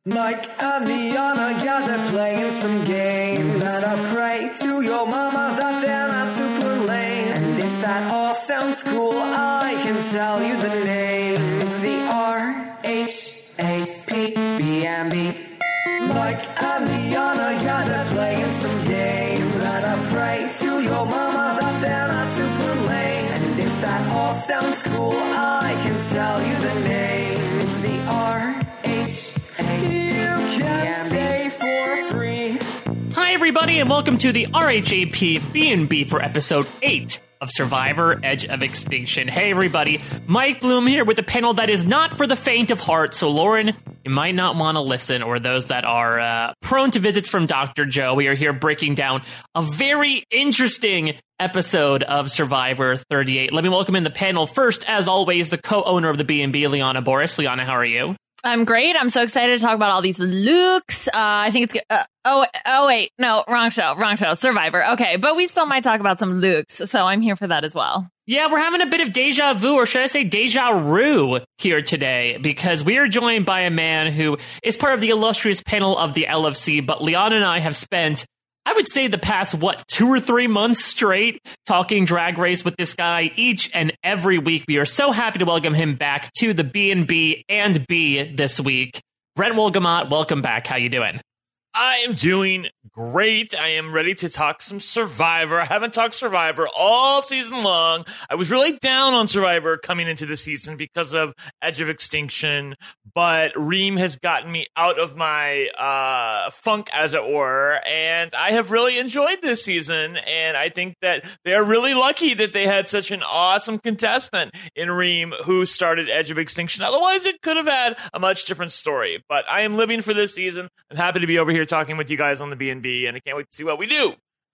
Mike and Liana, yeah, they're playing some games. And I pray to your mama that they're not super lame. And if that all sounds cool, I can tell you the name. It's the RHAPBNB. Mike and Liana, yeah, they're playing some games. And I pray to your mama that they're not super lame. And if that all sounds cool, I can tell you the name. It's the RHAPBNB for free. Hi, everybody, and welcome to the RHAPBNB for episode 8 of Survivor Edge of Extinction. Hey, everybody, Mike Bloom here with a panel that is not for the faint of heart. So, Lauren, you might not want to listen, or those that are prone to visits from Dr. Joe. We are here breaking down a very interesting episode of Survivor 38. Let me welcome in the panel first, as always, the co-owner of the B&B, Liana Boris. Liana, how are you? I'm great. I'm so excited to talk about all these looks. I think it's good. Oh, wait. No, wrong show. Survivor. Okay, but we still might talk about some looks, so I'm here for that as well. Yeah, we're having a bit of deja vu, or should I say deja rue here today, because we are joined by a man who is part of the illustrious panel of the LFC, but Liana and I have spent, I would say, the past, 2 or 3 months straight talking Drag Race with this guy each and every week. We are so happy to welcome him back to the B&B and B this week. Brent Wolgamott, welcome back. How you doing? I am doing great. I am ready to talk some Survivor. I haven't talked Survivor all season long. I was really down on Survivor coming into the season because of Edge of Extinction, but Reem has gotten me out of my funk, as it were, and I have really enjoyed this season, and I think that they're really lucky that they had such an awesome contestant in Reem who started Edge of Extinction. Otherwise, it could have had a much different story, but I am living for this season. I'm happy to be over here talking with you guys on the B&B, and I can't wait to see what we do.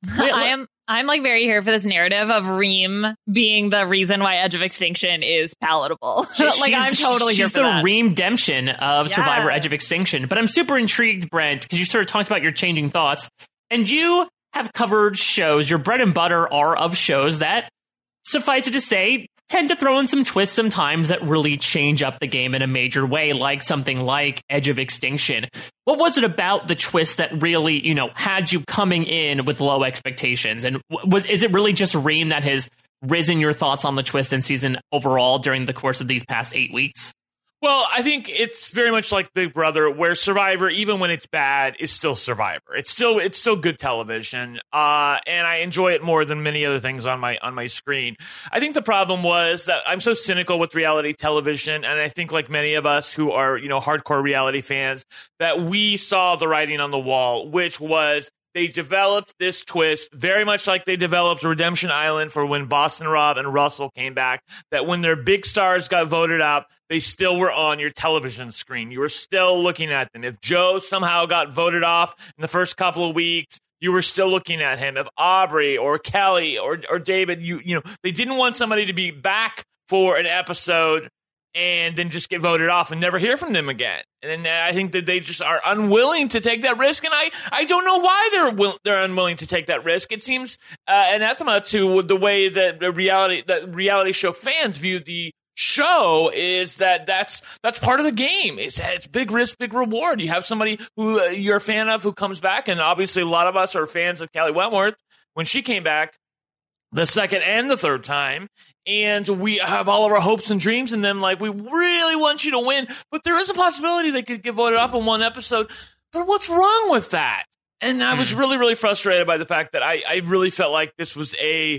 I'm like very here for this narrative of Reem being the reason why Edge of Extinction is palatable. I'm totally here for that. She's the Reem-demption of Survivor Edge of Extinction. But I'm super intrigued, Brent, because you sort of talked about your changing thoughts, and you have covered shows. Your bread and butter are of shows that, suffice it to say, tend to throw in some twists sometimes that really change up the game in a major way, like something like Edge of Extinction. What was it about the twist that really, had you coming in with low expectations? And is it really just Reem that has risen your thoughts on the twist in season overall during the course of these past 8 weeks? Well, I think it's very much like Big Brother, where Survivor, even when it's bad, is still Survivor. It's still good television, and I enjoy it more than many other things on my screen. I think the problem was that I'm so cynical with reality television, and I think, like many of us who are hardcore reality fans, that we saw the writing on the wall, which was they developed this twist very much like they developed Redemption Island for when Boston Rob and Russell came back, that when their big stars got voted up, they still were on your television screen. You were still looking at them. If Joe somehow got voted off in the first couple of weeks, you were still looking at him. If Aubrey or Kelly or David, they didn't want somebody to be back for an episode and then just get voted off and never hear from them again. And I think that they just are unwilling to take that risk, and I don't know why they're unwilling to take that risk. It seems anathema to the way that reality show fans view the show, is that's part of the game. It's big risk, big reward. You have somebody who you're a fan of who comes back, and obviously a lot of us are fans of Kelly Wentworth when she came back the second and the third time. And we have all of our hopes and dreams in them. Like, we really want you to win, but there is a possibility they could get voted off in one episode. But what's wrong with that? And I was really, really frustrated by the fact that I really felt like this was a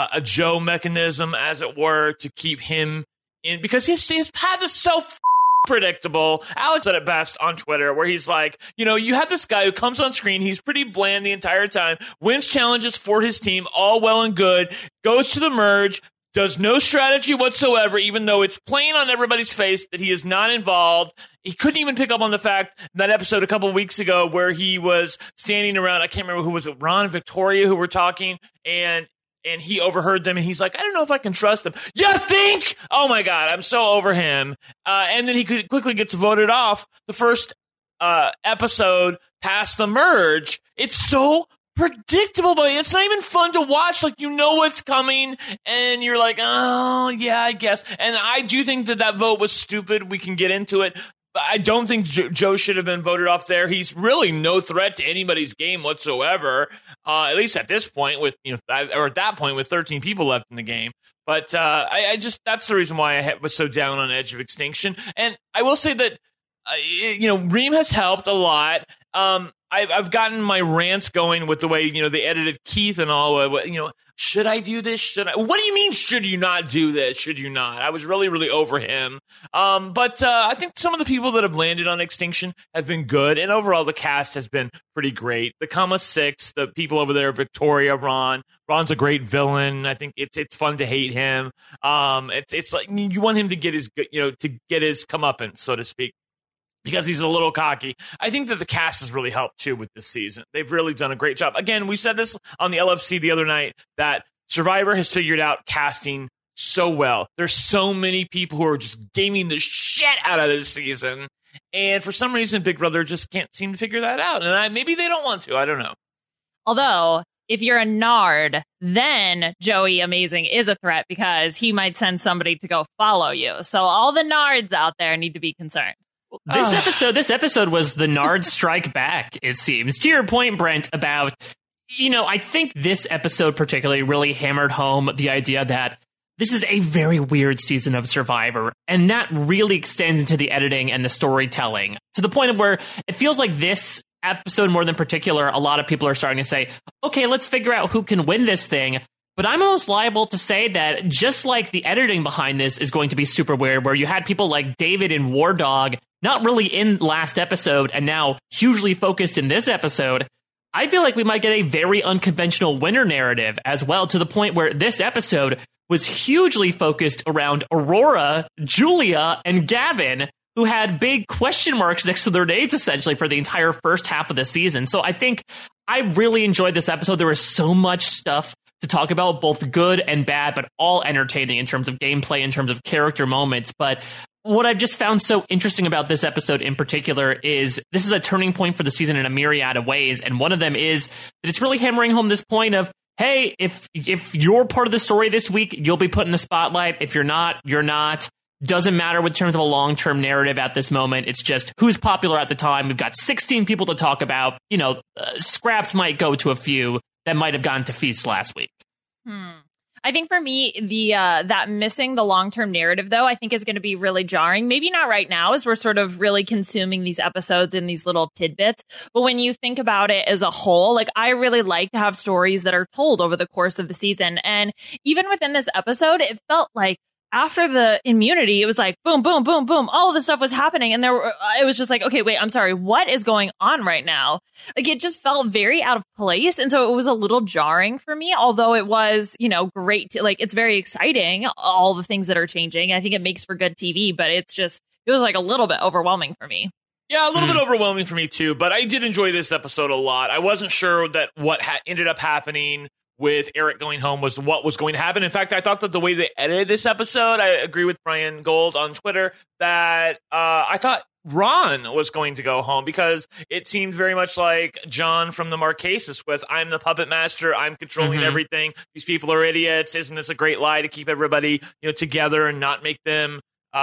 Joe mechanism, as it were, to keep him in, because his path is so predictable. Alex said it best on Twitter, where he's like, you have this guy who comes on screen, he's pretty bland the entire time, wins challenges for his team, all well and good, goes to the merge, does no strategy whatsoever, even though it's plain on everybody's face that he is not involved. He couldn't even pick up on the fact that episode a couple of weeks ago where he was standing around, I can't remember who was it, Ron and Victoria, who were talking, and he overheard them, and he's like, I don't know if I can trust them. You think? Oh my God, I'm so over him. And then he quickly gets voted off the first episode past the merge. It's so predictable, but it's not even fun to watch. Like, what's coming, and you're like, oh, yeah, I guess. And I do think that vote was stupid. We can get into it. I don't think Joe should have been voted off there. He's really no threat to anybody's game whatsoever, at least at this point, with or at that point with 13 people left in the game. But I just that's the reason why I was so down on Edge of Extinction. And I will say that Reem has helped a lot. I've gotten my rants going with the way they edited Keith and all. Should I do this? Should I? What do you mean? Should you not do this? Should you not? I was really, really over him. But I think some of the people that have landed on Extinction have been good, and overall the cast has been pretty great. The Comma 6, the people over there, Victoria, Ron's a great villain. I think it's fun to hate him. It's like you want him to get his comeuppance, so to speak, because he's a little cocky. I think that the cast has really helped, too, with this season. They've really done a great job. Again, we said this on the LFC the other night, that Survivor has figured out casting so well. There's so many people who are just gaming the shit out of this season, and for some reason, Big Brother just can't seem to figure that out. And maybe they don't want to. I don't know. Although, if you're a Nard, then Joey Amazing is a threat because he might send somebody to go follow you. So all the Nards out there need to be concerned. This episode was the Nard strike back, it seems. To your point, Brent, about, I think this episode particularly really hammered home the idea that this is a very weird season of Survivor, and that really extends into the editing and the storytelling to the point of where it feels like this episode more than particular, a lot of people are starting to say, okay, let's figure out who can win this thing. But I'm almost liable to say that just like the editing behind this is going to be super weird, where you had people like David and War Dog not really in last episode and now hugely focused in this episode, I feel like we might get a very unconventional winner narrative as well, to the point where this episode was hugely focused around Aurora, Julia, and Gavin, who had big question marks next to their names essentially for the entire first half of the season. So I think I really enjoyed this episode. There was so much stuff to talk about, both good and bad, but all entertaining in terms of gameplay, in terms of character moments. But what I've just found so interesting about this episode in particular is this is a turning point for the season in a myriad of ways. And one of them is that it's really hammering home this point of, hey, if you're part of the story this week, you'll be put in the spotlight. If you're not, you're not. Doesn't matter in terms of a long-term narrative at this moment. It's just who's popular at the time. We've got 16 people to talk about. Scraps might go to a few that might have gone to feast last week. I think for me, the that missing the long-term narrative, though, I think is going to be really jarring. Maybe not right now, as we're sort of really consuming these episodes in these little tidbits. But when you think about it as a whole, like, I really like to have stories that are told over the course of the season. And even within this episode, it felt like after the immunity, it was like boom, boom, boom, boom. All of this stuff was happening. And it was just like, okay, wait, I'm sorry. What is going on right now? Like, it just felt very out of place. And so it was a little jarring for me, although it was, great. It's very exciting, all the things that are changing. I think it makes for good TV, but it was like a little bit overwhelming for me. Yeah, a little bit overwhelming for me too, but I did enjoy this episode a lot. I wasn't sure that what ended up happening with Eric going home was what was going to happen. In fact, I thought that the way they edited this episode, I agree with Brian Gold on Twitter, that I thought Ron was going to go home because it seemed very much like John from the Marquesas with, I'm the puppet master, I'm controlling everything, these people are idiots, isn't this a great lie to keep everybody together and not make them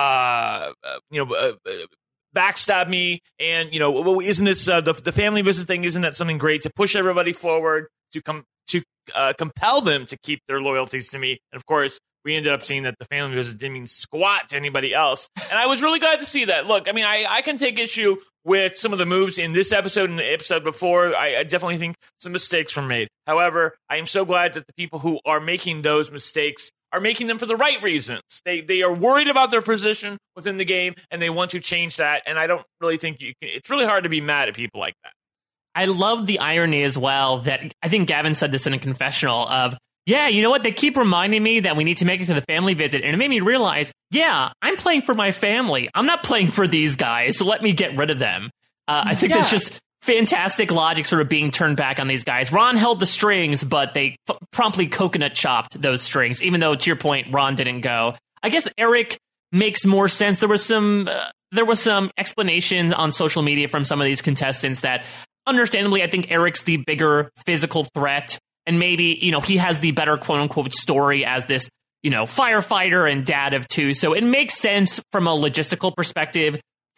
backstab me, and isn't this the family visit thing, isn't that something great to push everybody forward to compel them to keep their loyalties to me? And of course, we ended up seeing that the family visit didn't mean squat to anybody else. And I was really glad to see that. Look, I mean, I can take issue with some of the moves in this episode and the episode before. I definitely think some mistakes were made. However, I am so glad that the people who are making those mistakes are making them for the right reasons. They are worried about their position within the game, and they want to change that. And I don't really think it's really hard to be mad at people like that. I love the irony as well that I think Gavin said this in a confessional of, yeah, you know what? They keep reminding me that we need to make it to the family visit. And it made me realize, yeah, I'm playing for my family. I'm not playing for these guys. So let me get rid of them. I think that's just fantastic logic sort of being turned back on these guys. Ron held the strings, but they promptly coconut chopped those strings, even though, to your point, Ron didn't go. I guess Eric makes more sense. There was some explanations on social media from some of these contestants that, understandably, I think Eric's the bigger physical threat. And maybe, he has the better quote unquote story as this, firefighter and dad of two. So it makes sense from a logistical perspective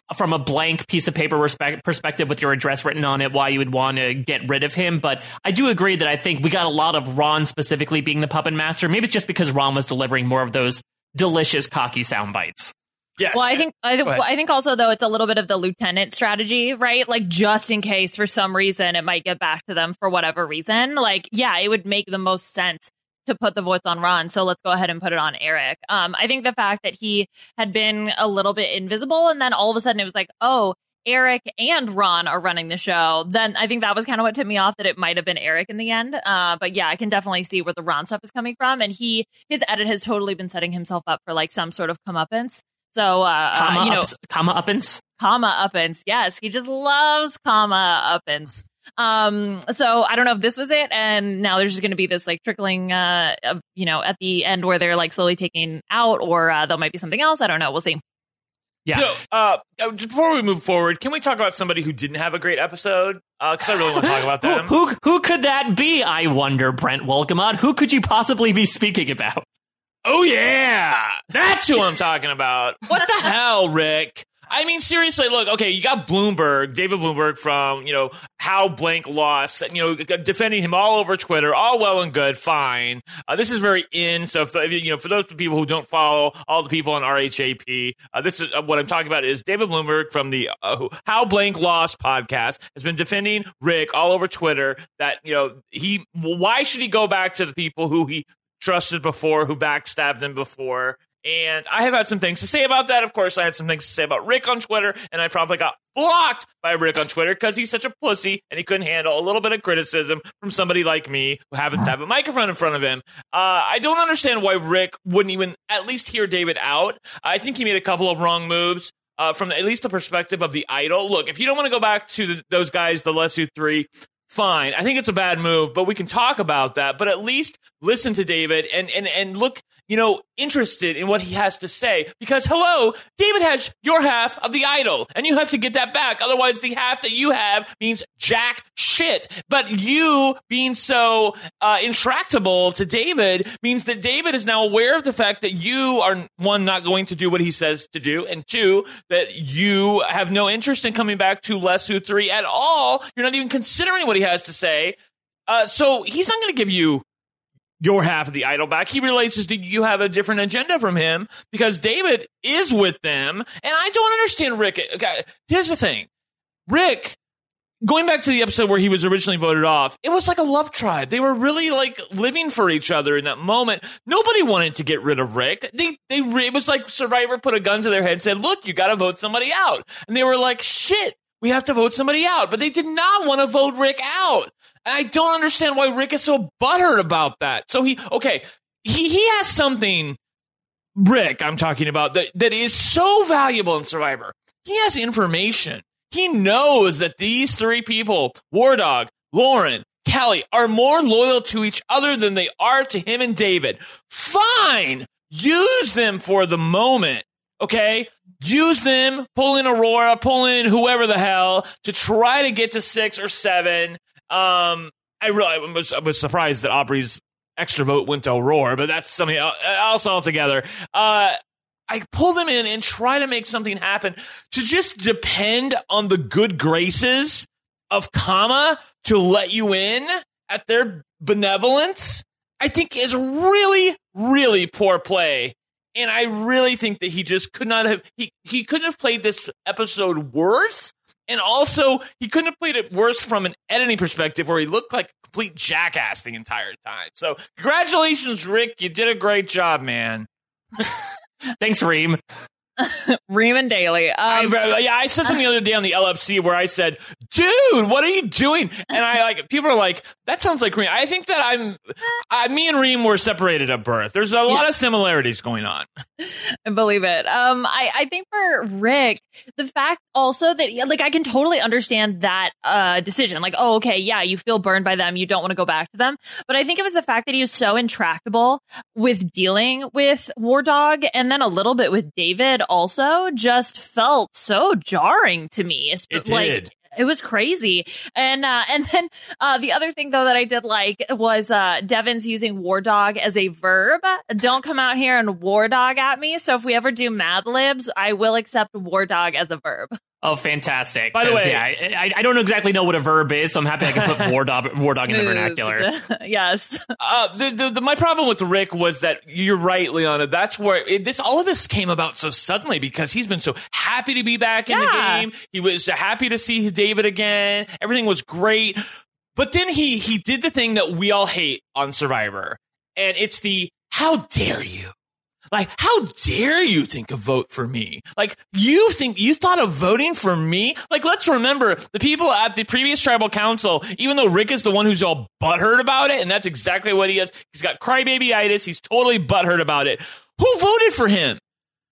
from a blank piece of paper perspective with your address written on it why you would want to get rid of him. But I do agree that I think we got a lot of Ron specifically being the puppet master. Maybe it's just because Ron was delivering more of those delicious, cocky sound bites. Yes. Well, I think also, though, it's a little bit of the lieutenant strategy, right? Like, just in case for some reason it might get back to them for whatever reason. Like, yeah, it would make the most sense to put the votes on Ron. So let's go ahead and put it on Eric. I think the fact that he had been a little bit invisible and then all of a sudden it was like, oh, Eric and Ron are running the show. Then I think that was kind of what tipped me off, that it might have been Eric in the end. But yeah, I can definitely see where the Ron stuff is coming from. And his edit has totally been setting himself up for like some sort of comeuppance. So, comma uppance. Yes, he just loves comma uppance. So I don't know if this was it, and now there's just going to be this like trickling, at the end where they're like slowly taking out, or there might be something else. I don't know. We'll see. Yeah. So, just before we move forward, can we talk about somebody who didn't have a great episode? Because I really want to talk about them. Who could that be? I wonder, Brent Wolgamott. Who could you possibly be speaking about? Oh, yeah. That's who I'm talking about. What the hell, Rick? I mean, seriously, look, okay, you got David Bloomberg from, How Blank Lost, defending him all over Twitter, all well and good, fine. This is very so, for those people who don't follow all the people on RHAP, this is what I'm talking about is David Bloomberg from the How Blank Lost podcast has been defending Rick all over Twitter that, why should he go back to the people who he trusted before, who backstabbed him before? And I have had some things to say about that. Of course, I had some things to say about Rick on Twitter, and I probably got blocked by Rick on Twitter because he's such a pussy and he couldn't handle a little bit of criticism from somebody like me who happens to have a microphone in front of him. I don't understand why Rick wouldn't even at least hear David out. I think he made a couple of wrong moves from at least the perspective of the Idol. Look, if you don't want to go back to those guys, the Lesu 3, fine. I think it's a bad move, but we can talk about that. But at least listen to David and look, interested in what he has to say. Because, hello, David has your half of the Idol, and you have to get that back. Otherwise, the half that you have means jack shit. But you being so intractable to David means that David is now aware of the fact that you are, one, not going to do what he says to do, and two, that you have no interest in coming back to Lesu 3 at all. You're not even considering what he has to say. So he's not going to give you your half of the Idol back. He realizes that you have a different agenda from him because David is with them. And I don't understand Rick. Okay, here's the thing. Rick, going back to the episode where he was originally voted off, it was like a love tribe. They were really like living for each other in that moment. Nobody wanted to get rid of Rick. It was like Survivor put a gun to their head and said, look, you got to vote somebody out. And they were like, shit, we have to vote somebody out. But they did not want to vote Rick out. And I don't understand why Rick is so butthurt about that. So he has something, Rick, I'm talking about, that is so valuable in Survivor. He has information. He knows that these three people, War Dog, Lauren, Kelly, are more loyal to each other than they are to him and David. Fine. Use them for the moment. Okay? Use them, pull in Aurora, pull in whoever the hell to try to get to 6 or 7. I was surprised that Aubrey's extra vote went to Aurora, but that's something else altogether. I pull them in and try to make something happen. To just depend on the good graces of Kama to let you in at their benevolence, I think is really, really poor play. And I really think that he just could not have, he couldn't have played this episode worse. And also, he couldn't have played it worse from an editing perspective where he looked like a complete jackass the entire time. So, congratulations, Rick. You did a great job, man. Thanks, Reem. Reem and Daly. I said something the other day on the LFC where I said, dude, what are you doing? And people are like, that sounds like Reem. I think that me and Reem were separated at birth. There's a lot of similarities going on. I believe it. I think for Rick, the fact also that, I can totally understand that decision. Like, oh, okay, yeah, you feel burned by them. You don't want to go back to them. But I think it was the fact that he was so intractable with dealing with War Dog and then a little bit with David also just felt so jarring to me. It did. It was crazy. And then the other thing, though, that I did like was Devin's using war dog as a verb. Don't come out here and war dog at me. So if we ever do Mad Libs, I will accept war dog as a verb. Oh, fantastic. By the way, yeah, I don't exactly know what a verb is, so I'm happy I can put war dog in the vernacular. Yes. My problem with Rick was that you're right, Liana. That's where all of this came about so suddenly because he's been so happy to be back in the game. He was happy to see David again. Everything was great. But then he did the thing that we all hate on Survivor. And it's the, how dare you? Like, how dare you think of vote for me? Like, you thought of voting for me? Like, let's remember, the people at the previous tribal council, even though Rick is the one who's all butthurt about it, and that's exactly what he is. He's got crybaby-itis. He's totally butthurt about it. Who voted for him?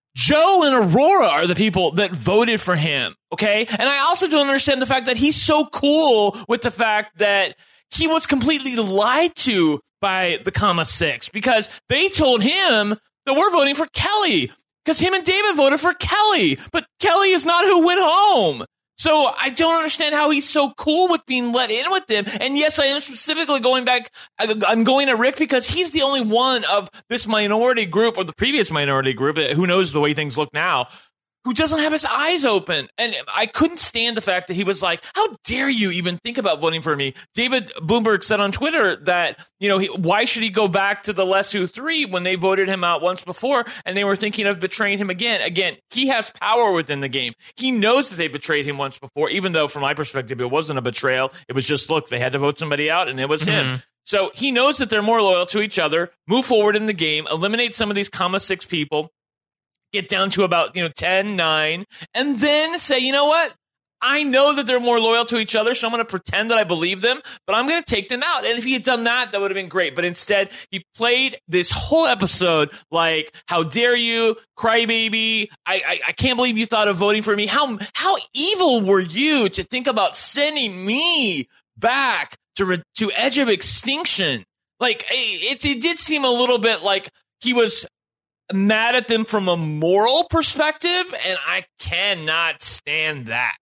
Joe and Aurora are the people that voted for him, okay? And I also don't understand the fact that he's so cool with the fact that he was completely lied to by the Comma 6 because they told him that we're voting for Kelly because him and David voted for Kelly, but Kelly is not who went home. So I don't understand how he's so cool with being let in with them. And yes, I am specifically going back. I'm going to Rick because he's the only one of this minority group or the previous minority group, who knows the way things look now, who doesn't have his eyes open. And I couldn't stand the fact that he was like, how dare you even think about voting for me? David Bloomberg said on Twitter that, why should he go back to the Lesu 3 when they voted him out once before and they were thinking of betraying him again? Again, he has power within the game. He knows that they betrayed him once before, even though from my perspective, it wasn't a betrayal. It was just, look, they had to vote somebody out and it was him. So he knows that they're more loyal to each other, move forward in the game, eliminate some of these Comma 6 people, get down to about 10, 9, and then say, you know what? I know that they're more loyal to each other, so I'm going to pretend that I believe them, but I'm going to take them out. And if he had done that, that would have been great. But instead, he played this whole episode like, how dare you, crybaby, I can't believe you thought of voting for me. How evil were you to think about sending me back to Edge of Extinction? Like, it did seem a little bit like he was mad at them from a moral perspective, and I cannot stand that.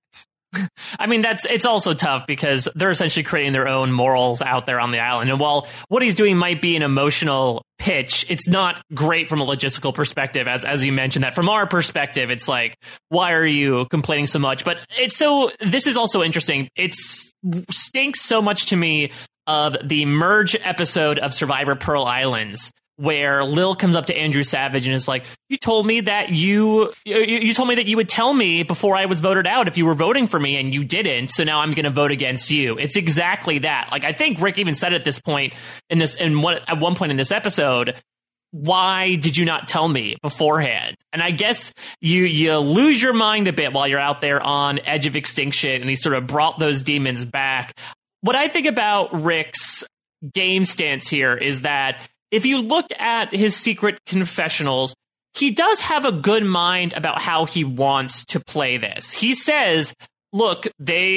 I mean, it's also tough because they're essentially creating their own morals out there on the island. And while what he's doing might be an emotional pitch, it's not great from a logistical perspective, as you mentioned. That from our perspective, it's like, why are you complaining so much? But this is also interesting. It stinks so much to me of the merge episode of Survivor Pearl Islands, where Lil comes up to Andrew Savage and is like, you told me that you told me that you would tell me before I was voted out if you were voting for me, and you didn't. So now I'm going to vote against you. It's exactly that. Like, I think Rick even said at this point at one point in this episode, why did you not tell me beforehand? And I guess you lose your mind a bit while you're out there on Edge of Extinction, and he sort of brought those demons back. What I think about Rick's game stance here is that if you look at his secret confessionals, he does have a good mind about how he wants to play this. He says, look,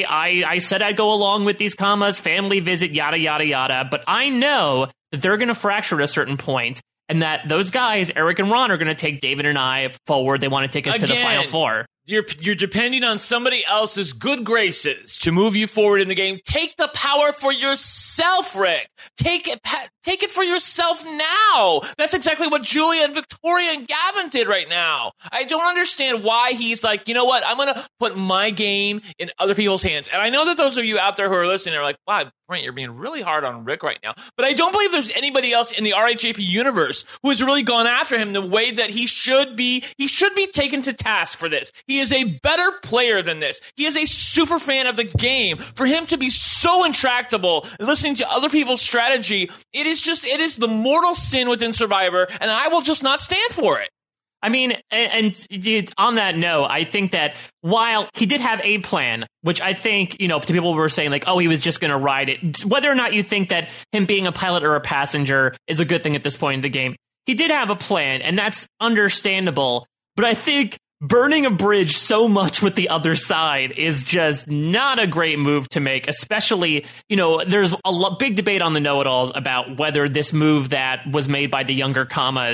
I said I'd go along with these commas, family visit, yada, yada, yada, but I know that they're going to fracture at a certain point, and that those guys, Eric and Ron, are going to take David and I forward. They want to take us to the Final Four. You're depending on somebody else's good graces to move you forward in the game. Take the power for yourself, Rick. Take it for yourself now. That's exactly what Julia and Victoria and Gavin did right now. I don't understand why he's like, you know what? I'm going to put my game in other people's hands. And I know that those of you out there who are listening are like, wow, Brent, you're being really hard on Rick right now. But I don't believe there's anybody else in the RHAP universe who has really gone after him the way that he should be. He should be taken to task for this. He is a better player than this. He is a super fan of the game. For him to be so intractable and listening to other people's strategy, it is the mortal sin within Survivor, and I will just not stand for it. I mean, and on that note, I think that while he did have a plan, which I think, to people were saying like, oh, he was just going to ride it. Whether or not you think that him being a pilot or a passenger is a good thing at this point in the game, he did have a plan, and that's understandable. But I think burning a bridge so much with the other side is just not a great move to make, especially, there's a big debate on the know-it-alls about whether this move that was made by the younger commas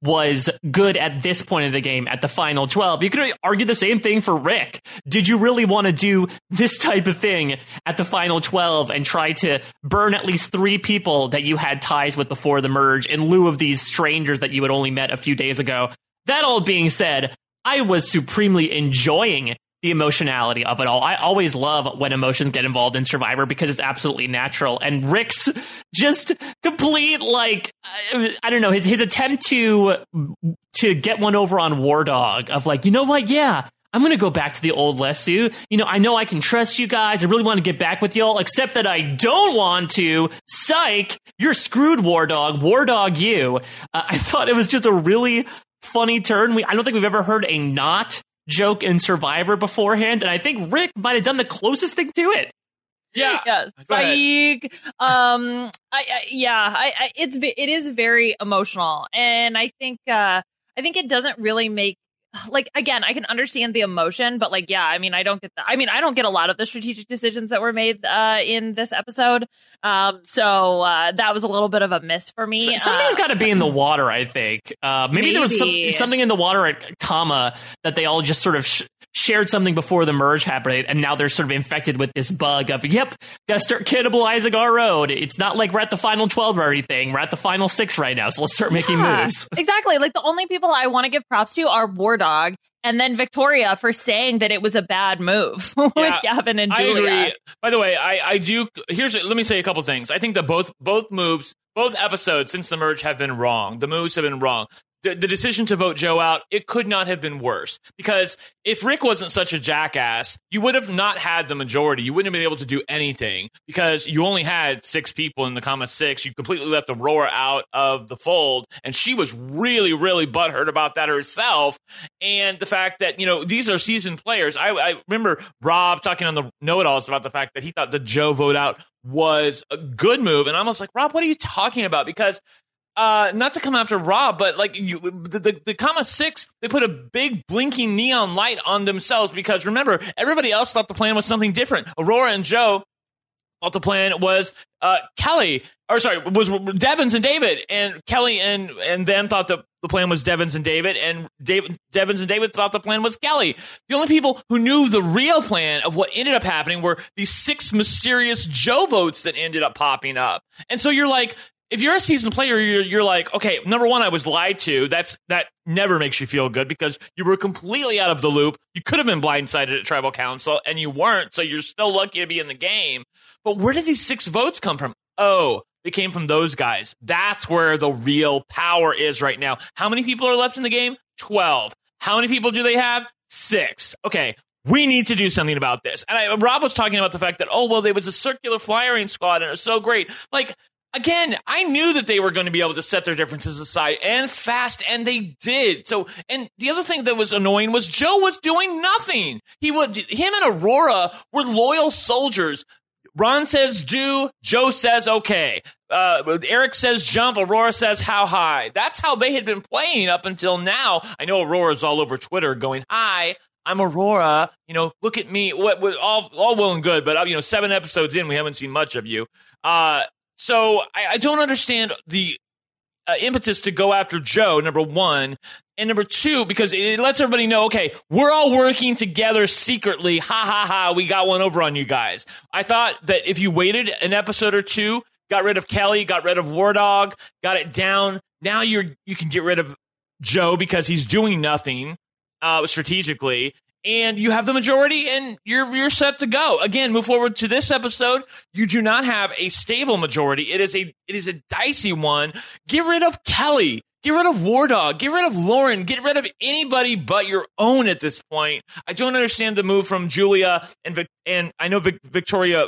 was good at this point of the game, at the final 12. You could argue the same thing for Rick. Did you really want to do this type of thing at the final 12 and try to burn at least 3 people that you had ties with before the merge in lieu of these strangers that you had only met a few days ago? That all being said, I was supremely enjoying the emotionality of it all. I always love when emotions get involved in Survivor because it's absolutely natural. And Rick's just complete, like, I don't know, his attempt to get one over on War Dog of like, you know what? Yeah, I'm going to go back to the old Lesu. You know I can trust you guys. I really want to get back with y'all, except that I don't want to. Psych, you're screwed, War Dog. War Dog you. I thought it was just a really funny turn. I don't think we've ever heard a not joke in Survivor beforehand, and I think Rick might have done the closest thing to it. Yeah. Psych. It is very emotional, and I think it doesn't really make, like, again, I can understand the emotion, but like, yeah, I mean, I don't get that. I mean, I don't get a lot of the strategic decisions that were made in this episode. So that was a little bit of a miss for me. Something's got to be in the water, I think. Maybe there was something in the water at Kama that they all just sort of shared something before the merge happened, and now they're sort of infected with this bug of, yep, gotta start cannibalizing our road. It's not like we're at the final 12 or anything. We're at the final 6 right now, so let's start making moves. Exactly. Like, the only people I want to give props to are War Dog and then Victoria for saying that it was a bad move with Gavin and Julia. I agree. By the way, I do. Let me say a couple things. I think that both moves, both episodes since the merge have been wrong. The moves have been wrong. The decision to vote Joe out, it could not have been worse. Because if Rick wasn't such a jackass, you would have not had the majority. You wouldn't have been able to do anything because you only had 6 people in the Kama 6. You completely left Aurora out of the fold, and she was really, really butthurt about that herself. And the fact that, these are seasoned players. I remember Rob talking on the Know-It-Alls about the fact that he thought the Joe vote out was a good move. And I was like, Rob, what are you talking about? Because not to come after Rob, but like the Kama 6, they put a big blinking neon light on themselves because remember, everybody else thought the plan was something different. Aurora and Joe thought the plan was was Devins and David, and Kelly and them thought the plan was Devins and David, and Devins and David thought the plan was Kelly. The only people who knew the real plan of what ended up happening were these 6 mysterious Joe votes that ended up popping up. And so you're like, if you're a seasoned player, you're like, okay, number one, I was lied to. That never makes you feel good because you were completely out of the loop. You could have been blindsided at Tribal Council, and you weren't, so you're still lucky to be in the game. But where did these 6 votes come from? Oh, they came from those guys. That's where the real power is right now. How many people are left in the game? 12. How many people do they have? 6. Okay, we need to do something about this. And Rob was talking about the fact that, there was a circular flyering squad, and it was so great. Like, again, I knew that they were going to be able to set their differences aside and fast, and they did. So, and the other thing that was annoying was Joe was doing nothing. Him and Aurora were loyal soldiers. Ron says do, Joe says okay. Eric says jump, Aurora says how high. That's how they had been playing up until now. I know Aurora's all over Twitter going, hi, I'm Aurora. Look at me. All well and good, but 7 episodes in, we haven't seen much of you. So I don't understand the impetus to go after Joe, number one. And number two, because it lets everybody know, okay, we're all working together secretly. Ha, ha, ha, we got one over on you guys. I thought that if you waited an episode or 2, got rid of Kelly, got rid of War Dog, got it down, now you can get rid of Joe because he's doing nothing strategically. And you have the majority, and you're set to go. Again, move forward to this episode. You do not have a stable majority. It is a dicey one. Get rid of Kelly. Get rid of War Dog. Get rid of Lauren. Get rid of anybody but your own at this point. I don't understand the move from Julia, and I know Victoria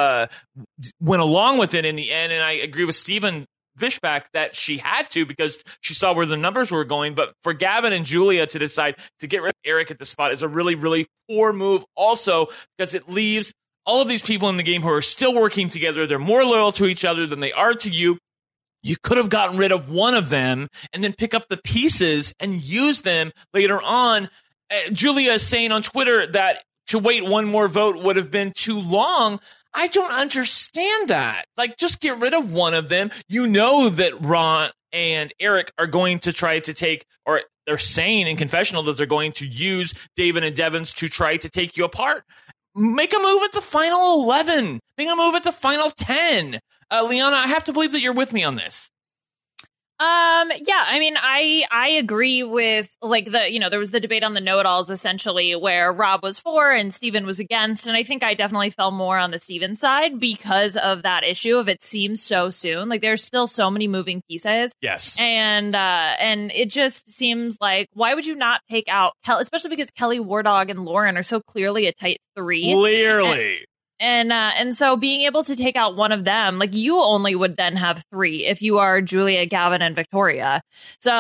went along with it in the end, and I agree with Steven Fishback that she had to because she saw where the numbers were going. But for Gavin and Julia to decide to get rid of Eric at the spot is a really, really poor move also because it leaves all of these people in the game who are still working together. They're more loyal to each other than they are to you. You could have gotten rid of one of them and then pick up the pieces and use them later on. Julia is saying on Twitter that to wait one more vote would have been too long. I don't understand that. Like, just get rid of one of them. You know that and Eric are going to try to take, or they're saying in confessional that they're going to use David and Devins to try to take you apart. Make a move at the final 11. Make a move at the final 10. Liana, I have to believe that you're with me on this. Yeah, I mean, I agree with like there was the debate on the know-it-alls essentially where Rob was for and Steven was against. And I think I definitely fell more on the Steven side because of that issue of it seems so soon. Like there's still so many moving pieces. Yes. And it just seems like, why would you not take out especially because Kelly Wardog and Lauren are so clearly a tight 3. Clearly. And so being able to take out one of them, like you only would then have 3 if you are Julia, Gavin, and Victoria. So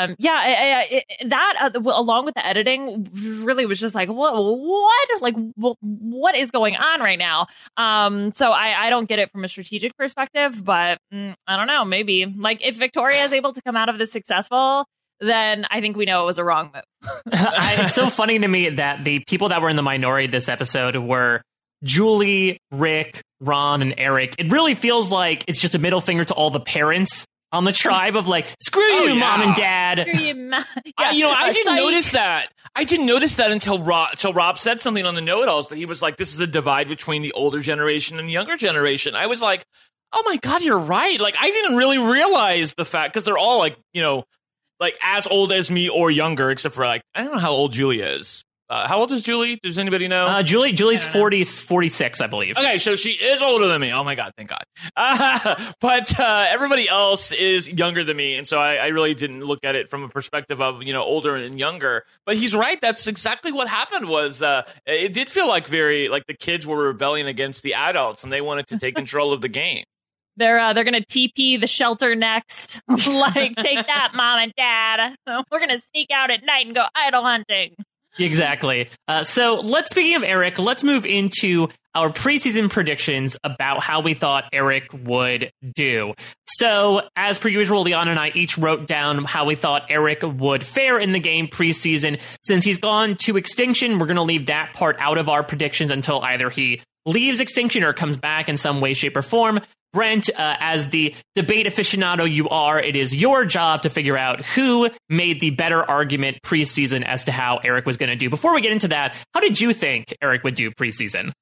that along with the editing really was just like what like what is going on right now? So I don't get it from a strategic perspective, but I don't know, maybe like if Victoria is able to come out of this successful, then I think we know it was a wrong move. It's so funny to me that the people that were in the minority this episode were Julie, Rick, Ron, and Eric. It really feels like it's just a middle finger to all the parents on the tribe of like, screw you, mom and dad. Screw you, ma- I didn't notice that. I didn't notice that until Rob said something on the know-it-alls that he was like, this is a divide between the older generation and the younger generation. I was like, oh my God, you're right. Like, I didn't really realize the fact, because they're all like, like as old as me or younger, except for like, I don't know how old Julia is. How old is Julie? Does anybody know? Julie's 46, I believe. Okay, so she is older than me. Oh my God, thank God. But everybody else is younger than me, and so I really didn't look at it from a perspective of older and younger. But he's right. That's exactly what happened. Was it did feel like very like the kids were rebelling against the adults, and they wanted to take control of the game. They're gonna TP the shelter next. Like, take that, mom and dad. We're gonna sneak out at night and go idol hunting. Exactly. So speaking of Eric, let's move into our preseason predictions about how we thought Eric would do. So as per usual, Liana and I each wrote down how we thought Eric would fare in the game preseason. Since he's gone to Extinction, we're going to leave that part out of our predictions until either he leaves Extinction or comes back in some way, shape, or form. Brent, as the debate aficionado you are, it is your job to figure out who made the better argument preseason as to how Eric was going to do. Before we get into that, how did you think Eric would do preseason?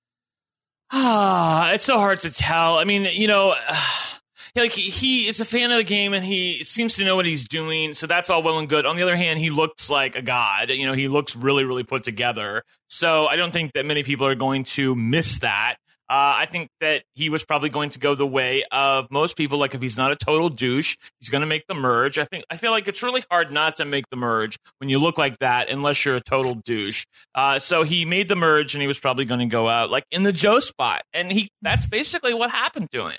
It's so hard to tell. I mean, like he is a fan of the game and he seems to know what he's doing, so that's all well and good. On the other hand, he looks like a god. He looks really, really put together. So I don't think that many people are going to miss that. I think that he was probably going to go the way of most people. Like if he's not a total douche, he's going to make the merge. I feel like it's really hard not to make the merge when you look like that, unless you're a total douche. So he made the merge, and he was probably going to go out like in the Joe spot, and that's basically what happened to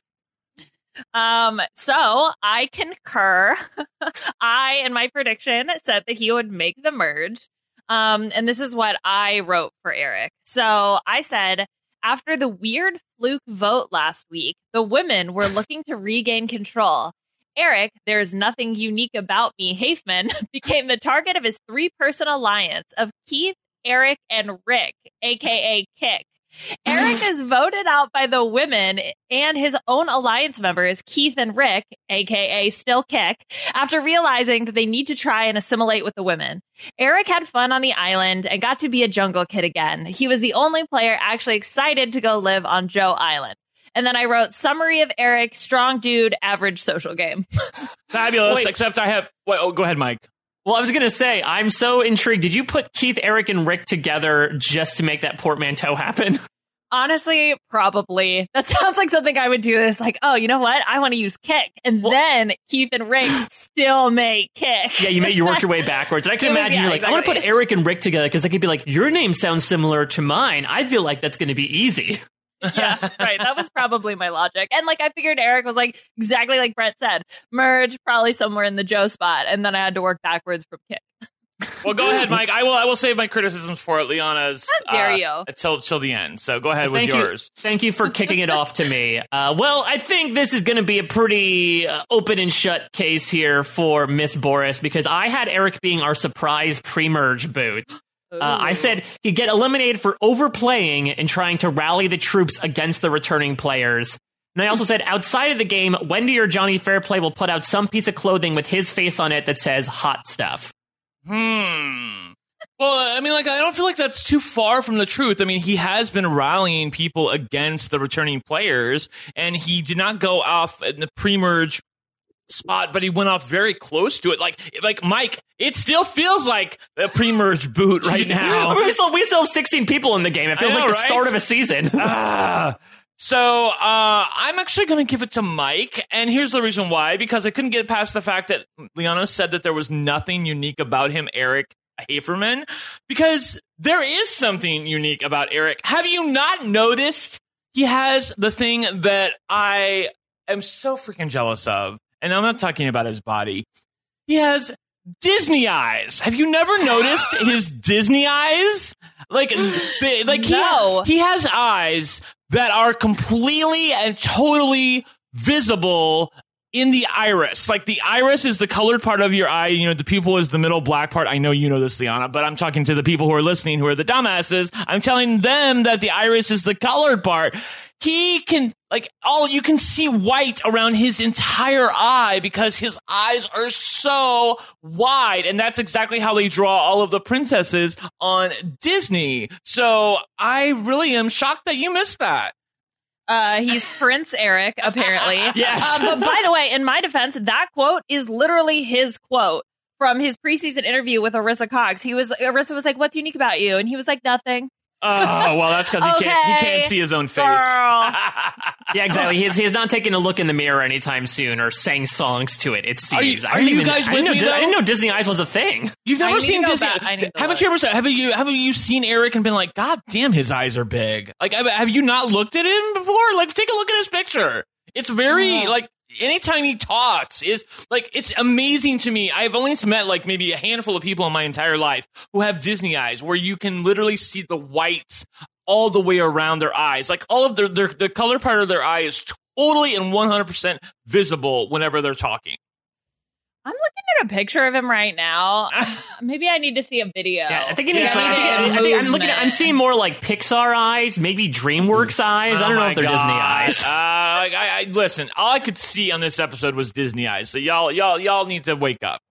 him. So I concur. In my prediction said that he would make the merge. And this is what I wrote for Eric. So I said, after the weird fluke vote last week, the women were looking to regain control. Eric, there's nothing unique about me, Hafman, became the target of his 3-person alliance of Keith, Eric, and Rick, aka Kick. Eric is voted out by the women and his own alliance members, Keith and Rick, aka Still Kick, after realizing that they need to try and assimilate with the women. Eric had fun on the island and got to be a jungle kid again. He was the only player actually excited to go live on Joe Island. And then I wrote, summary of Eric, strong dude, average social game. Fabulous, except I have... go ahead, Mike. Well, I was going to say, I'm so intrigued. Did you put Keith, Eric, and Rick together just to make that portmanteau happen? Honestly, probably. That sounds like something I would do. It's like, oh, you know what? I want to use Kick. And then Keith and Rick still make Kick. Yeah, you work your way backwards. And I can imagine you're like, exactly. I want to put Eric and Rick together because they could be like, your name sounds similar to mine. I feel like that's going to be easy. Yeah, right. That was probably my logic. And like, I figured Eric was like exactly like Brent said, merge probably somewhere in the Joe spot. And then I had to work backwards from Kick. Well, go ahead, Mike. I will save my criticisms for Liana's. How dare you? Till the end. So go ahead with yours. Thank you for kicking it off to me. Well, I think this is going to be a pretty open and shut case here for Miss Boris, because I had Eric being our surprise pre-merge boot. I said he'd get eliminated for overplaying and trying to rally the troops against the returning players. And I also said, outside of the game, Wendy or Johnny Fairplay will put out some piece of clothing with his face on it that says hot stuff. Well, I mean, like, I don't feel like that's too far from the truth. I mean, he has been rallying people against the returning players, and he did not go off in the pre-merge spot, but he went off very close to it. Like Mike, it still feels like a pre-merge boot right now. we still have 16 people in the game. It feels like the start of a season. So I'm actually going to give it to Mike, and here's the reason why. Because I couldn't get past the fact that Liana said that there was nothing unique about him, Eric Haferman, because there is something unique about Eric. Have you not noticed he has the thing that I am so freaking jealous of? And I'm not talking about his body. He has Disney eyes. Have you never noticed his Disney eyes? No. He has eyes that are completely and totally visible in the iris. Like, the iris is the colored part of your eye. You know, the pupil is the middle black part. I know you know this, Liana, but I'm talking to the people who are listening who are the dumbasses. I'm telling them that the iris is the colored part. He can, you can see white around his entire eye because his eyes are so wide. And that's exactly how they draw all of the princesses on Disney. So I really am shocked that you missed that. He's Prince Eric, apparently. Yes. But by the way, in my defense, that quote is literally his quote from his preseason interview with Arissa Cox. Arissa was like, "What's unique about you?" And he was like, "Nothing." Oh, well, that's because he can't see his own face. Yeah, exactly. He's not taking a look in the mirror anytime soon or sang songs to it, it seems. Are you guys with me, though? I didn't know Disney Eyes was a thing. You've never seen Disney. Haven't you seen Eric and been like, God damn, his eyes are big? Like, have you not looked at him before? Like, take a look at his picture. It's very, anytime he talks it's amazing to me. I've only met maybe a handful of people in my entire life who have Disney eyes, where you can literally see the whites all the way around their eyes. Like, all of the color part of their eye is totally and 100% visible whenever they're talking. I'm looking at a picture of him right now. Maybe I need to see a video. Yeah, I think it needs I'm seeing more like Pixar eyes, maybe DreamWorks eyes. I don't know if they're Disney eyes. Listen, all I could see on this episode was Disney eyes. So y'all need to wake up.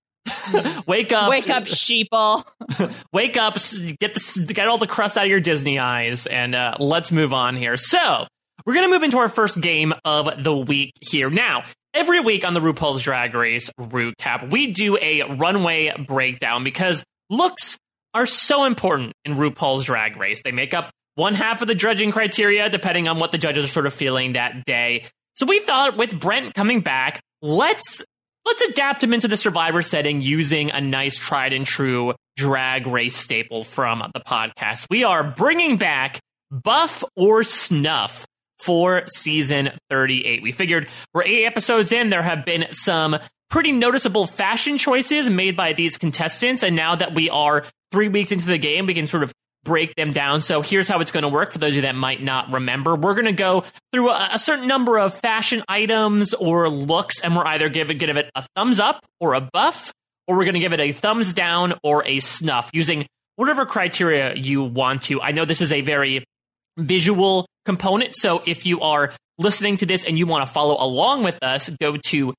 Wake up, sheeple. Wake up, get all the crust out of your Disney eyes, and let's move on here. So we're gonna move into our first game of the week here now. Every week on the RuPaul's Drag Race Recap, we do a runway breakdown because looks are so important in RuPaul's Drag Race. They make up one half of the judging criteria, depending on what the judges are sort of feeling that day. So we thought, with Brent coming back, let's adapt him into the Survivor setting using a nice tried and true Drag Race staple from the podcast. We are bringing back Buff or Snuff for season 38. We figured we're 8 episodes in, there have been some pretty noticeable fashion choices made by these contestants, and now that we are 3 weeks into the game, we can sort of break them down. So here's how it's going to work for those of you that might not remember. We're going to go through a certain number of fashion items or looks, and we're either giving it a thumbs up or a buff, or we're going to give it a thumbs down or a snuff, using whatever criteria you want to. I know this is a very visual component, so if you are listening to this and you want to follow along with us, go to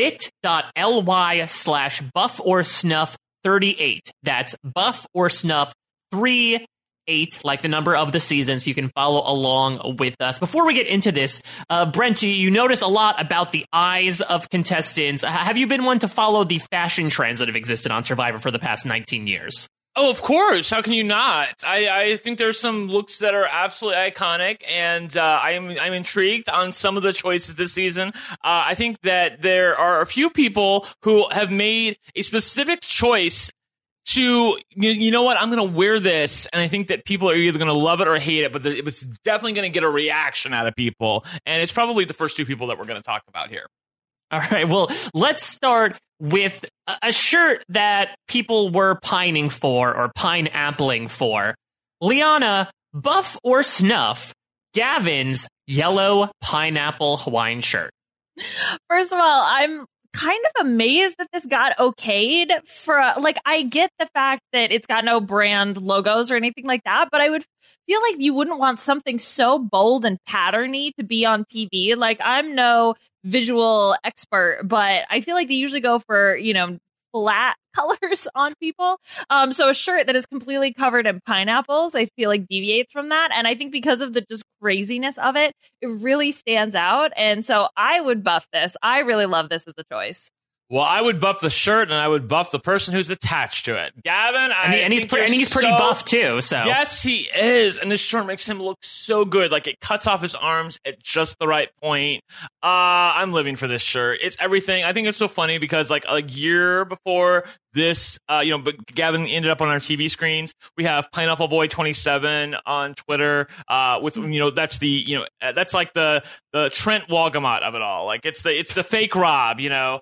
bit.ly/buff-or-snuff38. That's buff or snuff 38, like the number of the season, so you can follow along with us. Before we get into this, Brent, you notice a lot about the eyes of contestants. Have you been one to follow the fashion trends that have existed on Survivor for the past 19 years? Oh, of course. How can you not? I think there's some looks that are absolutely iconic, and I'm intrigued on some of the choices this season. I think that there are a few people who have made a specific choice to, you know what, I'm going to wear this, and I think that people are either going to love it or hate it, but it's definitely going to get a reaction out of people, and it's probably the first 2 people that we're going to talk about here. All right, well, let's start with a shirt that people were pining for or pineappling for. Liana, buff or snuff, Gavin's yellow pineapple Hawaiian shirt? First of all, I'm kind of amazed that this got okayed for, I get the fact that it's got no brand logos or anything like that, but I would feel like you wouldn't want something so bold and patterny to be on TV. Like, I'm no visual expert, but I feel like they usually go for, flat colors on people. So a shirt that is completely covered in pineapples, I feel like deviates from that. And I think because of the just craziness of it, it really stands out. And so I would buff this. I really love this as a choice. Well, I would buff the shirt, and I would buff the person who's attached to it. Gavin, he's pretty buff too. So yes, he is, and this shirt makes him look so good. Like, it cuts off his arms at just the right point. I'm living for this shirt. It's everything. I think it's so funny because like a year before this, but Gavin ended up on our TV screens. We have Pineapple Boy 27 on Twitter. With that's that's like the Trent Walgamot of it all. Like, it's the fake Rob.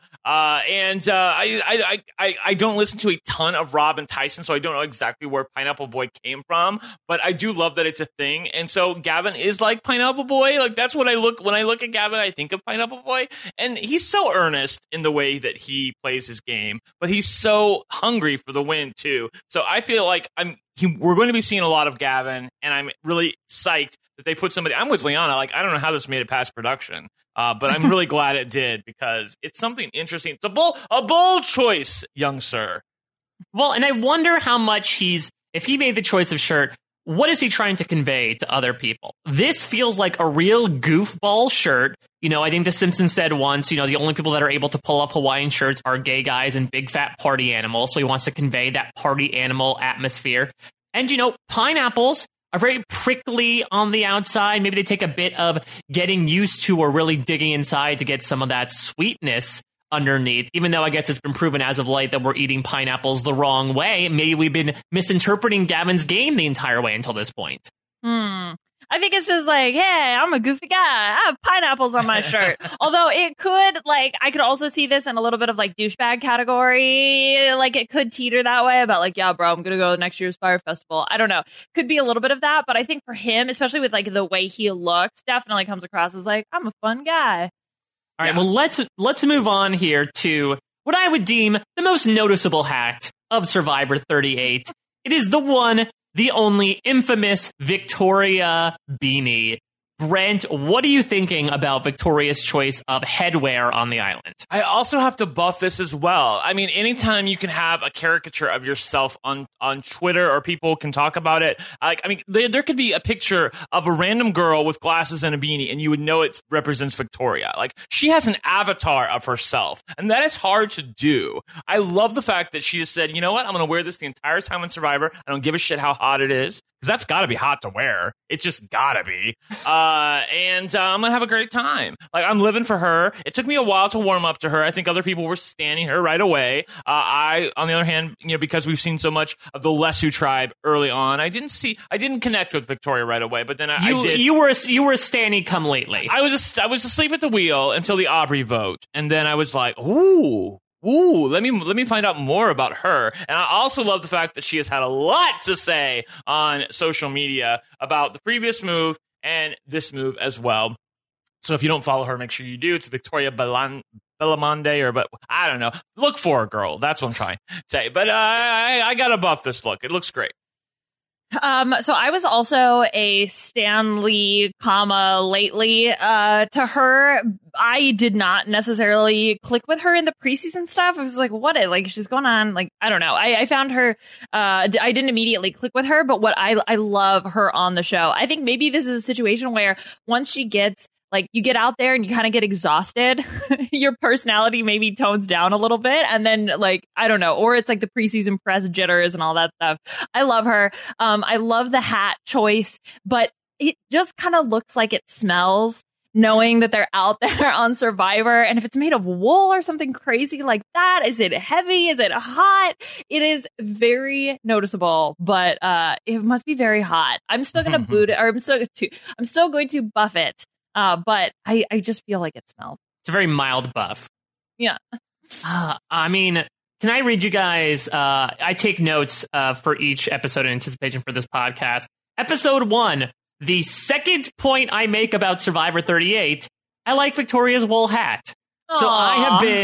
I don't listen to a ton of Rob and Tyson, so I don't know exactly where Pineapple Boy came from, but I do love that it's a thing. And so Gavin is like Pineapple Boy. Like, that's what when I look at Gavin, I think of Pineapple Boy. And he's so earnest in the way that he plays his game, but he's so hungry for the win too. So I feel like we're going to be seeing a lot of Gavin, and I'm really psyched that they put somebody. I'm with Liana. Like, I don't know how this made it past production. But I'm really glad it did, because it's something interesting. It's a bold choice, young sir. Well, and I wonder how much if he made the choice of shirt, what is he trying to convey to other people? This feels like a real goofball shirt. I think The Simpsons said once, the only people that are able to pull up Hawaiian shirts are gay guys and big fat party animals. So he wants to convey that party animal atmosphere. And, pineapples are very prickly on the outside. Maybe they take a bit of getting used to or really digging inside to get some of that sweetness underneath, even though I guess it's been proven as of late that we're eating pineapples the wrong way. Maybe we've been misinterpreting Gavin's game the entire way until this point. I think it's just like, hey, I'm a goofy guy. I have pineapples on my shirt. Although it could, I could also see this in a little bit of douchebag category. Like, it could teeter that way about yeah, bro, I'm going to go to next year's Fire Festival. I don't know. Could be a little bit of that. But I think for him, especially with the way he looks, definitely comes across as I'm a fun guy. All right, well, let's move on here to what I would deem the most noticeable hat of Survivor 38. It is the one, the only infamous Victoria beanie. Brent, what are you thinking about Victoria's choice of headwear on the island? I also have to buff this as well. I mean, anytime you can have a caricature of yourself on Twitter, or people can talk about it, there could be a picture of a random girl with glasses and a beanie, and you would know it represents Victoria. Like, she has an avatar of herself, and that is hard to do. I love the fact that she just said, you know what, I'm going to wear this the entire time on Survivor. I don't give a shit how hot it is, because that's got to be hot to wear. It's just got to be. And I'm going to have a great time. Like, I'm living for her. It took me a while to warm up to her. I think other people were standing her right away. I, on the other hand, because we've seen so much of the Lesu tribe early on, I didn't connect with Victoria right away, but then I did. You were a standee come lately. I was asleep at the wheel until the Aubrey vote. And then I was like, ooh, let me find out more about her. And I also love the fact that she has had a lot to say on social media about the previous move and this move as well. So if you don't follow her, make sure you do. It's Victoria Belamonde, but I don't know. Look for her, girl. That's what I'm trying to say. But I gotta buff this look. It looks great. So I was also a Stanley, lately, to her. I did not necessarily click with her in the preseason stuff. I was like, what? She's going on, I don't know. I found her, I didn't immediately click with her, but I love her on the show. I think maybe this is a situation where once she gets, you get out there and you kind of get exhausted, your personality maybe tones down a little bit. And then, I don't know, or it's the preseason press jitters and all that stuff. I love her. I love the hat choice, but it just kind of looks like it smells, knowing that they're out there on Survivor. And if it's made of wool or something crazy like that, is it heavy? Is it hot? It is very noticeable, but it must be very hot. I'm still going to boot it, or I'm still going to buff it. But I just feel like it smells. It's a very mild buff. Yeah. Can I read you guys? I take notes for each episode in anticipation for this podcast. Episode 1, the second point I make about Survivor 38, I like Victoria's wool hat. Aww. So I have been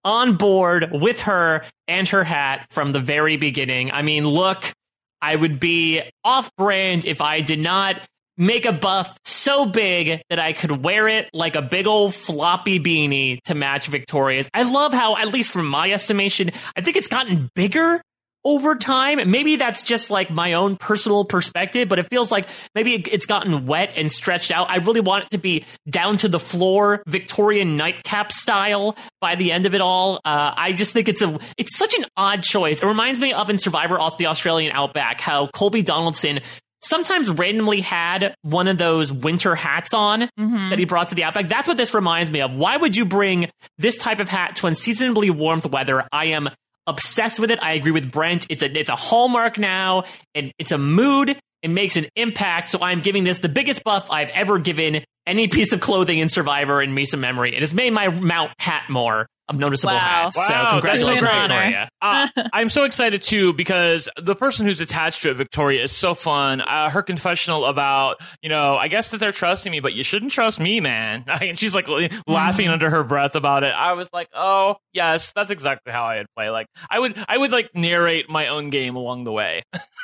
on board with her and her hat from the very beginning. I mean, look, I would be off-brand if I did not make a buff so big that I could wear it like a big old floppy beanie to match Victoria's. I love how, at least from my estimation, I think it's gotten bigger over time. Maybe that's just like my own personal perspective, but it feels like maybe it's gotten wet and stretched out. I really want it to be down to the floor, Victorian nightcap style by the end of it all. I just think it's such an odd choice. It reminds me of in Survivor, the Australian Outback, how Colby Donaldson sometimes randomly had one of those winter hats on that he brought to the Outback. That's what this reminds me of. Why would you bring this type of hat to unseasonably warm weather? I am obsessed with it. I agree with Brent. It's a hallmark now, and it's a mood. It makes an impact. So I'm giving this the biggest buff I've ever given any piece of clothing in Survivor in recent memory. It has made my Mount Hatmore a noticeable hat. So congratulations, Victoria. I'm so excited too, because the person who's attached to it, Victoria, is so fun. Her confessional about, I guess that they're trusting me, but you shouldn't trust me, man. And she's like laughing under her breath about it. I was like, oh yes, that's exactly how I'd play. Like I would like narrate my own game along the way.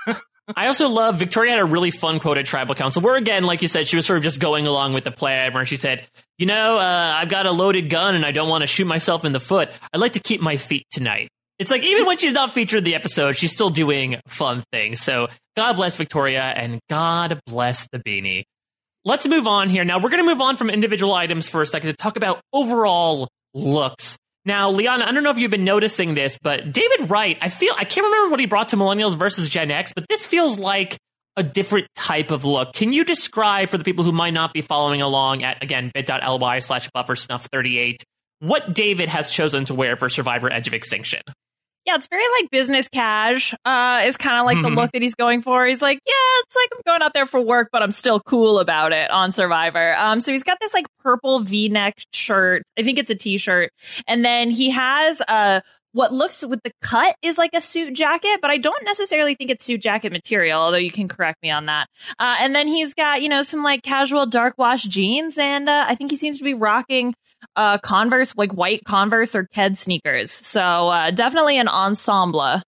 I also love Victoria had a really fun quote at Tribal Council where, again, like you said, she was sort of just going along with the plan, where she said, I've got a loaded gun and I don't want to shoot myself in the foot. I'd like to keep my feet tonight. It's like, even when she's not featured in the episode, she's still doing fun things. So God bless Victoria and God bless the beanie. Let's move on here. Now, we're going to move on from individual items for a second to talk about overall looks. Now, Liana, I don't know if you've been noticing this, but David Wright, I can't remember what he brought to Millennials versus Gen X, but this feels like a different type of look. Can you describe, for the people who might not be following along at, again, bit.ly/buffersnuff38, what David has chosen to wear for Survivor Edge of Extinction? Yeah, it's very like business cash is kind of like the look that he's going for. He's like, yeah, it's like I'm going out there for work, but I'm still cool about it on Survivor. So he's got this like purple V-neck shirt. I think it's a t-shirt. And then he has what looks with the cut is like a suit jacket, but I don't necessarily think it's suit jacket material, although you can correct me on that. And then he's got, some like casual dark wash jeans. And I think he seems to be rocking Converse, like white Converse or Ked sneakers. So definitely an ensemble.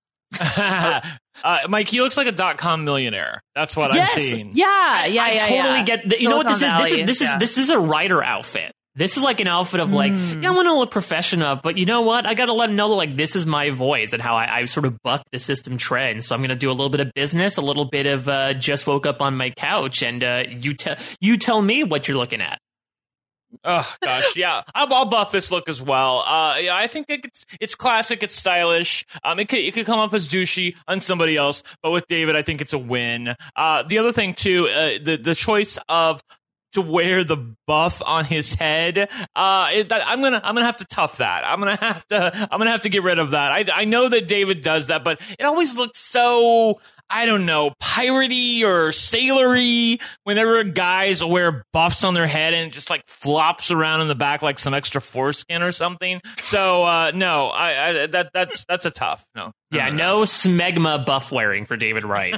Mike, he looks like a .com millionaire. That's what I'm seeing. I totally get that. You know what this is? This is a writer outfit. This is like an outfit of like, I want to look professional, but you know what? I got to let him know that like this is my voice and how I sort of buck the system trend. So I'm going to do a little bit of business, a little bit of just woke up on my couch, and you tell me what you're looking at. Oh gosh, yeah, I'll buff this look as well. Yeah, I think it's classic, it's stylish. It could come off as douchey on somebody else, but with David, I think it's a win. The other thing too, the choice to wear the buff on his head, I'm gonna have to tough that. I'm gonna have to get rid of that. I know that David does that, but it always looks so, I don't know, piratey or sailory whenever guys wear buffs on their head and it just like flops around in the back like some extra foreskin or something. So no, that's a tough no. Yeah, no smegma buff wearing for David Wright.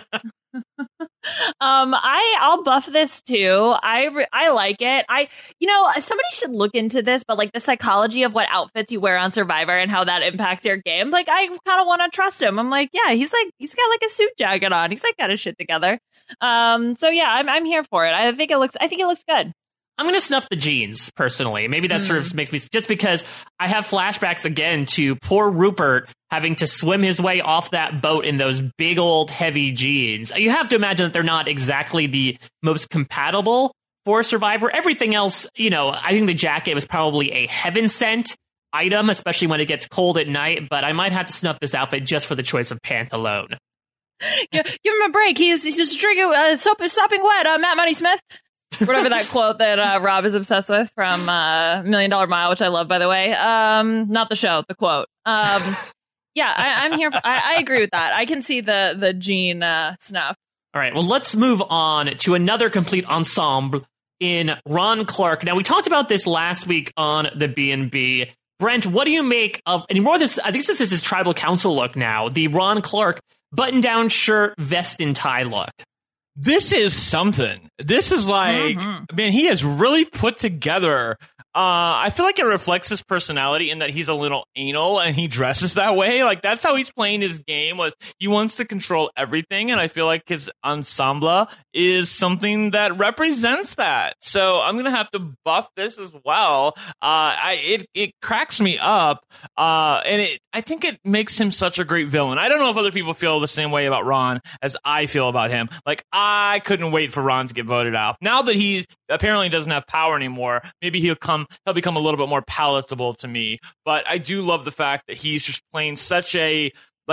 I'll buff this too. I like it. Somebody should look into this, but like the psychology of what outfits you wear on Survivor and how that impacts your game. Like I kind of want to trust him. I'm like, yeah, he's got like a suit jacket on. He's like got his shit together. So yeah, I'm here for it. I think it looks good. I'm going to snuff the jeans, personally. Maybe that sort of makes me... Just because I have flashbacks, again, to poor Rupert having to swim his way off that boat in those big old heavy jeans. You have to imagine that they're not exactly the most compatible for Survivor. Everything else, I think the jacket was probably a heaven-sent item, especially when it gets cold at night. But I might have to snuff this outfit just for the choice of pant alone. Give him a break. He's just drinking sopping wet, Matt Money Smith. Whatever that quote that Rob is obsessed with from $1 Million Mile, which I love, by the way. Not the show, the quote. Yeah, I'm here. I agree with that. I can see the jean snuff. All right, well, let's move on to another complete ensemble in Ron Clark. Now, we talked about this last week on the B&B. Brent, what do you make of, and more this, I think this is his Tribal Council look now, the Ron Clark button-down shirt, vest and tie look? This is something. This is like, man, he has really put together I feel like it reflects his personality in that he's a little anal and he dresses that way. Like, that's how he's playing his game. Was he wants to control everything, and I feel like his ensemble is something that represents that. So I'm gonna have to buff this as well. It cracks me up, and I think it makes him such a great villain. I don't know if other people feel the same way about Ron as I feel about him. Like, I couldn't wait for Ron to get voted out. Now that he apparently doesn't have power anymore, maybe he'll become a little bit more palatable to me. But I do love the fact that he's just playing such a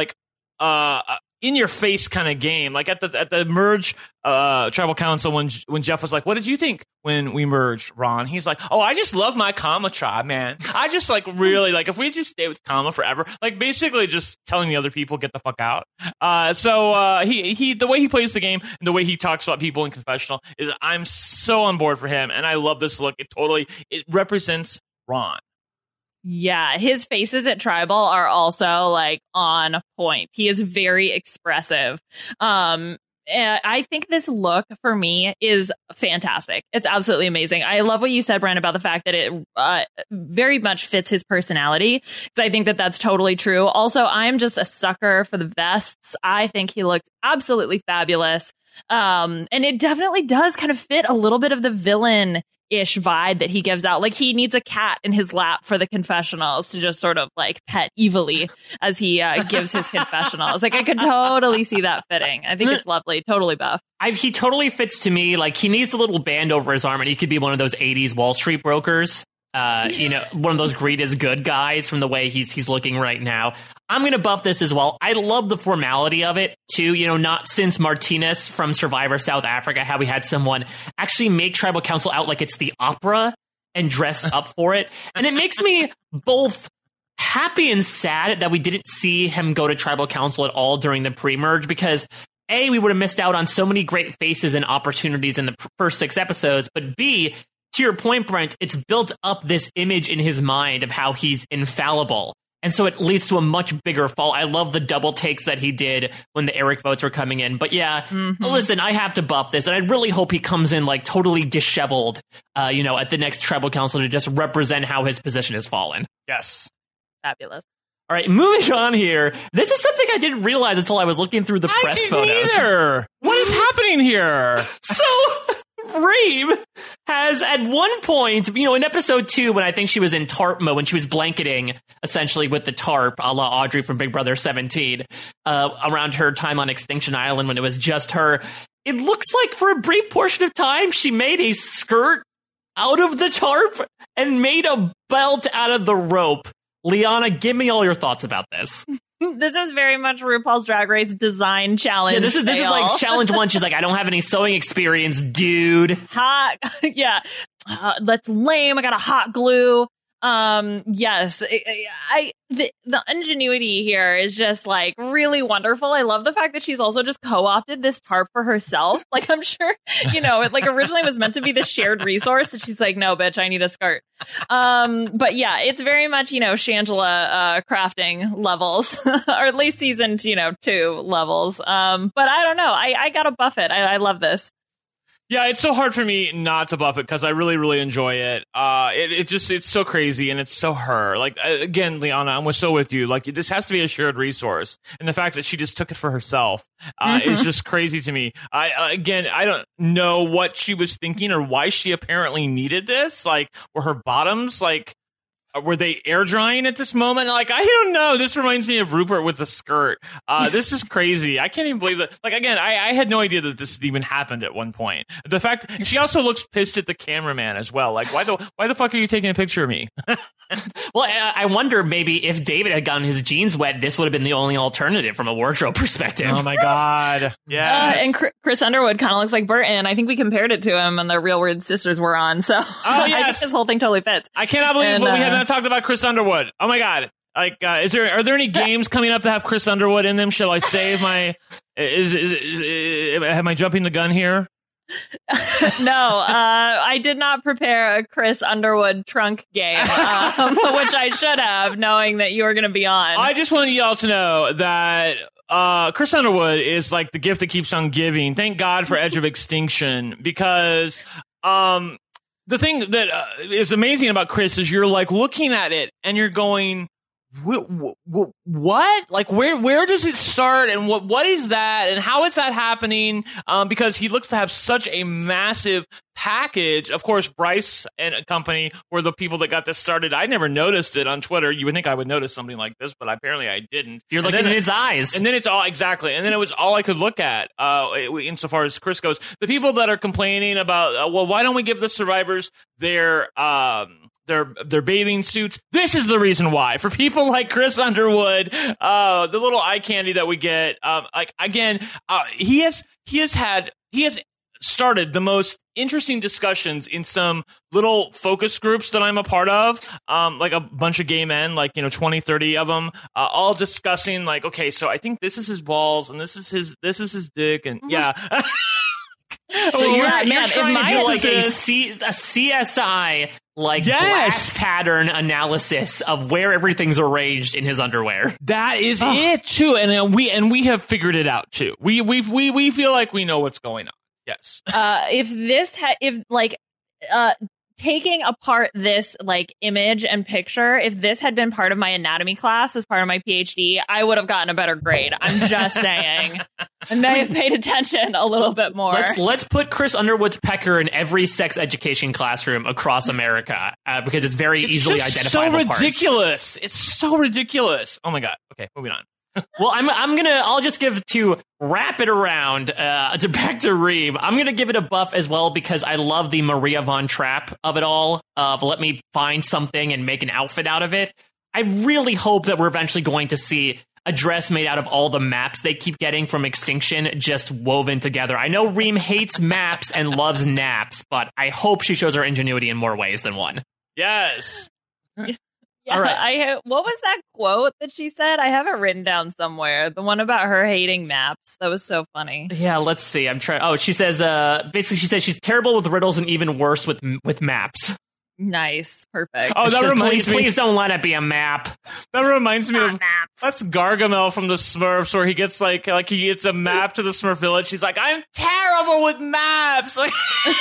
in your face kind of game. Like at the merge tribal council, when Jeff was like, "What did you think when we merged, Ron?" He's like, "Oh, I just love my Kama tribe, man. I just like really like if we just stay with Kama forever." Like basically just telling the other people get the fuck out. So he the way he plays the game and the way he talks about people in confessional is I'm so on board for him, and I love this look. It represents Ron. Yeah, his faces at Tribal are also like on point. He is very expressive. I think this look for me is fantastic. It's absolutely amazing. I love what you said, Brent, about the fact that it very much fits his personality, because I think that that's totally true. Also, I'm just a sucker for the vests. I think he looked absolutely fabulous. And it definitely does kind of fit a little bit of the villain-ish vibe that he gives out. Like, he needs a cat in his lap for the confessionals to just sort of like pet evilly as he gives his confessionals. Like, I could totally see that fitting. I think it's lovely. Totally buff. He totally fits to me. Like, he needs a little band over his arm, and he could be one of those 80s Wall Street brokers. One of those greed is good guys from the way he's looking right now. I'm going to buff this as well. I love the formality of it, too. Not since Martinez from Survivor South Africa, how we had someone actually make Tribal Council out like it's the opera and dress up for it. And it makes me both happy and sad that we didn't see him go to Tribal Council at all during the pre-merge, because A, we would have missed out on so many great faces and opportunities in the first 6 episodes, but B, to your point, Brent, it's built up this image in his mind of how he's infallible. And so it leads to a much bigger fall. I love the double takes that he did when the Eric votes were coming in. But yeah, Listen, I have to buff this. And I really hope he comes in like totally disheveled, at the next Tribal Council to just represent how his position has fallen. Yes. Fabulous. All right, moving on here. This is something I didn't realize until I was looking through the press photos. Either. What is happening here? So Reem has at one point, in episode 2, when I think she was in tarp mode, when she was blanketing essentially with the tarp, a la Audrey from Big Brother 17, around her time on Extinction Island when it was just her, it looks like for a brief portion of time she made a skirt out of the tarp and made a belt out of the rope. Liana, give me all your thoughts about this. This is very much RuPaul's Drag Race design challenge. Yeah, this is like challenge 1. She's like, I don't have any sewing experience, dude. Hot. Yeah. That's lame. I got a hot glue. Yes. The ingenuity here is just like really wonderful. I love the fact that she's also just co-opted this tarp for herself. Like, I'm sure, it like originally was meant to be the shared resource. And she's like, no, bitch, I need a skirt. But yeah, it's very much, Shangela, crafting levels, or at least season, 2 levels. But I don't know. I gotta buff it. I love this. Yeah, it's so hard for me not to buff it because I really, really enjoy it. It's so crazy and it's so her. Like, again, Liana, I'm so with you. Like, this has to be a shared resource. And the fact that she just took it for herself is just crazy to me. I don't know what she was thinking or why she apparently needed this. Like, were her bottoms, were they air drying at this moment? Like, I don't know. This reminds me of Rupert with the skirt. This is crazy. I can't even believe that. Like, again, I had no idea that this even happened at one point. The fact she also looks pissed at the cameraman as well. Like, why the fuck are you taking a picture of me? Well, I wonder maybe if David had gotten his jeans wet, this would have been the only alternative from a wardrobe perspective. Oh my God. Yeah. And Chris Underwood kind of looks like Burton. I think we compared it to him when the Real Weird Sisters were on. So I think this whole thing totally fits. I cannot believe we have not talked about Chris Underwood. Oh my God. Like, are there any games coming up that have Chris Underwood in them? Shall I save my, am I jumping the gun here? No, I did not prepare a Chris Underwood trunk game, which I should have, knowing that you were going to be on. I just wanted y'all to know that Chris Underwood is like the gift that keeps on giving. Thank God for Edge of Extinction, because the thing that is amazing about Chris is you're like looking at it and you're going, what? Like, where does it start, and what is that, and how is that happening? Because he looks to have such a massive package. Of course, Bryce and company were the people that got this started. I never noticed it on Twitter. You would think I would notice something like this, but apparently I didn't. You're looking in his eyes. And then it's all, exactly. And then it was all I could look at, insofar as Chris goes. The people that are complaining about, well, why don't we give the survivors their bathing suits? This is the reason why. For people like Chris Underwood, the little eye candy that we get, he has started the most interesting discussions in some little focus groups that I'm a part of, like a bunch of gay men, like, 20, 30 of them, all discussing like, okay, so I think this is his balls and this is his dick, and yeah. So you're trying to do like a CSI, like, glass pattern analysis of where everything's arranged in his underwear. That is it too, and we have figured it out too. We feel like we know what's going on. Yes. Taking apart this like image and picture, if this had been part of my anatomy class as part of my PhD, I would have gotten a better grade. I'm just saying. I may have paid attention a little bit more. Let's put Chris Underwood's pecker in every sex education classroom across America, because it's very easily identifiable. So ridiculous. It's so ridiculous. Oh my God. Okay, moving on. Well, I'll just give, to wrap it around, back to Reeb, I'm gonna give it a buff as well, because I love the Maria Von Trapp of it all, of let me find something and make an outfit out of it. I really hope that we're eventually going to see a dress made out of all the maps they keep getting from Extinction just woven together. I know Reem hates maps and loves naps, but I hope she shows her ingenuity in more ways than one. Yes. Yeah, all right. What was that quote that she said? I have it written down somewhere. The one about her hating maps. That was so funny. Yeah, let's see. I'm trying. Oh, she says, basically, she says she's terrible with riddles and even worse with maps. Nice. Perfect. Oh, that reminds me. Please don't let it be a map. That reminds me of maps. That's Gargamel from the Smurfs, where he gets like he gets a map to the Smurf village. He's like, I'm terrible with maps. Like.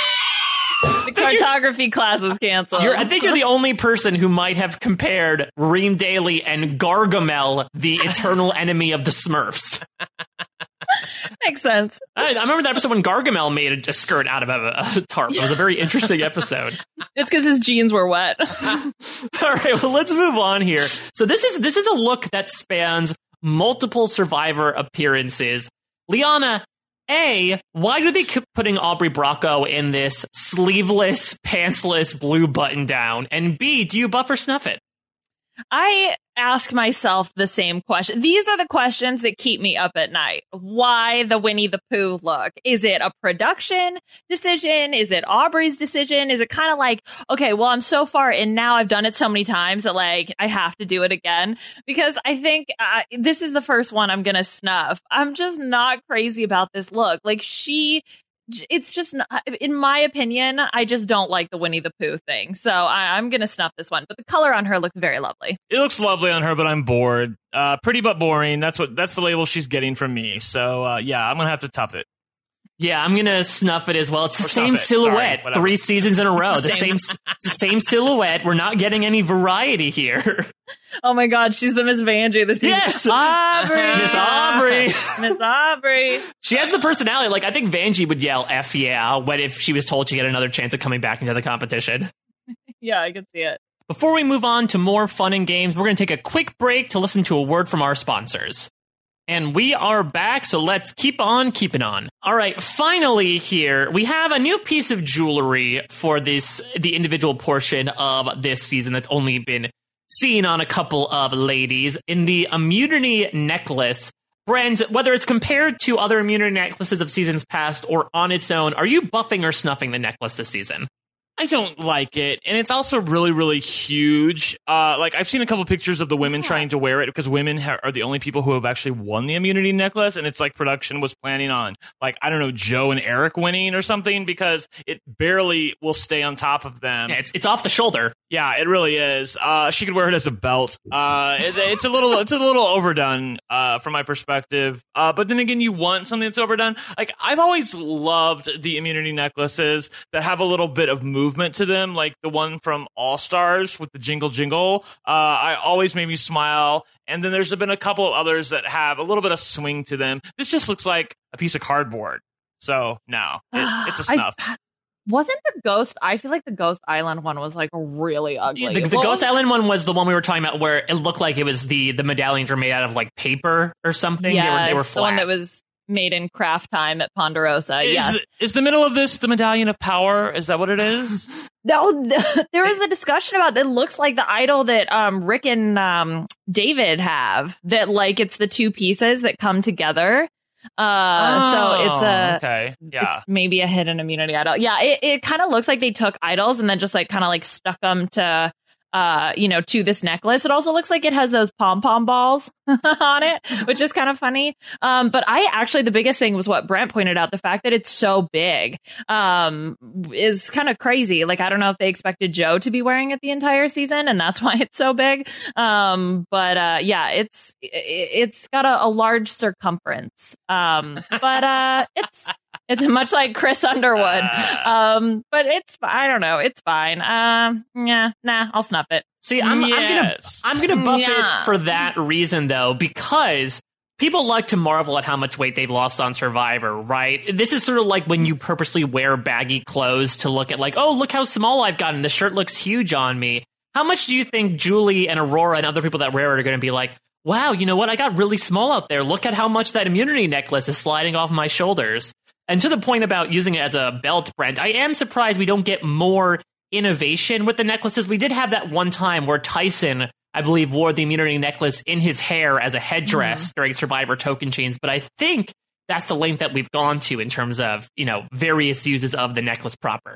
The cartography class was canceled. I think you're the only person who might have compared Reem Daly and Gargamel, the eternal enemy of the Smurfs. Makes sense. I remember that episode when Gargamel made a skirt out of a tarp. It was a very interesting episode. It's because his jeans were wet. All right, well, let's move on here. So this is a look that spans multiple Survivor appearances. Liana, why do they keep putting Aubrey Bracco in this sleeveless, pantsless blue button down? And B, do you buff or snuff it? I ask myself the same question. These are the questions that keep me up at night. Why the Winnie the Pooh look? Is it a production decision? Is it Aubrey's decision? Is it kind of like, okay, well, I'm so far in now, I've done it so many times that like I have to do it again? Because I think this is the first one I'm going to snuff. I'm just not crazy about this look. Like it's just, in my opinion, I just don't like the Winnie the Pooh thing. So I'm going to snuff this one. But the color on her looks very lovely. It looks lovely on her, but I'm bored. Pretty but boring. That's the label she's getting from me. So, yeah, I'm going to have to tough it. Yeah, I'm going to snuff it as well. It's the same silhouette. Sorry, 3 seasons in a row. It's the same silhouette. We're not getting any variety here. Oh my God, she's the Miss Vanjie this season. Yes! Aubrey! Miss Aubrey! Miss Aubrey! She has the personality. Like, I think Vanjie would yell F yeah if she was told she had another chance of coming back into the competition. Yeah, I can see it. Before we move on to more fun and games, we're going to take a quick break to listen to a word from our sponsors. And we are back, so let's keep on keeping on. All right, finally here, we have a new piece of jewelry for the individual portion of this season that's only been seen on a couple of ladies. In the immunity necklace, Brent, whether it's compared to other immunity necklaces of seasons past or on its own, are you buffing or snuffing the necklace this season? I don't like it, and it's also really, really huge. Like, I've seen a couple pictures of the women trying to wear it, because women are the only people who have actually won the immunity necklace, and it's like production was planning on, like, I don't know, Joe and Eric winning or something, because it barely will stay on top of them. Yeah, it's off the shoulder. Yeah, it really is. She could wear it as a belt. It's a little overdone from my perspective. But then again, you want something that's overdone. Like, I've always loved the immunity necklaces that have a little bit of movement to them, like the one from All Stars with the jingle jingle. I always made me smile. And then there's been a couple of others that have a little bit of swing to them. This just looks like a piece of cardboard. So no, it's a snuff. Wasn't the Ghost? I feel like the Ghost Island one was like really ugly. The Ghost Island one was the one we were talking about, where it looked like it was the medallions were made out of like paper or something. Yeah, they were flat. The one that was made in craft time at Ponderosa. Is the middle of this the Medallion of Power? Is that what it is? No, there was a discussion about that. Looks like the idol that Rick and David have. That like it's the two pieces that come together. So it's maybe a hidden immunity idol. Yeah, it kind of looks like they took idols and then just like kind of like stuck them to to this necklace. It also looks like it has those pom-pom balls on it, which is kind of funny. But the biggest thing was what Brent pointed out. The fact that it's so big is kind of crazy. Like, I don't know if they expected Joe to be wearing it the entire season and that's why it's so big. But it's got a large circumference. But it's much like Chris Underwood. But I don't know. It's fine. I'll snuff it. See, I'm gonna buff it for that reason though, because people like to marvel at how much weight they've lost on Survivor, right? This is sort of like when you purposely wear baggy clothes to look at like, oh, look how small I've gotten. The shirt looks huge on me. How much do you think Julie and Aurora and other people that wear it are going to be like, wow, you know what? I got really small out there. Look at how much that immunity necklace is sliding off my shoulders. And to the point about using it as a belt, Brent, I am surprised we don't get more innovation with the necklaces. We did have that one time where Tyson, I believe, wore the immunity necklace in his hair as a headdress during Survivor token chains. But I think that's the length that we've gone to in terms of, various uses of the necklace proper.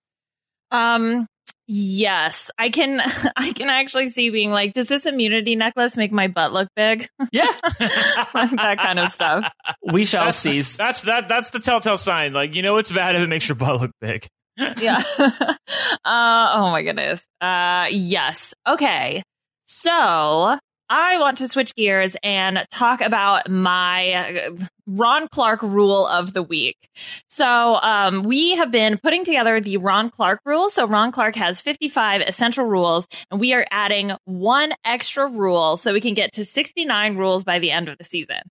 Yes, I can actually see being like, does this immunity necklace make my butt look big? Yeah. Like that kind of stuff. We shall see. That's the telltale sign. Like, it's bad if it makes your butt look big. Yeah. Oh my goodness. Yes. Okay. So I want to switch gears and talk about my Ron Clark rule of the week. So we have been putting together the Ron Clark rule. So Ron Clark has 55 essential rules, and we are adding one extra rule so we can get to 69 rules by the end of the season.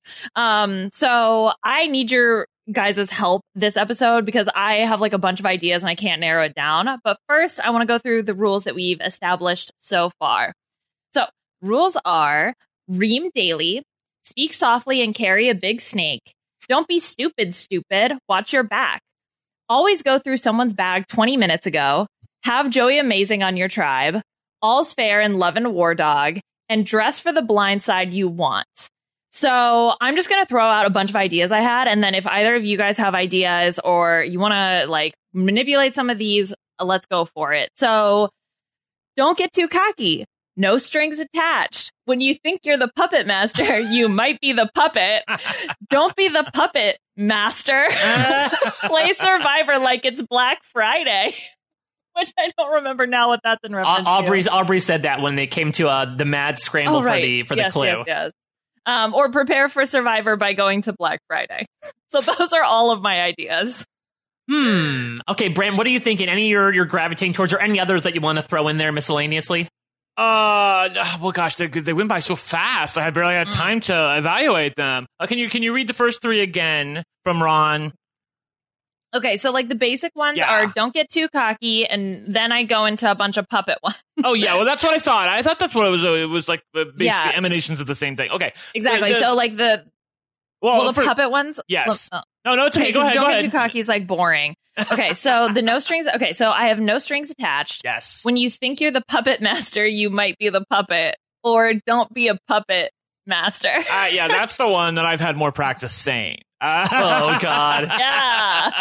So I need your guys' help this episode because I have like a bunch of ideas and I can't narrow it down. But first, I want to go through the rules that we've established so far. So rules are ream daily, speak softly and carry a big snake. Don't be stupid. Watch your back. Always go through someone's bag 20 minutes ago. Have Joey Amazing on your tribe. All's fair in Love and War Dog. And dress for the blind side you want. So I'm just going to throw out a bunch of ideas I had. And then if either of you guys have ideas or you want to like manipulate some of these, let's go for it. So don't get too cocky. No strings attached. When you think you're the puppet master, you might be the puppet. Don't be the puppet master. Play Survivor like it's Black Friday. Which I don't remember now what that's in reference to. Aubrey said that when they came to the mad scramble for the clue. Yes. Or prepare for Survivor by going to Black Friday. So those are all of my ideas. Okay, Brent, what are you thinking? Any you're gravitating towards, or any others that you want to throw in there miscellaneously? Well, gosh, they went by so fast. I barely had time to evaluate them. Can you read the first three again from Ron? Okay, so like the basic ones are don't get too cocky, and then I go into a bunch of puppet ones. Oh yeah, well that's what I thought. I thought that's what it was. It was like basically emanations of the same thing. Okay, exactly. So like the puppet ones. Yes. No, it's okay. Go ahead. Don't get too cocky is like boring. Okay, so the no strings. Okay, so I have no strings attached. Yes. When you think you're the puppet master, you might be the puppet, or don't be a puppet master. Yeah, that's the one that I've had more practice saying. Oh God. Yeah.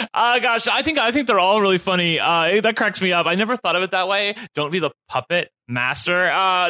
Gosh, I think they're all really funny. That cracks me up. I never thought of it that way. Don't be the puppet Master.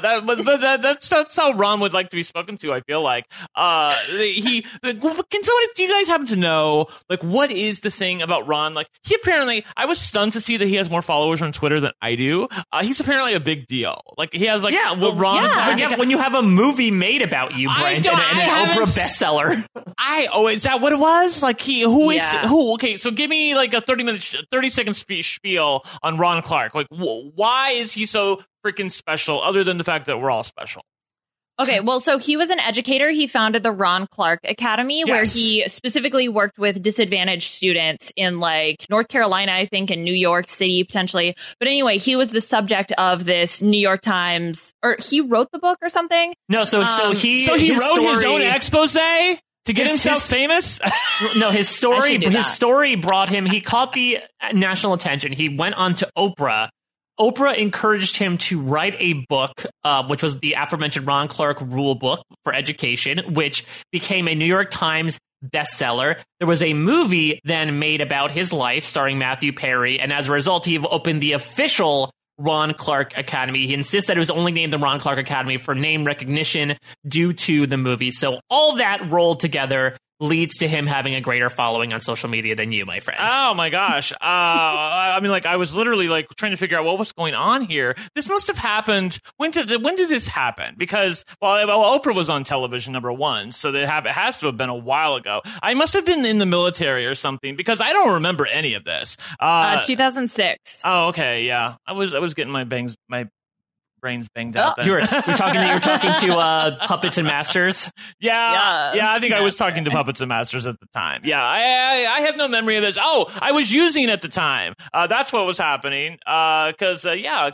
That's how Ron would like to be spoken to. I feel like do you guys happen to know like what is the thing about Ron? Like he apparently, I was stunned to see that he has more followers on Twitter than I do. He's apparently a big deal. Like he has like Ron. When you have a movie made about you, Brent, and an Oprah bestseller. Is that what it was? Like who? Okay, so give me like a 30-second spiel on Ron Clark. Like why is he so freaking special other than the fact that we're all special? Okay, well, so he was an educator. He founded the Ron Clark Academy, where he specifically worked with disadvantaged students in like North Carolina, I think, and New York City, potentially. But anyway, he was the subject of this New York Times, or he wrote the book or something. No, so he wrote his own expose to get himself famous? No, his story brought him, he caught the national attention. He went on to Oprah. Oprah encouraged him to write a book, which was the aforementioned Ron Clark Rule Book for Education, which became a New York Times bestseller. There was a movie then made about his life starring Matthew Perry, and as a result, he opened the official Ron Clark Academy. He insists that it was only named the Ron Clark Academy for name recognition due to the movie. So all that rolled together leads to him having a greater following on social media than you, my friend. Oh my gosh. I mean, like I was literally like trying to figure out what was going on here. This must have happened. When did this happen? Because Oprah was on television, number one, so it has to have been a while ago. I must have been in the military or something because I don't remember any of this. 2006. Oh, okay, yeah. I was getting my brains banged up. You're talking to Puppets and Masters. Yeah, I think I was talking to Puppets and Masters at the time. Yeah, I have no memory of this. Oh, I was using at the time. That's what was happening. Because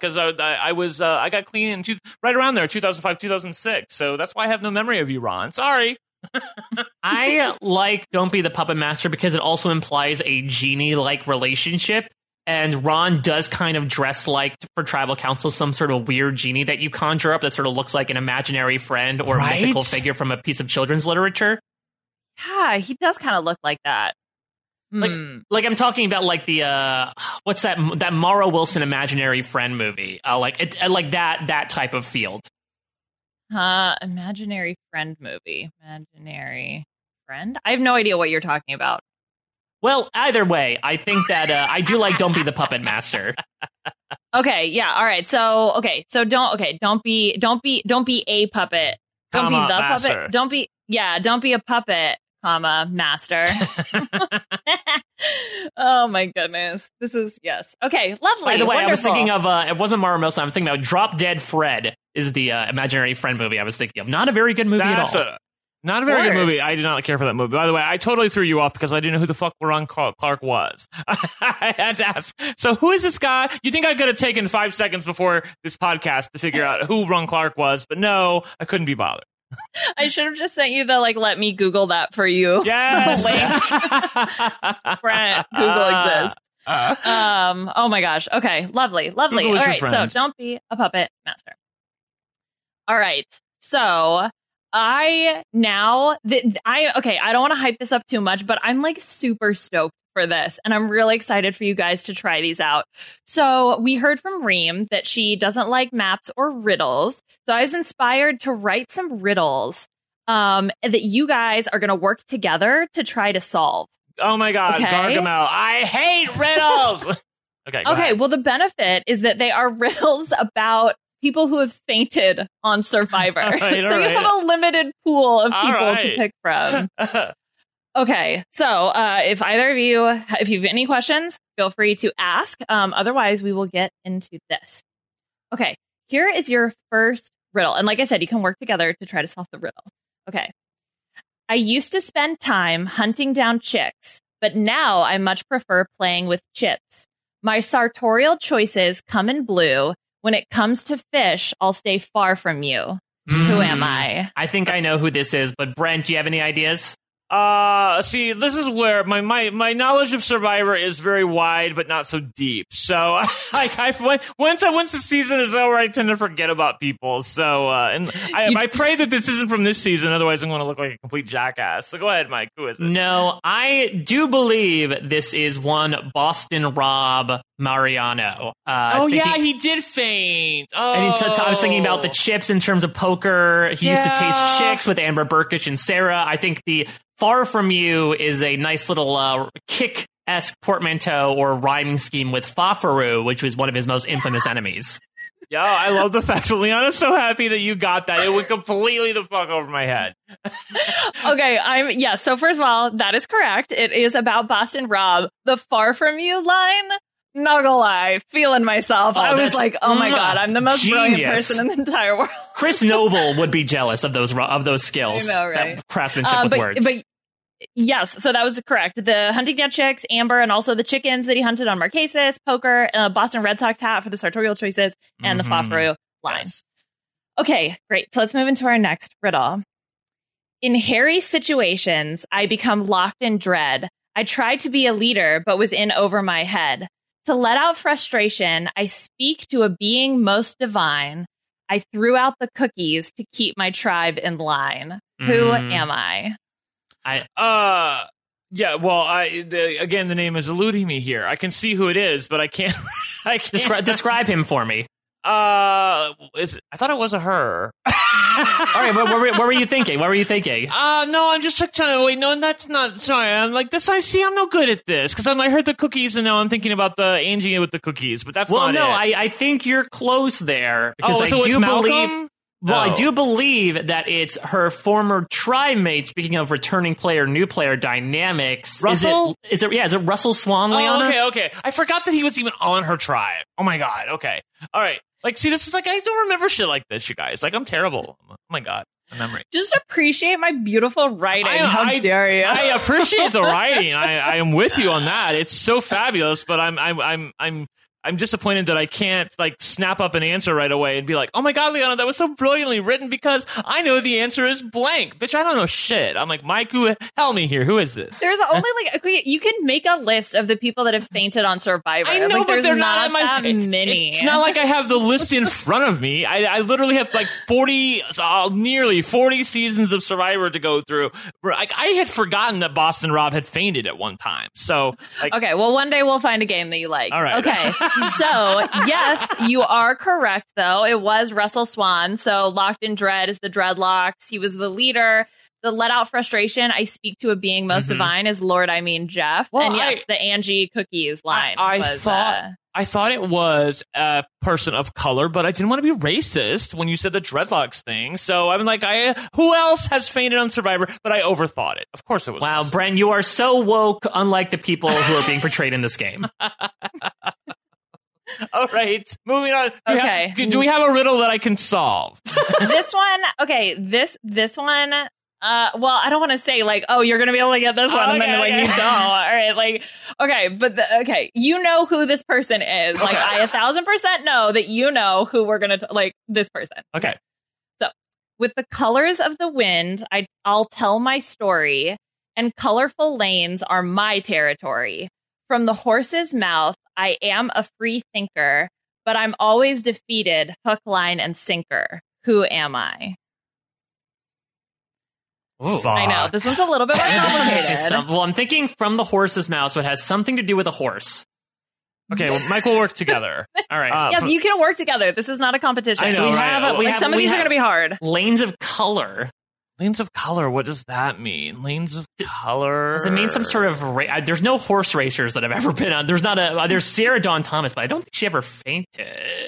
I got clean in right around there, 2005, 2006. So that's why I have no memory of you, Ron. Sorry. I like Don't Be the Puppet Master because it also implies a genie-like relationship. And Ron does kind of dress like, for tribal council, some sort of weird genie that you conjure up that sort of looks like an imaginary friend or a mythical figure from a piece of children's literature. Yeah, he does kind of look like that. Like I'm talking about like the what's that Mara Wilson imaginary friend movie? Like that type of field. Imaginary friend movie. Imaginary friend? I have no idea what you're talking about. Well, either way, I think that I do like Don't Be the Puppet Master. Okay, yeah, all right. So don't be a puppet. Don't be the master. puppet. Don't be a puppet, master. Oh my goodness. This is okay, lovely. By the way, wonderful. I was thinking of it wasn't Mara Wilson, I was thinking about Drop Dead Fred is the imaginary friend movie I was thinking of. Not a very good movie at all. Not a very good movie. I did not care for that movie. By the way, I totally threw you off because I didn't know who the fuck Ron Clark was. I had to ask. So who is this guy? You think I could have taken 5 seconds before this podcast to figure out who Ron Clark was, but no, I couldn't be bothered. I should have just sent you the let me Google that for you. Yes. Brent, Google exists. Oh my gosh. Okay. Lovely. All right. So don't be a puppet master. All right. So I don't want to hype this up too much, but I'm super stoked for this. And I'm really excited for you guys to try these out. So we heard from Reem that she doesn't like maps or riddles. So I was inspired to write some riddles that you guys are going to work together to try to solve. Oh my God, okay? Gargamel. I hate riddles. Okay, well, the benefit is that they are riddles about people who have fainted on Survivor. You have a limited pool of people to pick from. Okay, so if either of you, if you have any questions, feel free to ask. Otherwise, we will get into this. Okay, here is your first riddle. And like I said, you can work together to try to solve the riddle. Okay. I used to spend time hunting down chicks, but now I much prefer playing with chips. My sartorial choices come in blue. When it comes to fish, I'll stay far from you. Who am I? I think I know who this is, but Brent, do you have any ideas? See, this is where my knowledge of Survivor is very wide, but not so deep. So, once the season is over, I tend to forget about people. So, and I pray that this isn't from this season. Otherwise, I'm going to look like a complete jackass. So, go ahead, Mike. Who is it? No, I do believe this is one Boston Rob Mariano. He did faint. Oh, and I was thinking about the chips in terms of poker. He used to taste chicks with Amber Burkish and Sarah. I think the Far From You is a nice little kick-esque portmanteau or rhyming scheme with Fafaru, which was one of his most infamous enemies. Yeah, I love the fact that Liana's so happy that you got that. It went completely the fuck over my head. Okay, so first of all, that is correct. It is about Boston Rob. The Far From You line, not gonna lie, feeling myself. I was like, oh my God, I'm the most brilliant person in the entire world. Chris Noble would be jealous of those skills. I know, right? That craftsmanship with words. But yes, so that was correct. The hunting down chicks, Amber, and also the chickens that he hunted on Marquesas, poker, Boston Red Sox hat for the sartorial choices, and the Fafaru line. Yes. Okay, great. So let's move into our next riddle. In hairy situations, I become locked in dread. I tried to be a leader, but was in over my head. To let out frustration, I speak to a being most divine. I threw out the cookies to keep my tribe in line. Who am I? Again, the name is eluding me here. I can see who it is, but I can't. Describe him for me. I thought it was a her. All right, what were you thinking? No, I'm just trying to wait. No, that's not. Sorry, I'm like this. I see. I'm no good at this because I heard the cookies, and now I'm thinking about the Angie with the cookies. But that's not it. I think you're close there because so I do it's believe. Well, I do believe that it's her former tribe mate. Speaking of returning player, new player dynamics, Russell? Is it Russell Swan, Liana? Oh, okay. I forgot that he was even on her tribe. Oh my God. Okay. All right. Like, see, this is like I don't remember shit like this, you guys. Like, I'm terrible. Oh my God. Memory. Just appreciate my beautiful writing. How dare you? I appreciate the writing. I am with you on that. It's so fabulous, but I'm disappointed that I can't like snap up an answer right away and be like, oh my God, Liana, that was so brilliantly written because I know the answer is blank. Bitch, I don't know shit. I'm like, Mike, help me here. Who is this? There's only you can make a list of the people that have fainted on Survivor. I know, but they're not that many. It's not like I have the list in front of me. I literally have like nearly 40 seasons of Survivor to go through. Like, I had forgotten that Boston Rob had fainted at one time. So, okay, well, one day we'll find a game that you like. All right. Okay. So, yes, you are correct, though. It was Russell Swan. So, Locked in Dread is the Dreadlocks. He was the leader. The Let Out Frustration, I speak to a being most divine, is Lord, I mean Jeff. Well, and yes, the Angie Cookies line. I thought it was a person of color, but I didn't want to be racist when you said the Dreadlocks thing. So I'm like, who else has fainted on Survivor? But I overthought it. Of course it was. Wow, Russell. Brent, you are so woke, unlike the people who are being portrayed in this game. All right, moving on. Okay. Do we have a riddle that I can solve? This one, okay, this one, well, I don't want to say like, oh, you're going to be able to get this one. And then like, you don't. All right. Like, okay. But you know who this person is. Like, I 1,000% know that you know who we're going to, like, this person. Okay. So with the colors of the wind, I'll tell my story, and colorful lanes are my territory. From the horse's mouth, I am a free thinker, but I'm always defeated, hook, line, and sinker. Who am I? Ooh. I know. This one's a little bit more complicated. Well, I'm thinking from the horse's mouth, so it has something to do with a horse. Okay, well, Mike will work together. All right. Yes, you can work together. This is not a competition. I know, some of these are going to be hard. Lanes of color. Lanes of color, what does that mean? Lanes of color? Does it mean some sort of there's no horse racers that have ever been on. There's Sarah Dawn Thomas, but I don't think she ever fainted.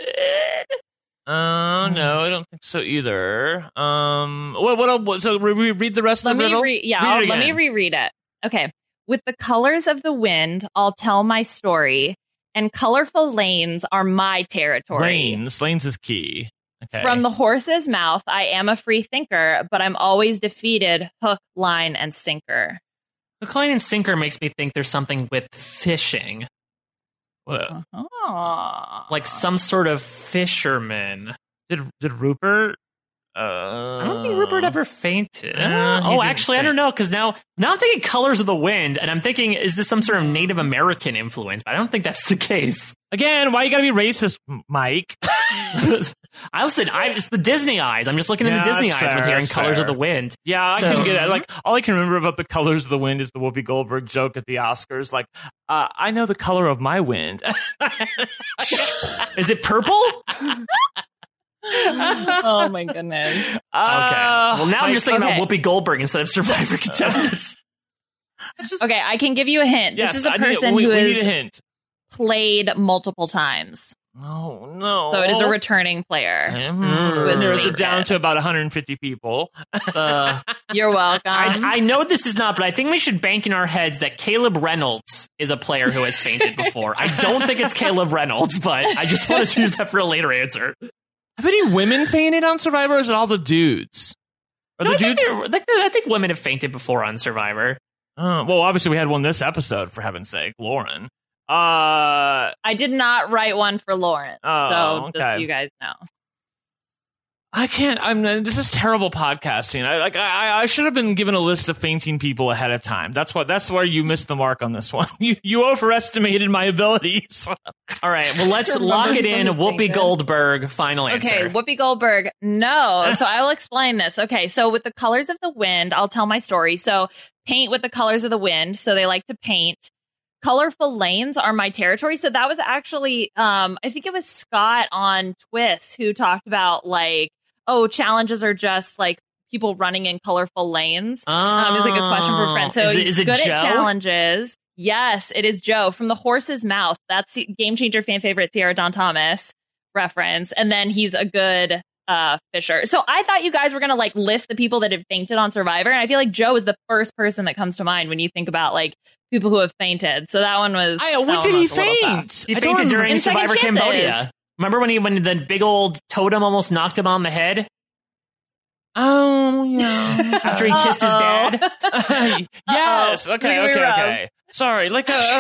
No, I don't think so either. So read the rest of the riddle? Let me reread it. Okay. With the colors of the wind, I'll tell my story, and colorful lanes are my territory. Lanes is key. Okay. From the horse's mouth, I am a free thinker, but I'm always defeated, hook, line, and sinker. Hook, line, and sinker makes me think there's something with fishing. What? Like some sort of fisherman. Did Rupert I don't think Rupert ever fainted. He Actually, I didn't don't know, because now I'm thinking Colors of the Wind, and I'm thinking, is this some sort of Native American influence? But I don't think that's the case. Again, why you gotta be racist, Mike? It's the Disney eyes. I'm just looking in the Disney eyes with hearing Colors of the Wind. Yeah, I can get it. Like, all I can remember about the Colors of the Wind is the Whoopi Goldberg joke at the Oscars. Like, I know the color of my wind. Is it purple? Oh my goodness. Okay. Well, now I'm just thinking about Whoopi Goldberg instead of Survivor contestants. Okay, I can give you a hint. Yes, this is a person who we need a has hint. played multiple times. No. So it is a returning player. There's it down to about 150 people. You're welcome. I know this is not, but I think we should bank in our heads that Caleb Reynolds is a player who has fainted before. I don't think it's Caleb Reynolds, but I just want to choose that for a later answer. Have any women fainted on Survivor, or is it all the dudes? I think women have fainted before on Survivor. Well, obviously we had one this episode, for heaven's sake, Lauren. I did not write one for Lauren, so just so you guys know. I can't. This is terrible podcasting. I should have been given a list of fainting people ahead of time. That's where you missed the mark on this one. You overestimated my abilities. All right. Well, let's lock it in. Whoopi Goldberg. Final answer. Okay, Whoopi Goldberg. No. So I will explain this. Okay, so with the Colors of the Wind, I'll tell my story. So paint with the colors of the wind. So they like to paint. Colorful lanes are my territory. So that was actually, I think it was Scott on Twist who talked about challenges are just like people running in colorful lanes. It was like a question for friends. So is it good Joe? At challenges. Yes, it is Joe from The Horse's Mouth. That's the Game Changer fan favorite Sierra Dawn Thomas reference. And then he's a good fisher. So I thought you guys were going to list the people that have fainted on Survivor. And I feel like Joe is the first person that comes to mind when you think about people who have fainted. So that one was. When did he faint? He fainted during Survivor Cambodia. Remember when the big old totem almost knocked him on the head? Oh, yeah. After he kissed his dad? Yes. Okay. Sorry.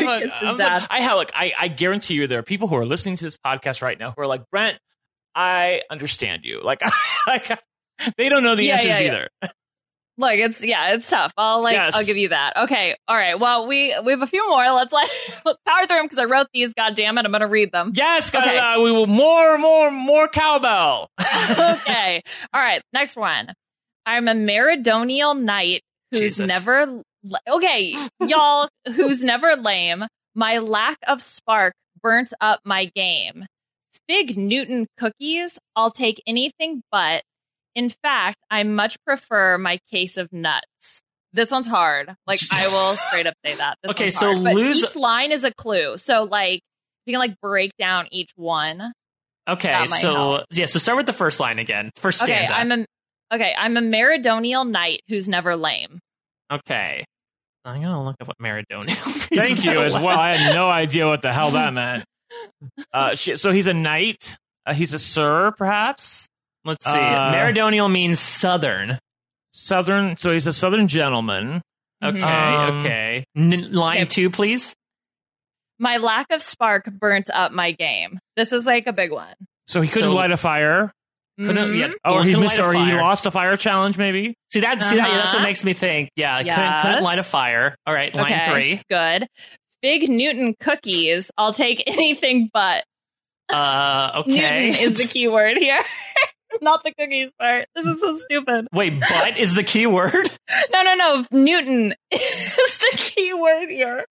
I guarantee you there are people who are listening to this podcast right now who are like, Brent, I understand you. They don't know the answers either. Look, it's tough. I'll give you that. Okay. All right. Well, we have a few more. Let's power through them because I wrote these. God damn it. I'm going to read them. Yes. Okay. We will more cowbell. Okay. All right. Next one. I'm a Meridonial knight who's never. Okay, y'all, who's never lame. My lack of spark burnt up my game. Fig Newton cookies. I'll take anything but. In fact, I much prefer my case of nuts. This one's hard. I will straight up say that. This okay, so each line is a clue. So you can break down each one. Okay, so start with the first line again. First stanza. I'm a Meridonial knight who's never lame. Okay. I'm going to look up what Meridonial means. Thank you as well. I had no idea what the hell that meant. So he's a knight. He's a sir, perhaps? Let's see. Meridonial means southern. Southern. So he's a southern gentleman. Okay. Line 2, please. My lack of spark burnt up my game. This is a big one. So he couldn't light a fire. Or he lost a fire challenge, maybe. See that? That's what makes me think. Yeah, yes. couldn't light a fire. All right, line 3. Good. Fig Newton cookies. I'll take anything but. Okay. Newton is the key word here. Not the cookies part. This is so stupid. Wait, but is the key word? No. Newton is the key word here.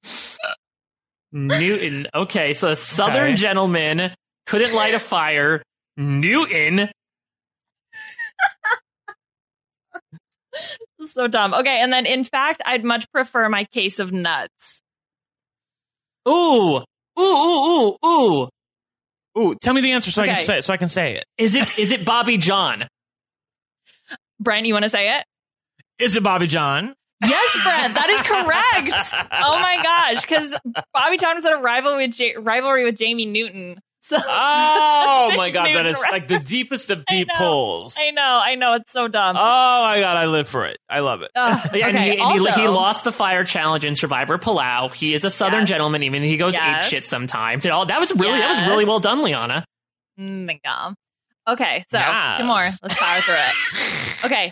Newton. Okay, so a southern gentleman couldn't light a fire. Newton. This is so dumb. Okay, and then in fact, I'd much prefer my case of nuts. Ooh. Ooh, tell me the answer so I can say it. Is it Bobby John? Brian, you want to say it? Is it Bobby John? Yes, Brent, that is correct. Oh my gosh, because Bobby John was in a rivalry with Jamie Newton. So oh my god, that is the deepest of deep pulls. I know, it's so dumb. Oh my god, I live for it. I love it. He lost the fire challenge in Survivor Palau. He is a southern gentleman, even he goes ape shit sometimes. That was really well done, Liana. Thank you. Okay, so Yes. two more. Let's power through it. Okay.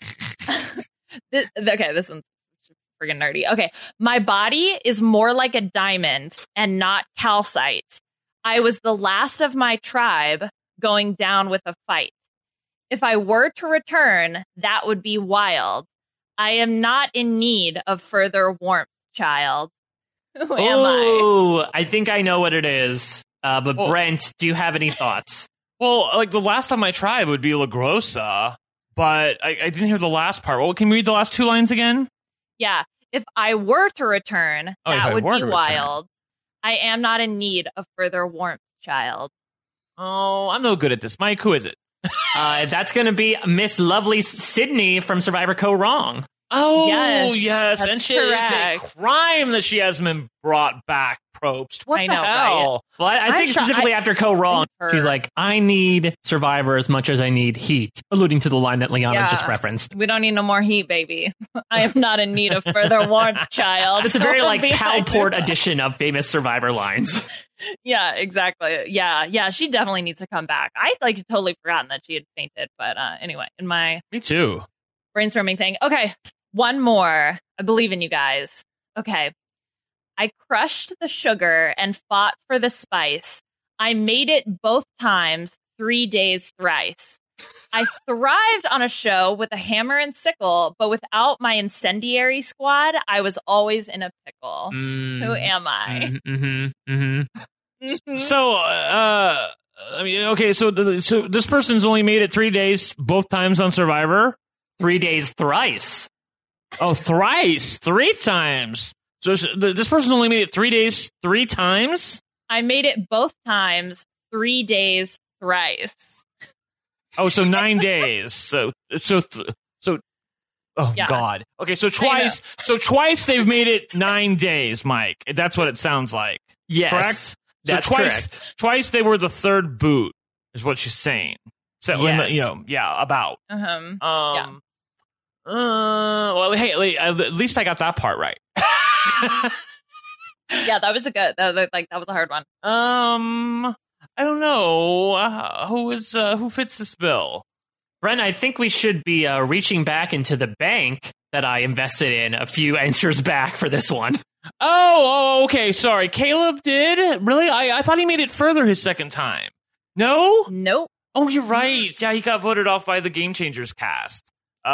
This one's friggin' nerdy. Okay, my body is more like a diamond and not calcite. I was the last of my tribe going down with a fight. If I were to return, that would be wild. I am not in need of further warmth, child. Who am I? Oh, I think I know what it is. But Brent, do you have any thoughts? Well, like the last time I tried would be La Grossa, but I didn't hear the last part. Well, can you read the last two lines again? Yeah. If I were to return, that would be wild. I am not in need of further warmth, child. Oh, I'm no good at this. Mike, who is it? That's going to be Miss Lovely Sydney from Survivor Co. Wrong. Oh, Yes, and that's it's a correct. crime that she hasn't been brought back, Probst. What I the know, hell? Well, I think specifically after Co. Wrong, she's like, I need Survivor as much as I need heat, alluding to the line that Liana just referenced. We don't need no more heat, baby. I am not in need of further warmth, child. It's a very like Be Calport like- edition of famous Survivor lines. Yeah, exactly. Yeah, she definitely needs to come back. I like totally forgotten that she had fainted, but anyway, in my Me too. brainstorming thing. Okay, one more. I believe in you guys. Okay. I crushed the sugar and fought for the spice. I made it both times, 3 days thrice. I thrived on a show with a hammer and sickle, but without my incendiary squad, I was always in a pickle. Who am I? So, I mean, okay, so this person's only made it 3 days, both times on Survivor. 3 days thrice. Oh, thrice, 3 times. So this person's only made it 3 days, 3 times. I made it both times, 3 days thrice. Oh, so 9 days. So. Oh Yeah. God. Okay, so twice. So twice they've made it 9 days, Mike. That's what it sounds like. Yes. Correct. That's so correct. Twice they were the third boot, is what she's saying. So Yes. about. Yeah. Well, hey, at least I got that part right. Yeah, that was that was a hard one. I don't know who fits this bill. Brent, I think we should be reaching back into the bank that I invested in a few answers back for this one. Oh, okay. Sorry, Caleb did really. I thought he made it further his second time. No. Nope. Oh, you're right. Yeah, he got voted off by the Game Changers cast.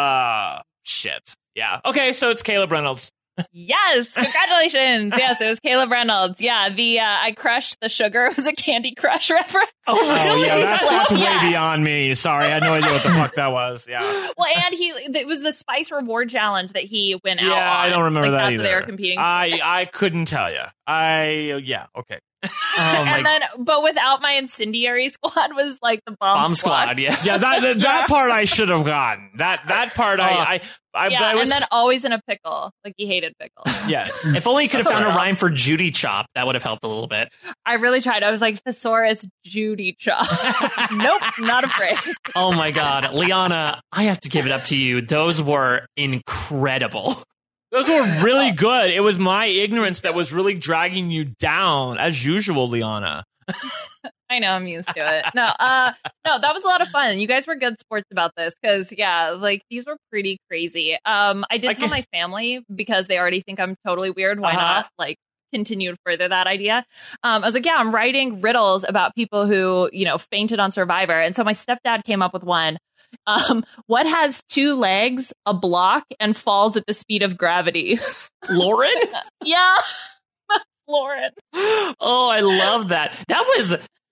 Shit. Yeah. Okay, so it's Caleb Reynolds. Yes, congratulations. Yes, it was Caleb Reynolds. Yeah, the I crushed the sugar was a Candy Crush reference. Oh, really? Oh, yeah, that's Yeah. way beyond me. Sorry, I had no idea what the fuck that was. Yeah. Well, and it was the Spice Reward Challenge that he went out on. Yeah, I don't remember that that's either. what they were competing for. I couldn't tell you. Yeah, okay. And then, but without my incendiary squad was like the bomb squad. Yeah. Yeah, that part I should have gotten. That part I Yeah, was, and then always in a pickle. Like he hated pickles. yes. If only you could have found a rough. rhyme for Judy Chop, that would have helped a little bit. I really tried. I was like, Thesaurus Judy Chop. Nope, not afraid. Oh my God. Liana, I have to give it up to you. Those were incredible. Those were really good. It was my ignorance that was really dragging you down, as usual, Liana. I know, I'm used to it. No, that was a lot of fun. You guys were good sports about this because, yeah, like these were pretty crazy. I did tell my family because they already think I'm totally weird. Why not? Like, continue to further that idea. I was like, yeah, I'm writing riddles about people who, fainted on Survivor. And so my stepdad came up with one. What has 2 legs, a block, and falls at the speed of gravity? Lauren? Yeah, Lauren. Oh, I love that. That was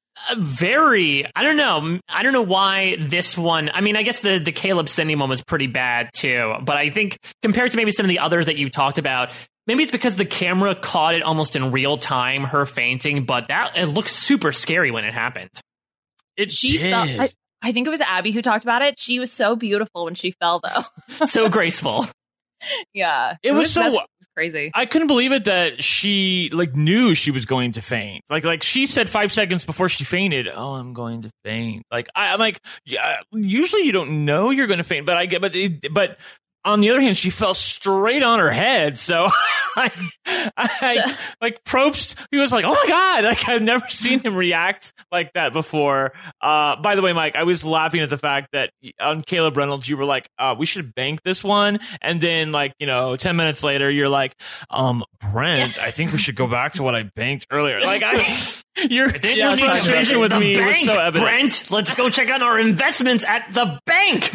I don't know why this one. I mean, I guess the Caleb Cindy one was pretty bad too, but I think compared to maybe some of the others that you talked about, maybe it's because the camera caught it almost in real time, her fainting, but it looked super scary when it happened. She fell. I think it was Abby who talked about it. She was so beautiful when she fell, though. So graceful. Yeah. It was crazy. I couldn't believe it that she knew she was going to faint. Like she said 5 seconds before she fainted, "Oh, I'm going to faint." Like I'm like, yeah, usually you don't know you're going to faint, but on the other hand, she fell straight on her head. So I like Probst, he was like, oh my God, like I've never seen him react like that before. By the way, Mike, I was laughing at the fact that on Caleb Reynolds, you were like, we should bank this one. And then 10 minutes later, you're like, Brent, I think we should go back to what I banked earlier. Like your frustration with me was so evident. Brent, let's go check on our investments at the bank.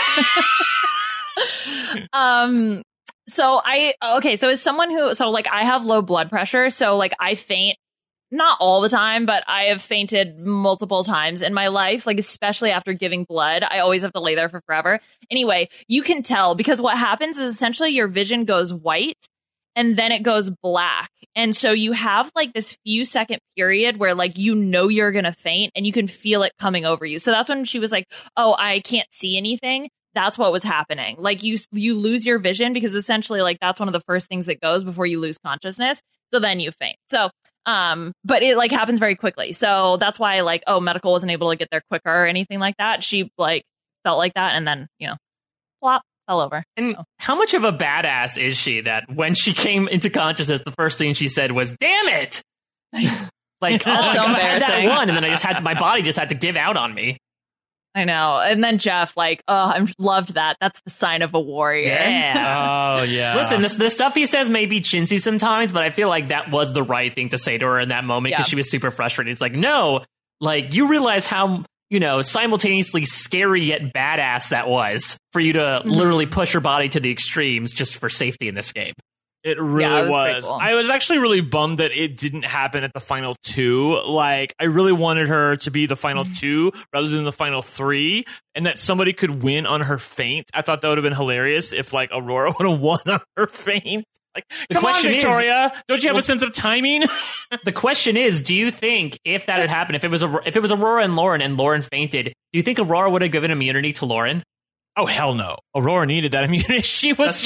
So as someone who, I have low blood pressure, so I faint, not all the time, but I have fainted multiple times in my life, especially after giving blood. I always have to lay there for forever. Anyway, you can tell because what happens is essentially your vision goes white and then it goes black. And so you have this few second period where you're going to faint and you can feel it coming over you. So that's when she was like, oh, I can't see anything. That's what was happening. You lose your vision because essentially that's one of the first things that goes before you lose consciousness. So then you faint. So, but it happens very quickly. So that's why medical wasn't able to get there quicker or anything like that. She felt like that and then, plop, fell over. And how much of a badass is she that when she came into consciousnness, the first thing she said was, damn it. I had that one and then my body just had to give out on me. I know. And then Jeff, I loved that. That's the sign of a warrior. Yeah. Oh, yeah. Listen, the stuff he says may be chintzy sometimes, but I feel like that was the right thing to say to her in that moment because she was super frustrated. It's no, you realize how, simultaneously scary yet badass that was for you to literally push your body to the extremes just for safety in this game. It really was. Cool. I was actually really bummed that it didn't happen at the final 2. I really wanted her to be the final 2 rather than the final 3, and that somebody could win on her feint. I thought that would have been hilarious if Aurora would have won on her feint. Come on, Victoria! Don't you have a sense of timing? The question is, do you think if that had happened, if it was Aurora and Lauren fainted, do you think Aurora would have given immunity to Lauren? Oh hell no! Aurora needed that immunity. She was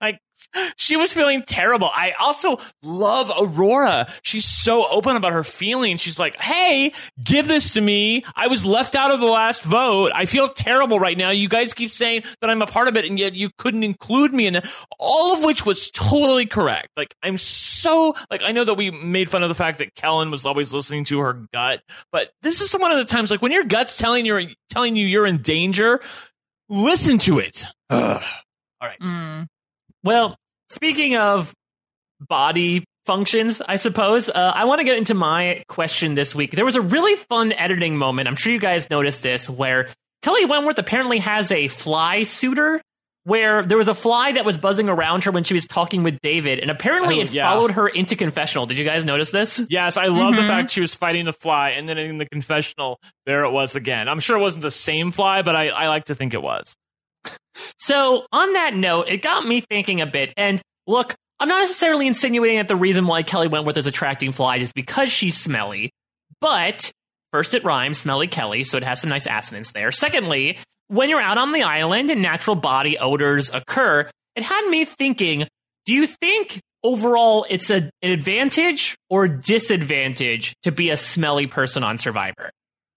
feeling terrible. I also love Aurora. She's so open about her feelings. She's like, hey, give this to me. I was left out of the last vote. I feel terrible right now. You guys keep saying that I'm a part of it, and yet you couldn't include me in it. All of which was totally correct. I'm so, I know that we made fun of the fact that Kellen was always listening to her gut, but this is one of the times, when your gut's telling you you're in danger, listen to it. Ugh. All right. Well, speaking of body functions, I suppose, I want to get into my question this week. There was a really fun editing moment. I'm sure you guys noticed this, where Kelly Wentworth apparently has a fly suitor, where there was a fly that was buzzing around her when she was talking with David, and apparently it followed her into confessional. Did you guys notice this? Yes, I love the fact she was fighting the fly, and then in the confessional, there it was again. I'm sure it wasn't the same fly, but I like to think it was. So, on that note, it got me thinking a bit. And look, I'm not necessarily insinuating that the reason why Kelly Wentworth is attracting flies is because she's smelly. But, first, it rhymes, Smelly Kelly, so it has some nice assonance there. Secondly, when you're out on the island and natural body odors occur, it had me thinking, do you think overall it's an advantage or disadvantage to be a smelly person on Survivor?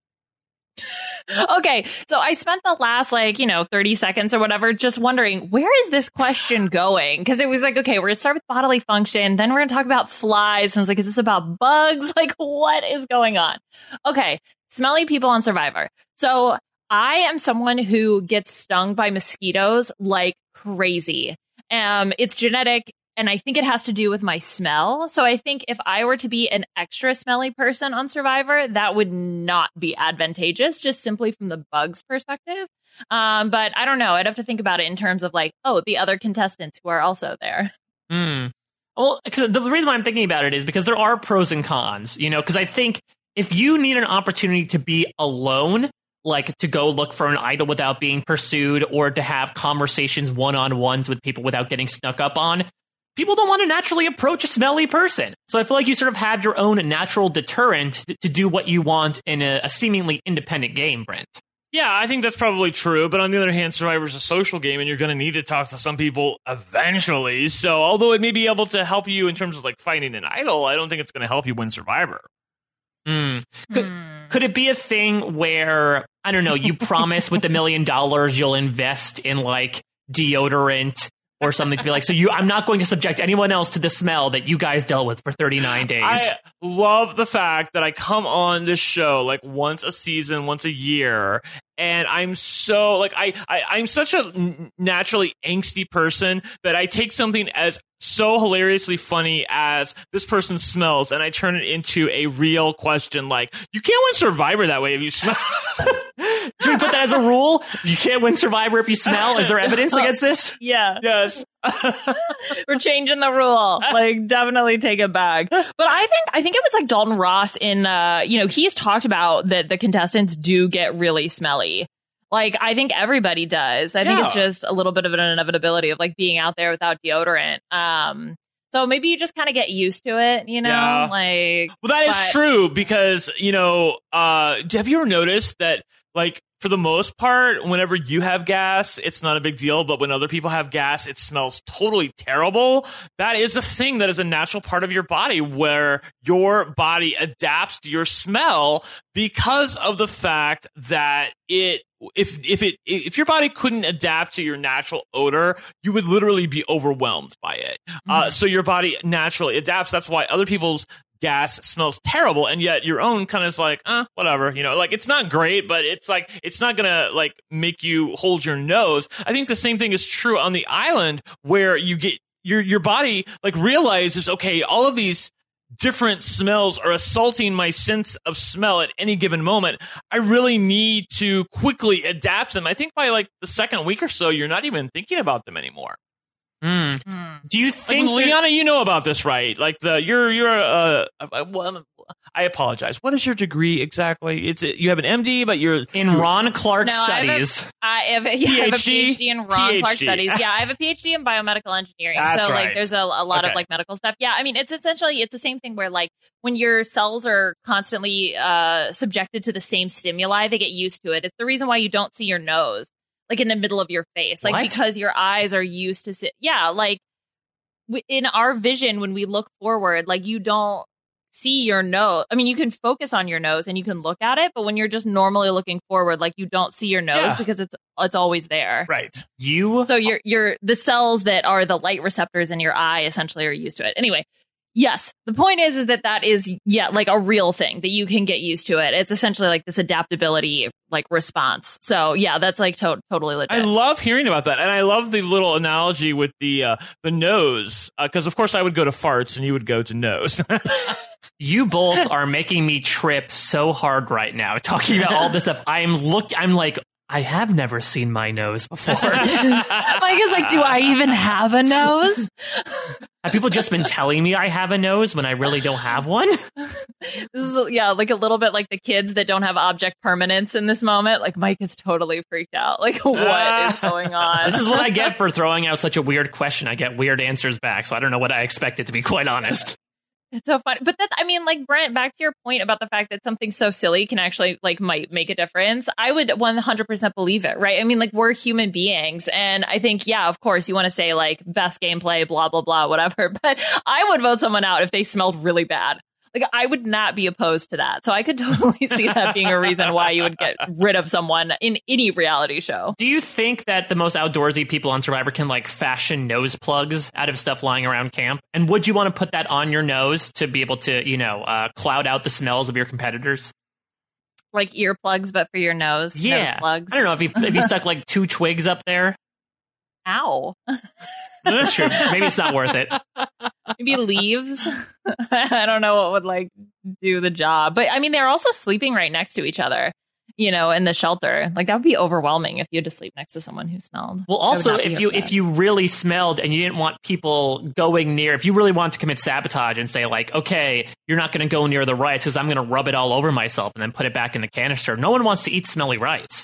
Okay, so I spent the last 30 seconds or whatever just wondering, where is this question going? Because it was okay, we're gonna start with bodily function, then we're gonna talk about flies, and I was like, is this about bugs? What is going on? Okay, smelly people on Survivor. So I am someone who gets stung by mosquitoes like crazy. It's genetic. And I think it has to do with my smell. So I think if I were to be an extra smelly person on Survivor, that would not be advantageous, just simply from the bugs perspective. But I don't know. I'd have to think about it in terms of the other contestants who are also there. Well, the reason why I'm thinking about it is because there are pros and cons, because I think if you need an opportunity to be alone, to go look for an idol without being pursued, or to have conversations one-on-ones with people without getting snuck up on, people don't want to naturally approach a smelly person. So I feel like you sort of have your own natural deterrent to do what you want in a seemingly independent game, Brent. Yeah, I think that's probably true. But on the other hand, Survivor's a social game, and you're going to need to talk to some people eventually. So although it may be able to help you in terms of finding an idol, I don't think it's going to help you win Survivor. Could it be a thing where, I don't know, you promise with $1 million you'll invest in deodorant or something to be like, I'm not going to subject anyone else to the smell that you guys dealt with for 39 days. I love the fact that I come on this show like once a season, once a year, and I'm so like I'm such a naturally angsty person that I take something as so hilariously funny as this person smells, and I turn it into a real question like, you can't win Survivor that way if you smell. Should we put that as a rule? You can't win Survivor if you smell? Is there evidence against this? Yeah. Yes. We're changing the rule. Like, definitely take it back. But I think it was like Dalton Ross in, he's talked about that the contestants do get really smelly. Like, I think everybody does. I think it's just a little bit of an inevitability of like being out there without deodorant. So maybe you just kind of get used to it, Yeah. like. Well, that is true because, have you ever noticed that, like, for the most part, whenever you have gas, it's not a big deal. But when other people have gas, it smells totally terrible. That is the thing that is a natural part of your body where your body adapts to your smell because of the fact that if your body couldn't adapt to your natural odor, you would literally be overwhelmed by it. So your body naturally adapts. That's why other people's gas smells terrible, and yet your own kind of is like, whatever, like it's not great, but it's like it's not gonna like make you hold your nose. I think the same thing is true on the island where you get your body like realizes, okay, all of these different smells are assaulting my sense of smell at any given moment. I really need to quickly adapt them. I think by like the second week or so, you're not even thinking about them anymore. Do you think, like, Liana, you know about this, right? Like I apologize. What is your degree exactly? You have an MD, but you're in Ron Clark Studies. I have a PhD in Ron Clark Studies. Yeah, I have a PhD in biomedical engineering. That's so right. like there's a lot of like medical stuff. Yeah, I mean it's the same thing where like when your cells are constantly subjected to the same stimuli, they get used to it. It's the reason why you don't see your nose like in the middle of your face, like because your eyes are used to like in our vision when we look forward, like you don't see your nose. I mean, you can focus on your nose and you can look at it, but when you're just normally looking forward, like you don't see your nose because it's always there. Right. So you're the cells that are the light receptors in your eye essentially are used to it. Anyway, yes, the point is that is like a real thing that you can get used to it. It's essentially like this adaptability like response. So yeah, that's like totally legit. I love hearing about that, and I love the little analogy with the nose because of course I would go to farts and you would go to nose. You both are making me trip so hard right now talking about all this stuff. I'm like, I have never seen my nose before. Mike is like, do I even have a nose? Have people just been telling me I have a nose when I really don't have one? This is like a little bit like the kids that don't have object permanence in this moment. Like Mike is totally freaked out. Like what is going on? This is what I get for throwing out such a weird question. I get weird answers back, so I don't know what I expected, to be quite honest. It's so funny. But that's, I mean, like, Brent, back to your point about the fact that something so silly can actually, like, might make a difference. I would 100% believe it, right? I mean, like, we're human beings. And I think, yeah, of course, you want to say, like, best gameplay, blah, blah, blah, whatever. But I would vote someone out if they smelled really bad. Like, I would not be opposed to that. So I could totally see that being a reason why you would get rid of someone in any reality show. Do you think that the most outdoorsy people on Survivor can, like, fashion nose plugs out of stuff lying around camp? And would you want to put that on your nose to be able to, cloud out the smells of your competitors? Like earplugs, but for your nose? Yeah. Nose plugs? I don't know, if you stuck, like, 2 twigs up there. Ow. No, that's true. Maybe it's not worth it. Maybe leaves. I don't know what would like do the job. But I mean, they're also sleeping right next to each other, in the shelter. Like that would be overwhelming if you had to sleep next to someone who smelled. Well, also if you really smelled and you didn't want people going near, if you really wanted to commit sabotage and say like, okay, you're not going to go near the rice because I'm going to rub it all over myself and then put it back in the canister. No one wants to eat smelly rice.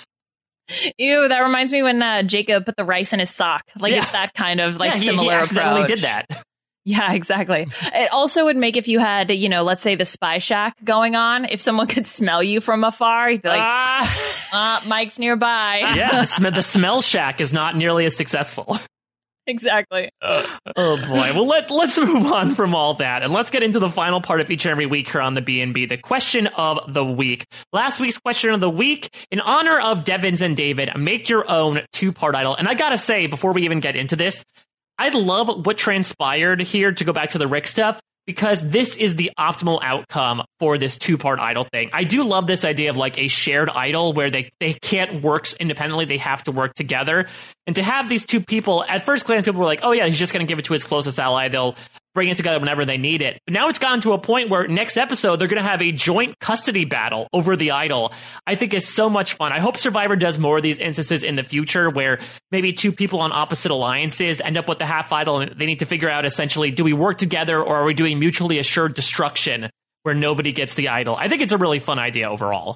Ew, that reminds me when Jacob put the rice in his sock. Like it's that kind of like similar he accidentally approach. did that. Yeah, exactly. It also would make if you had, let's say the spy shack going on, if someone could smell you from afar, you'd be like, Mike's nearby. Yeah, the smell shack is not nearly as successful. Exactly. Oh boy. Well, let's move on from all that and let's get into the final part of each and every week here on the B&B, the question of the week. Last week's question of the week, in honor of Devins and David, make your own two-part idol. And I gotta say, before we even get into this, I love what transpired here, to go back to the Rick stuff, because this is the optimal outcome for this two-part idol thing. I do love this idea of like a shared idol where they can't work independently, they have to work together. And to have these two people, at first glance, people were like, oh yeah, he's just going to give it to his closest ally. They'll bring it together whenever they need it. But now it's gotten to a point where next episode, they're going to have a joint custody battle over the idol. I think it's so much fun. I hope Survivor does more of these instances in the future where maybe two people on opposite alliances end up with the half idol and they need to figure out essentially, do we work together or are we doing mutually assured destruction where nobody gets the idol? I think it's a really fun idea overall.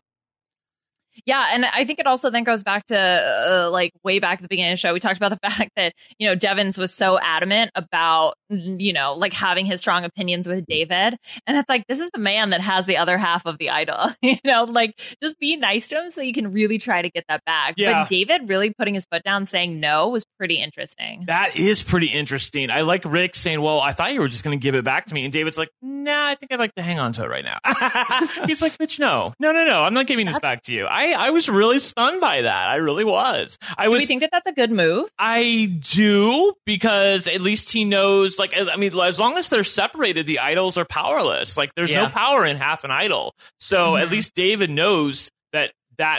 Yeah, and I think it also then goes back to like way back at the beginning of the show. We talked about the fact that, you know, Devins was so adamant about, you know, like having his strong opinions with David. And it's like, this is the man that has the other half of the idol, you know, like just be nice to him so you can really try to get that back. Yeah. But David really putting his foot down saying no was pretty interesting. That is pretty interesting. I like Rick saying, well, I thought you were just going to give it back to me. And David's like, nah, I think I'd like to hang on to it right now. He's like, bitch, no. I'm not giving this back to you. I was really stunned by that. I really was. Do we think that that's a good move? I do, because at least he knows, like, as long as they're separated, the idols are powerless. Like, there's no power in half an idol. So at least David knows that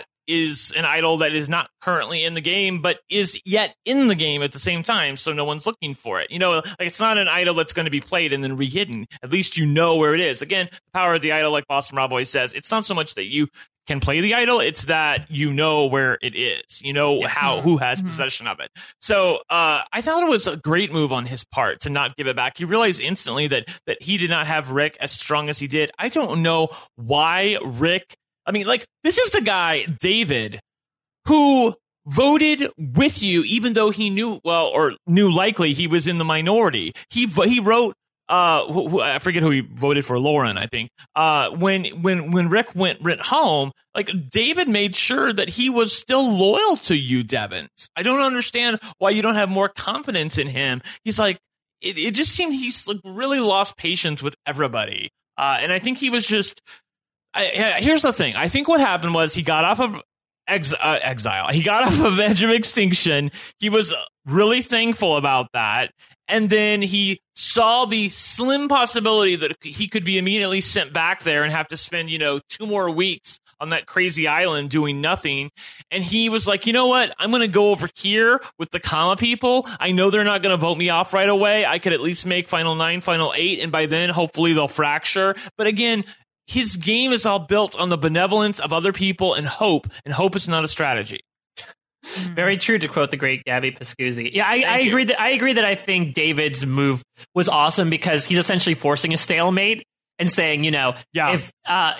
is an idol that is not currently in the game, but is yet in the game at the same time, so no one's looking for it. You know, like it's not an idol that's going to be played and then re-hidden. At least you know where it is. Again, the power of the idol, like Boston Rob always says, it's not so much that you can play the idol, it's that you know where it is. You know who has possession of it. So I thought it was a great move on his part to not give it back. He realized instantly that he did not have Rick as strong as he did. I don't know why Rick... I mean, like, this is the guy, David, who voted with you, even though he knew likely he was in the minority. He wrote, I forget who he voted for, Lauren, I think. When Rick went home, like, David made sure that he was still loyal to you, Devins. I don't understand why you don't have more confidence in him. He's like, it just seemed he's like really lost patience with everybody. And I think he was just... here's the thing. I think what happened was he got off of exile. He got off of Edge of Extinction. He was really thankful about that. And then he saw the slim possibility that he could be immediately sent back there and have to spend, 2 more weeks on that crazy island doing nothing. And he was like, you know what? I'm going to go over here with the Kama people. I know they're not going to vote me off right away. I could at least make Final 9, Final 8. And by then, hopefully they'll fracture. But again, his game is all built on the benevolence of other people and hope is not a strategy. Very true, to quote the great Gabby Pascuzzi. Yeah, I agree that I think David's move was awesome because he's essentially forcing a stalemate and saying, if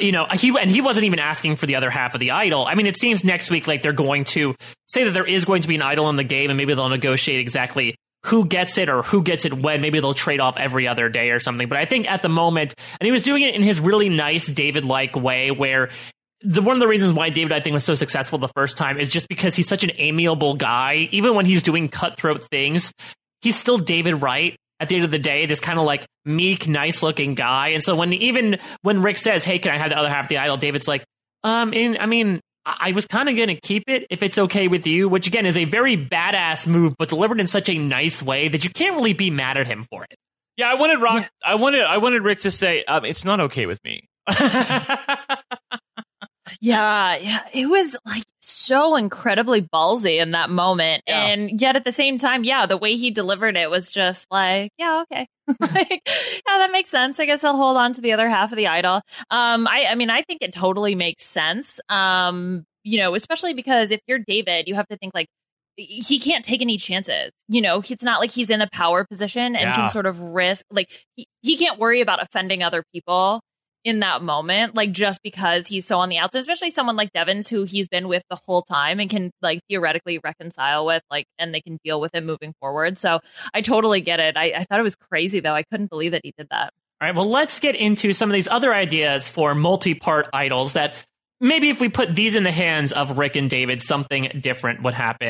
he wasn't even asking for the other half of the idol. I mean, it seems next week like they're going to say that there is going to be an idol in the game, and maybe they'll negotiate exactly who gets it or who gets it when. Maybe they'll trade off every other day or something. But I think at the moment, and he was doing it in his really nice David-like way, where one of the reasons why David, I think, was so successful the first time is just because he's such an amiable guy. Even when he's doing cutthroat things, he's still David Wright. At the end of the day, this kind of like meek, nice-looking guy. And so when Rick says, hey, can I have the other half of the idol? David's like, I was kind of going to keep it if it's okay with you, which again is a very badass move, but delivered in such a nice way that you can't really be mad at him for it. Yeah, I wanted Rick to say, it's not okay with me. Yeah, it was like so incredibly ballsy in that moment. Yeah. And yet at the same time, the way he delivered it was just like, yeah, okay. That makes sense. I guess I'll hold on to the other half of the idol. I think it totally makes sense. Especially because if you're David, you have to think like, he can't take any chances. It's not like he's in a power position and can sort of risk, like he can't worry about offending other people in that moment, like just because he's so on the outside, especially someone like Devins, who he's been with the whole time and can like theoretically reconcile with, like, and they can deal with him moving forward. So I totally get it. I thought it was crazy though. I couldn't believe that he did that. All right, well, let's get into some of these other ideas for multi-part idols that maybe if we put these in the hands of Rick and David, something different would happen.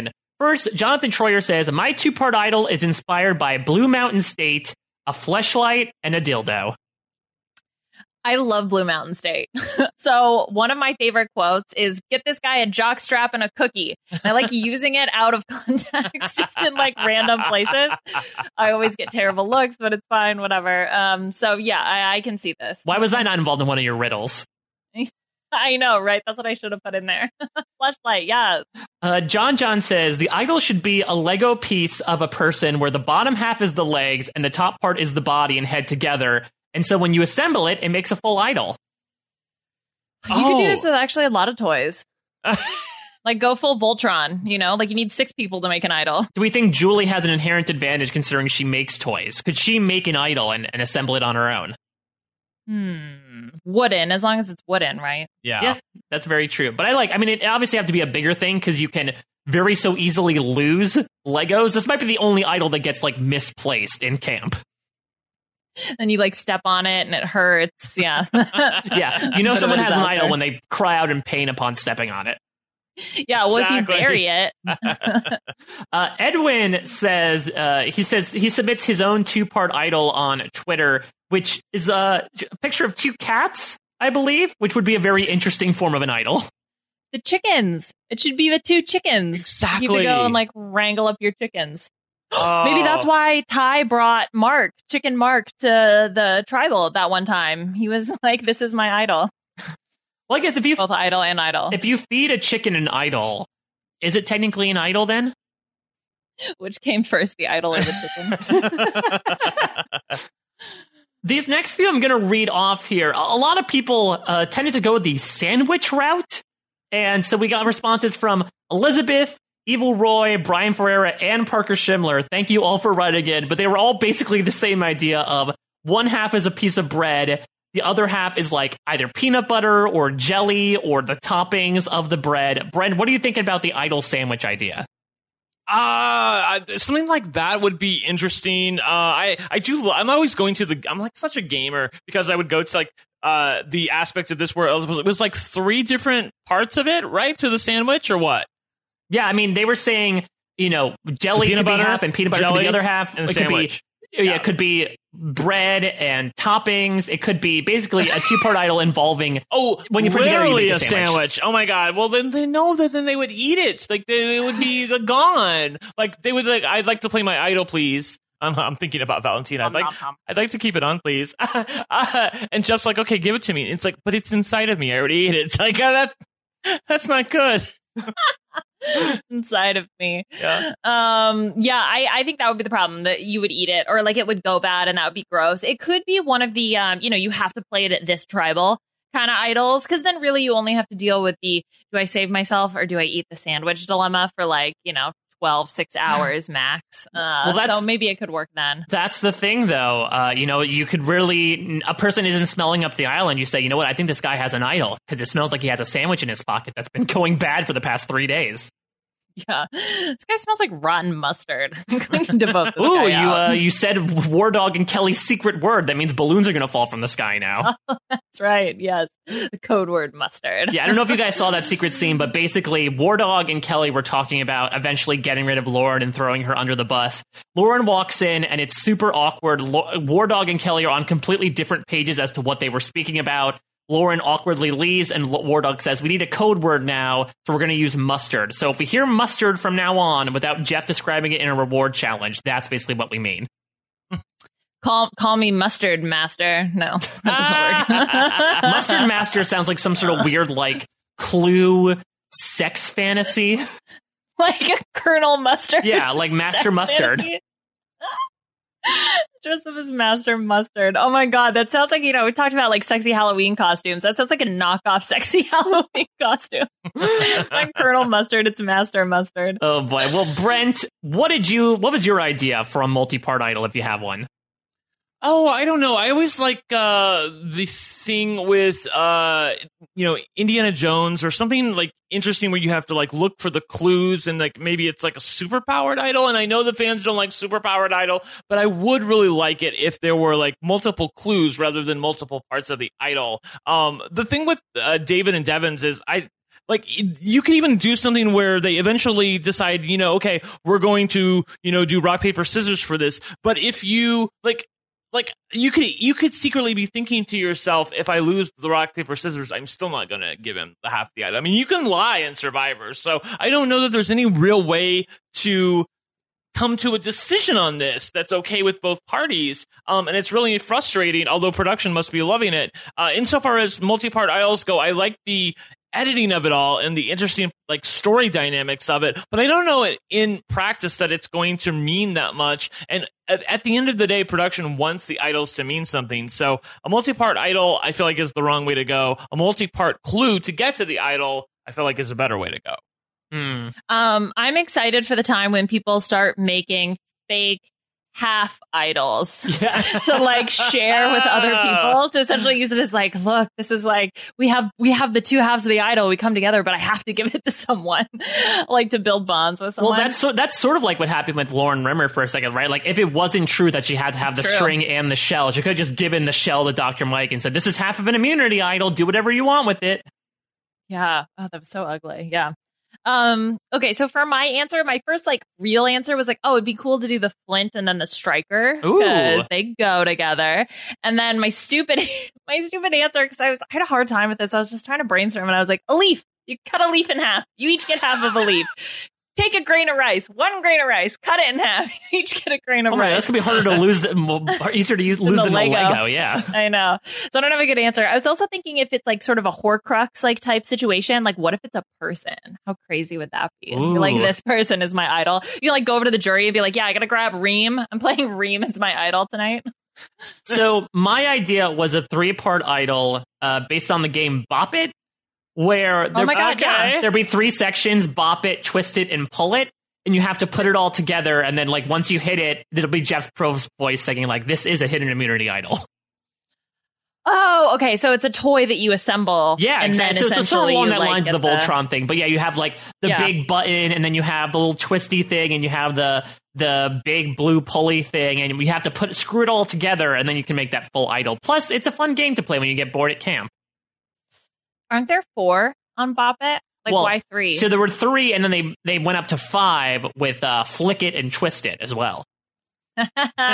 First, Jonathan Troyer says, my two-part idol is inspired by Blue Mountain State, a fleshlight, and a dildo. I love Blue Mountain State. So one of my favorite quotes is, get this guy a jock strap and a cookie. And I like using it out of context, just in like random places. I always get terrible looks, but it's fine, whatever. So yeah, I can see this. Why was I not involved in one of your riddles? I know, right? That's what I should have put in there. Fleshlight, yeah. John says, the idol should be a Lego piece of a person where the bottom half is the legs and the top part is the body and head together. And so when you assemble it, it makes a full idol. You could do this with actually a lot of toys. Like go full Voltron, you know? Like you need 6 people to make an idol. Do we think Julie has an inherent advantage considering she makes toys? Could she make an idol and assemble it on her own? Wooden, as long as it's wooden, right? Yeah, that's very true. But it obviously have to be a bigger thing because you can very so easily lose Legos. This might be the only idol that gets like misplaced in camp. And you like step on it and it hurts. Yeah. Yeah. You know, someone has an idol when they cry out in pain upon stepping on it. Yeah. Well, exactly. If you bury it. Edwin says, he submits his own 2-part idol on Twitter, which is a picture of 2 cats, I believe, which would be a very interesting form of an idol. The chickens. It should be the 2 chickens. Exactly. You have to go and like wrangle up your chickens. Maybe that's why Ty brought Chicken Mark, to the tribal that one time. He was like, this is my idol. Well, I guess if you both idol and idol. If you feed a chicken an idol, is it technically an idol then? Which came first, the idol or the chicken? These next few I'm going to read off here. A lot of people tended to go the sandwich route. And so we got responses from Elizabeth, Evil Roy, Brian Ferreira, and Parker Schimler. Thank you all for writing in. But they were all basically the same idea of one half is a piece of bread. The other half is like either peanut butter or jelly or the toppings of the bread. Brent, what do you think about the idol sandwich idea? Something like that would be interesting. I'm always going to I'm like such a gamer because I would go to like the aspect of this where it was like 3 different parts of it, right? To the sandwich or what? Yeah, I mean, they were saying, you know, jelly could be half and peanut butter could be the other half. And it sandwich. It could be bread and toppings. It could be basically a 2-part idol involving when you put together you make a sandwich. Oh my god! Well, then they know that then they would eat it. Like it would be gone. Like they would like, I'd like to play my idol, please. I'm thinking about Valentina. I'd like to keep it on, please. And Jeff's like, okay, give it to me. It's like, but it's inside of me. I already ate it. It's like that's not good. Inside of me. Yeah. I think that would be the problem, that you would eat it or like it would go bad and that would be gross. It could be one of the you have to play it at this tribal kind of idols, because then really you only have to deal with the do I save myself or do I eat the sandwich dilemma for 6 hours max. So maybe it could work then. That's the thing, though. You could really, a person isn't smelling up the island. You say, you know what? I think this guy has an idol because it smells like he has a sandwich in his pocket that's been going bad for the past 3 days. Yeah, this guy smells like rotten mustard. Ooh, you said War Dog and Kelly's secret word. That means balloons are going to fall from the sky now. Oh, that's right. Yes, the code word mustard. Yeah, I don't know if you guys saw that secret scene, but basically War Dog and Kelly were talking about eventually getting rid of Lauren and throwing her under the bus. Lauren walks in and it's super awkward. War Dog and Kelly are on completely different pages as to what they were speaking about. Lauren awkwardly leaves, and War Dog says, we need a code word now, so we're going to use mustard. So if we hear mustard from now on without Jeff describing it in a reward challenge, that's basically what we mean. Call me Mustard Master. No, that doesn't work. Mustard Master sounds like some sort of weird, Clue sex fantasy. Like a Colonel Mustard. Yeah, like Master Mustard. Joseph is Master Mustard. Oh my god, that sounds like, we talked about sexy Halloween costumes. That sounds like a knockoff sexy Halloween costume. Like Colonel Mustard, it's Master Mustard. Oh boy. Well, Brent, what was your idea for a multi-part idol if you have one? Oh, I don't know. I always like the thing with Indiana Jones or something interesting where you have to look for the clues and maybe it's a superpowered idol. And I know the fans don't like superpowered idol, but I would really like it if there were multiple clues rather than multiple parts of the idol. The thing with David and Devins is like you can even do something where they eventually decide, okay, we're going to, do rock, paper, scissors for this. But if you like you could secretly be thinking to yourself, if I lose the rock, paper, scissors, I'm still not going to give him the half the item. I mean, you can lie in Survivor. So I don't know that there's any real way to come to a decision on this that's okay with both parties. And it's really frustrating, although production must be loving it. Insofar as multi-part idols go, I like the editing of it all and the interesting like story dynamics of it, but I don't know in practice that it's going to mean that much. And at the end of the day, production wants the idols to mean something. So a multi-part idol, I feel like, is the wrong way to go. A multi-part clue to get to the idol, I feel like, is a better way to go. I'm excited for the time when people start making fake half idols to like share with other people, to essentially use it as like, look, this is like we have the two halves of the idol, we come together, but I have to give it to someone, like to build bonds with someone. Well, that's sort of like what happened with Lauren Rimmer for a second, right? Like if it wasn't true that she had to have the string and the shell, she could have just given the shell to Dr. Mike and said, this is half of an immunity idol, do whatever you want with it. Yeah. Oh, that was so ugly. Yeah. Okay, so for my answer, my first like real answer was like, oh, it'd be cool to do the Flint and then the Striker because they go together. And then my stupid answer, because I had a hard time with this. I was just trying to brainstorm and I was like, a leaf. You cut a leaf in half. You each get half of a leaf. Take a grain of rice, 1 grain of rice, cut it in half. You each get a grain of rice. That's gonna be harder to lose, easier to lose than a Lego. Yeah, I know. So I don't have a good answer. I was also thinking if it's like sort of a Horcrux like type situation, like what if it's a person? How crazy would that be? You're like, this person is my idol. You can like go over to the jury and be like, yeah, I gotta grab Reem. I'm playing Reem as my idol tonight. So my idea was a 3-part idol based on the game Bop It, where there'd be 3 sections: bop it, twist it, and pull it, and you have to put it all together, and then like once you hit it, it'll be Jeff Probst's voice saying like, this is a hidden immunity idol. Oh, okay, so it's a toy that you assemble. Yeah, and exactly. then so sort of along that lines of the Voltron the thing, but yeah, you have like the big button, and then you have the little twisty thing, and you have the big blue pulley thing, and you have to screw it all together, and then you can make that full idol. Plus, it's a fun game to play when you get bored at camp. Aren't there 4 on Bop It? Like, why 3? So there were 3, and then they went up to 5 with Flick It and Twist It as well. God.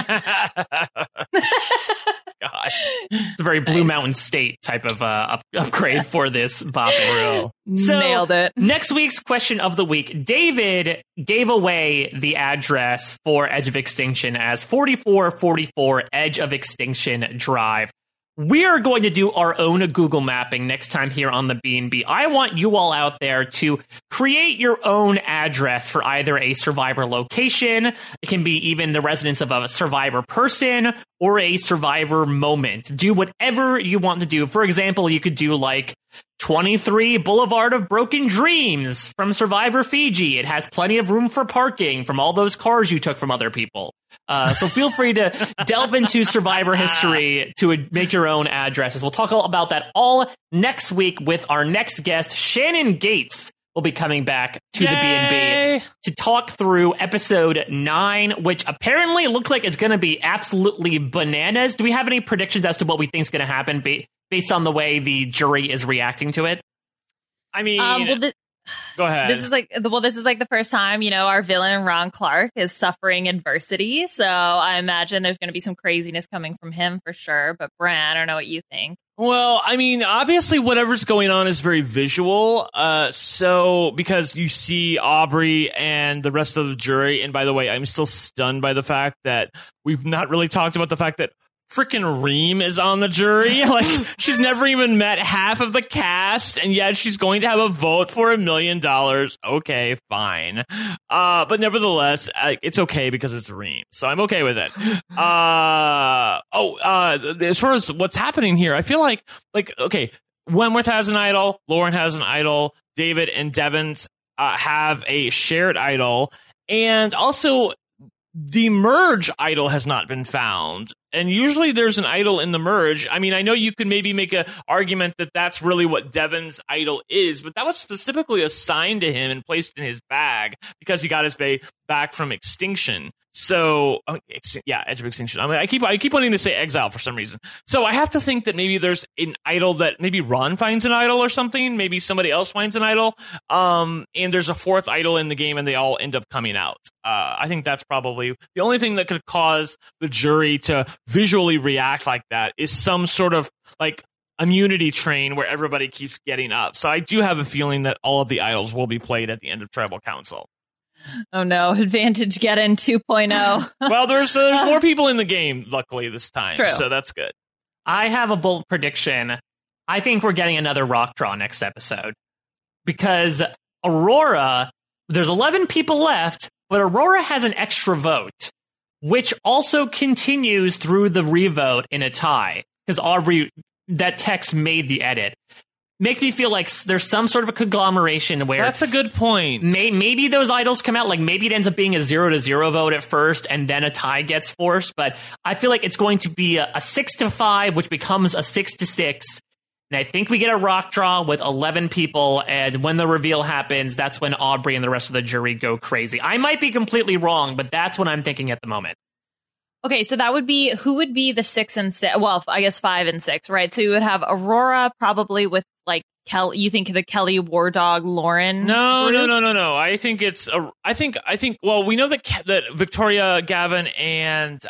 It's a very Blue Mountain State type of upgrade for this Bop It. So, nailed it. Next week's question of the week. David gave away the address for Edge of Extinction as 4444 Edge of Extinction Drive. We are going to do our own Google mapping next time here on the B&B. I want you all out there to create your own address for either a Survivor location. It can be even the residence of a Survivor person or a Survivor moment. Do whatever you want to do. For example, you could do like 23 Boulevard of Broken Dreams from Survivor Fiji. It has plenty of room for parking from all those cars you took from other people. So feel free to delve into Survivor history to make your own addresses. We'll talk about that all next week with our next guest. Shannon Gates will be coming back to the B&B to talk through episode 9, which apparently looks like it's going to be absolutely bananas. Do we have any predictions as to what we think is going to happen based on the way the jury is reacting to it? I mean, go ahead. This is like the first time, our villain Ron Clark is suffering adversity. So I imagine there's going to be some craziness coming from him for sure. But Bran, I don't know what you think. Well, I mean, obviously whatever's going on is very visual. So because you see Aubrey and the rest of the jury, and by the way, I'm still stunned by the fact that we've not really talked about the fact that freaking Reem is on the jury. Like, she's never even met half of the cast, and yet she's going to have a vote for $1 million. Okay, fine. But nevertheless, it's okay because it's Reem, so I'm okay with it. As far as what's happening here, I feel like, okay, Wentworth has an idol, Lauren has an idol, David and Devins have a shared idol, and also the merge idol has not been found. and usually there's an idol in the merge. I mean, I know you could maybe make an argument that that's really what Devin's idol is, but that was specifically assigned to him and placed in his bag because he got his back from Extinction. So, Edge of Extinction. I mean, I keep wanting to say Exile for some reason. So I have to think that maybe there's an idol that maybe Ron finds an idol or something. Maybe somebody else finds an idol. And there's a fourth idol in the game, and they all end up coming out. I think that's probably the only thing that could cause the jury to visually react like that is some sort of like immunity train where everybody keeps getting up. So I do have a feeling that all of the idols will be played at the end of Tribal Council. Oh no, Advantage Get In 2.0. Well, there's more people in the game, luckily, this time. True. So that's good. I have a bold prediction. I think we're getting another rock draw next episode. Because Aurora, there's 11 people left, but Aurora has an extra vote, which also continues through the revote in a tie. Because Aubrey, that text made the edit. Make me feel like there's some sort of a conglomeration where... That's a good point. Maybe those idols come out, like maybe it ends up being a 0-0 vote at first, and then a tie gets forced, but I feel like it's going to be a 6-5, which becomes a 6-6, and I think we get a rock draw with 11 people, and when the reveal happens, that's when Aubrey and the rest of the jury go crazy. I might be completely wrong, but that's what I'm thinking at the moment. Okay, so that would be, who would be the 6 and 6? Well, I guess 5 and 6, right? So you would have Aurora probably with like Kelly. You think the Kelly, War Dog, Lauren? No. I think it's I think. Well, we know that Victoria, Gavin, and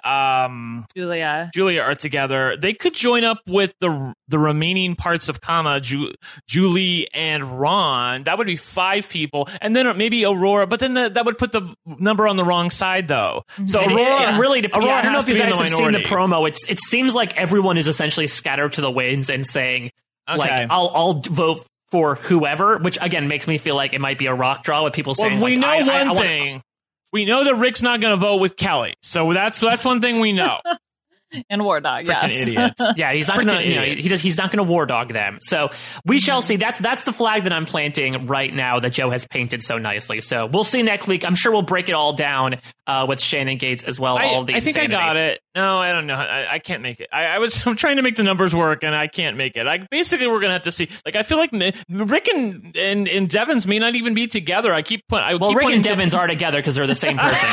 Julia are together. They could join up with the remaining parts of Kama, Julie, and Ron. That would be 5 people, and then maybe Aurora. But then that would put the number on the wrong side, though. So Aurora, it really depends. Aurora I don't know has if you to be in guys the have seen the minority. promo. It seems like everyone is essentially scattered to the winds and saying, Okay. like, I'll vote for whoever, which again makes me feel like it might be a rock draw with people saying, we like, know I one thing. We know that Rick's not going to vote with Kelly. So that's one thing we know. and War Dog, Freaking yes. idiots. Yeah, he's not going to. He's not going to war dog them. So we shall see. That's the flag that I'm planting right now that Joe has painted so nicely. So we'll see next week. I'm sure we'll break it all down with Shannon Gates as well. All of the I think insanity. I got it. No, I don't know. I can't make it. I'm trying to make the numbers work, and I can't make it. Basically, we're gonna have to see. Like, I feel like Rick and Devins may not even be together. Rick and Devins are together because they're the same person.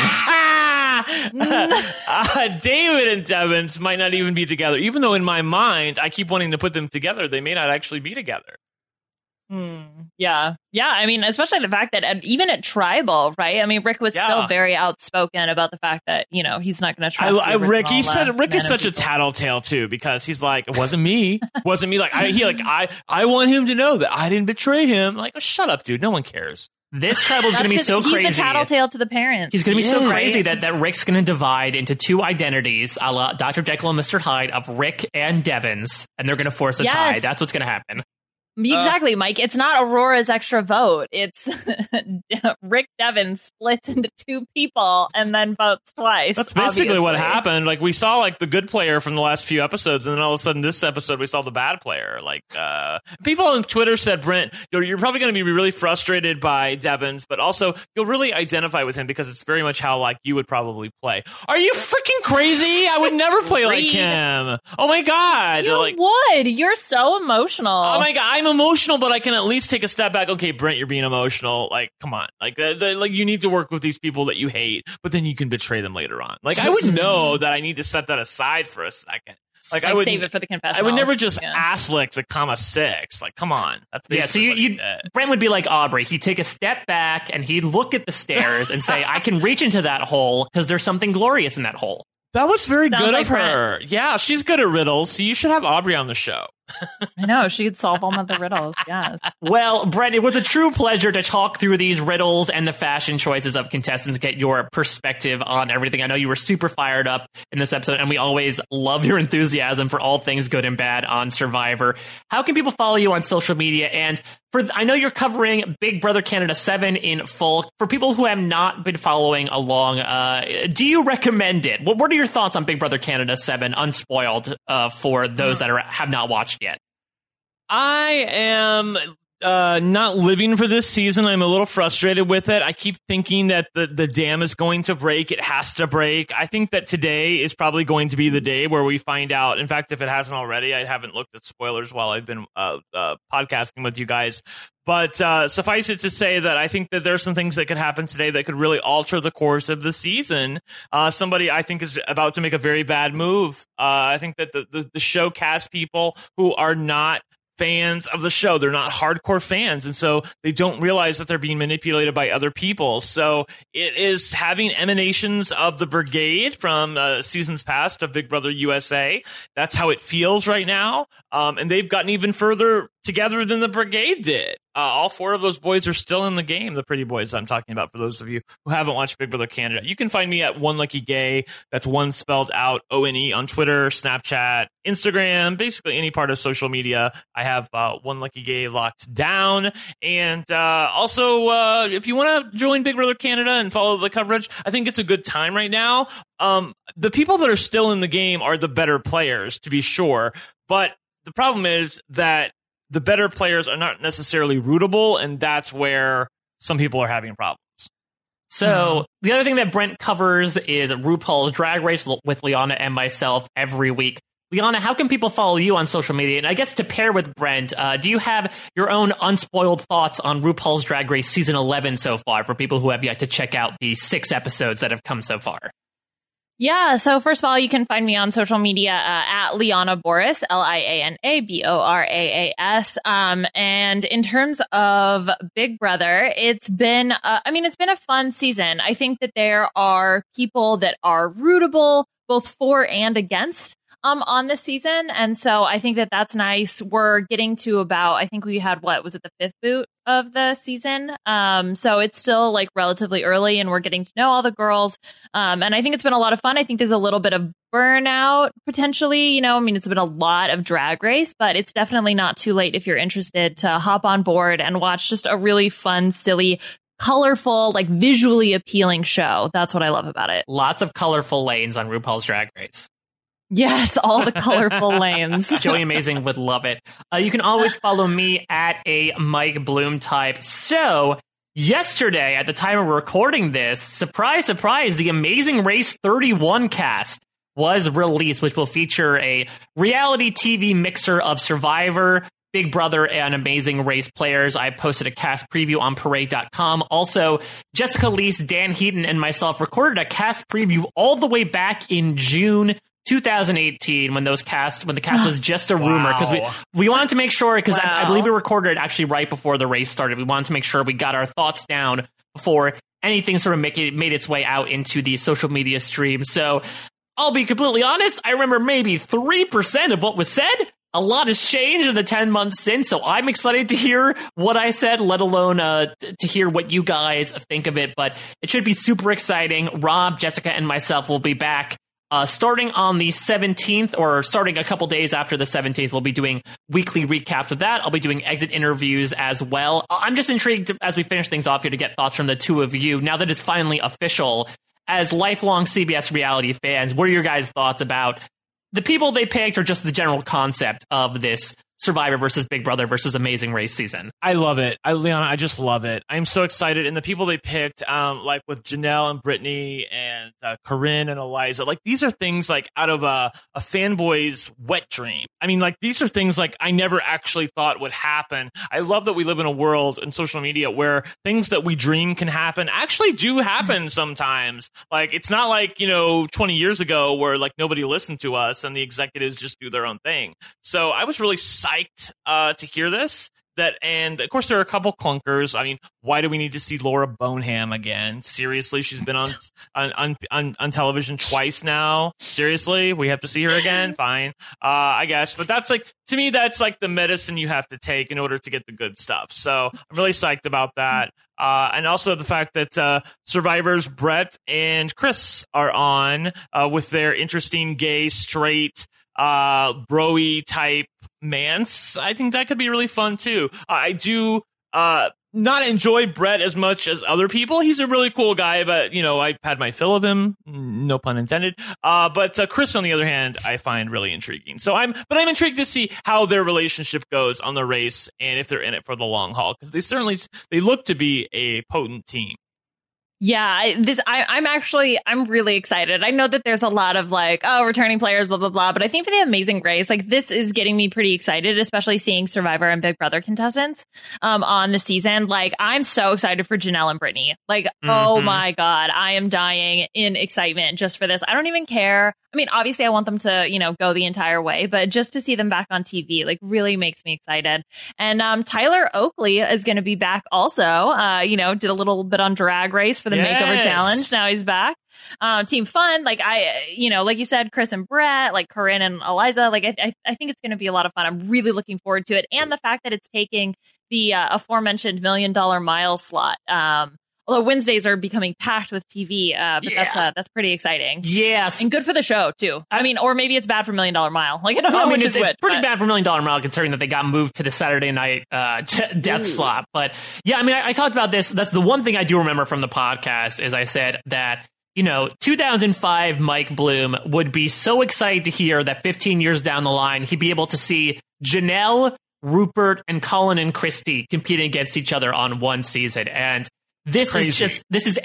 David and Devins might not even be together, even though in my mind I keep wanting to put them together. They may not actually be together. Yeah. I mean, especially the fact that even at Tribal, right? I mean, Rick was still very outspoken about the fact that he's not going to trust Rick. Rick is such a tattletale too, because he's like, it wasn't me, Like I want him to know that I didn't betray him. Like, oh, shut up, dude. No one cares. This tribal is going to be so crazy. He's a tattletale to the parents. He's going to be so crazy that Rick's going to divide into 2 identities, a la Dr. Jekyll and Mr. Hyde, of Rick and Devins, and they're going to force a tie. That's what's going to happen. Exactly, Mike. It's not Aurora's extra vote. It's Rick Devins splits into 2 people and then votes twice. That's basically what happened. Like, we saw like the good player from the last few episodes, and then all of a sudden this episode we saw the bad player. Like, people on Twitter said, Brent, you're probably going to be really frustrated by Devins, but also you'll really identify with him because it's very much how like you would probably play. Are you freaking crazy? I would never play like him. Oh my god! You would. You're so emotional. Oh my god! I'm emotional, but I can at least take a step back. Okay, Brent, you're being emotional. Like, come on. Like, like you need to work with these people that you hate, but then you can betray them later on. Like, I would know that I need to set that aside for a second. Like, I would save it for the confessionals. I would never just ass lick the Kama 6. Like, come on. That's so Brent would be like Aubrey. He'd take a step back and he'd look at the stairs and say, I can reach into that hole because there's something glorious in that hole. That was very good like of her. Brent. Yeah, she's good at riddles, so you should have Aubrey on the show. I know, she could solve all of the riddles, yes. Well, Brent, it was a true pleasure to talk through these riddles and the fashion choices of contestants, get your perspective on everything. I know you were super fired up in this episode, and we always love your enthusiasm for all things good and bad on Survivor. How can people follow you on social media? And I know you're covering Big Brother Canada 7 in full. For people who have not been following along, do you recommend it? What are your thoughts on Big Brother Canada 7 unspoiled for those that have not watched yet? I am not living for this season. I'm a little frustrated with it. I keep thinking that the dam is going to break. It has to break. I think that today is probably going to be the day where we find out. In fact, if it hasn't already, I haven't looked at spoilers while I've been podcasting with you guys. But suffice it to say that I think that there are some things that could happen today that could really alter the course of the season. Somebody I think is about to make a very bad move. I think that the show casts people who are not fans of the show. They're not hardcore fans, and so they don't realize that they're being manipulated by other people. So it is having emanations of the Brigade from seasons past of Big Brother USA. That's how it feels right now, and they've gotten even further together than the Brigade did. All four of those boys are still in the game, the pretty boys I'm talking about, for those of you who haven't watched Big Brother Canada. You can find me at One Lucky Gay. That's one spelled out ONE on Twitter, Snapchat, Instagram, basically any part of social media. I have One Lucky Gay locked down. And also, if you want to join Big Brother Canada and follow the coverage, I think it's a good time right now. The people that are still in the game are the better players, to be sure. But the problem is that the better players are not necessarily rootable, and that's where some people are having problems. So the other thing that Brent covers is RuPaul's Drag Race with Liana and myself every week. Liana, how can people follow you on social media? And I guess to pair with Brent, do you have your own unspoiled thoughts on RuPaul's Drag Race season 11 so far for people who have yet to check out the 6 episodes that have come so far? Yeah, so first of all, you can find me on social media at Liana Boraas, LianaBoraas. And in terms of Big Brother, it's been a fun season. I think that there are people that are rootable, both for and against on this season. And so I think that that's nice. We're getting to about, I think we had, was it the 5th boot of the season? So it's still like relatively early and we're getting to know all the girls. And I think it's been a lot of fun. I think there's a little bit of burnout potentially, it's been a lot of Drag Race, but it's definitely not too late if you're interested to hop on board and watch just a really fun, silly, colorful, like visually appealing show. That's what I love about it. Lots of colorful lanes on RuPaul's Drag Race. Yes, all the colorful lanes. Joey Amazing would love it. You can always follow me at a Mike Bloom type. So yesterday, at the time of recording this, surprise, surprise, the Amazing Race 31 cast was released, which will feature a reality TV mixer of Survivor, Big Brother, and Amazing Race players. I posted a cast preview on Parade.com. Also, Jessica Leese, Dan Heaton, and myself recorded a cast preview all the way back in June 2018 when the cast was just a rumor, because we wanted to make sure, because I believe we recorded it actually right before the race started. We wanted to make sure we got our thoughts down before anything sort of made its way out into the social media stream. So I'll be completely honest, I remember maybe 3% of what was said. A lot has changed in the 10 months since, so I'm excited to hear what I said, let alone to hear what you guys think of it. But it should be super exciting. Rob, Jessica, and myself will be back starting on the 17th, or starting a couple days after the 17th. We'll be doing weekly recaps of that. I'll be doing exit interviews as well. I'm just intrigued as we finish things off here to get thoughts from the two of you. Now that it's finally official, as lifelong CBS reality fans, what are your guys' thoughts about the people they picked, or just the general concept of this Survivor versus Big Brother versus Amazing Race season? I love it. Liana, I just love it. I'm so excited. And the people they picked, like with Janelle and Brittany and Corinne and Eliza, like these are things like out of a fanboy's wet dream. Like these are things like I never actually thought would happen. I love that we live in a world in social media where things that we dream can happen actually do happen sometimes. Like it's not like, 20 years ago where like nobody listened to us and the executives just do their own thing. So I was really psyched to hear this. And of course there are a couple clunkers. Why do we need to see Laura Boneham again? Seriously, she's been on television twice now. Seriously, we have to see her again? Fine, I guess. But that's like, to me, that's like the medicine you have to take in order to get the good stuff. So I'm really psyched about that. And also the fact that Survivors Brett and Chris are on with their interesting gay, straight, broy type Mance. I think that could be really fun too. I do not enjoy Brett as much as other people. He's a really cool guy, but, you know, I've had my fill of him. No pun intended. But Chris, on the other hand, I find really intriguing. So I'm intrigued to see how their relationship goes on the race and if they're in it for the long haul, because they look to be a potent team. Yeah, I'm really excited. I know that there's a lot of like, oh, returning players, blah, blah, blah. But I think for the Amazing Race, like this is getting me pretty excited, especially seeing Survivor and Big Brother contestants on the season. Like, I'm so excited for Janelle and Brittany. Like, oh my God, I am dying in excitement just for this. I don't even care. I mean, obviously I want them to, you know, go the entire way, but just to see them back on TV, like really makes me excited. And Tyler Oakley is going to be back also, you know, did a little bit on Drag Race for the Makeover Challenge. Now he's back. Team Fun, like you know, like you said, Chris and Brett, like Corinne and Eliza, like I think it's going to be a lot of fun. I'm really looking forward to it. And the fact that it's taking the aforementioned $1 Million Mile slot. Although Wednesdays are becoming packed with TV, but that's pretty exciting. Yes. And good for the show, too. I mean, or maybe it's bad for $1 Million Mile. Like, I don't know which is which. It's pretty bad for $1 Million Mile, considering that they got moved to the Saturday night death slot. But yeah, I mean, I talked about this. That's the one thing I do remember from the podcast is I said that, you know, 2005 Mike Bloom would be so excited to hear that 15 years down the line, he'd be able to see Janelle, Rupert, and Colin and Christy competing against each other on one season. And this is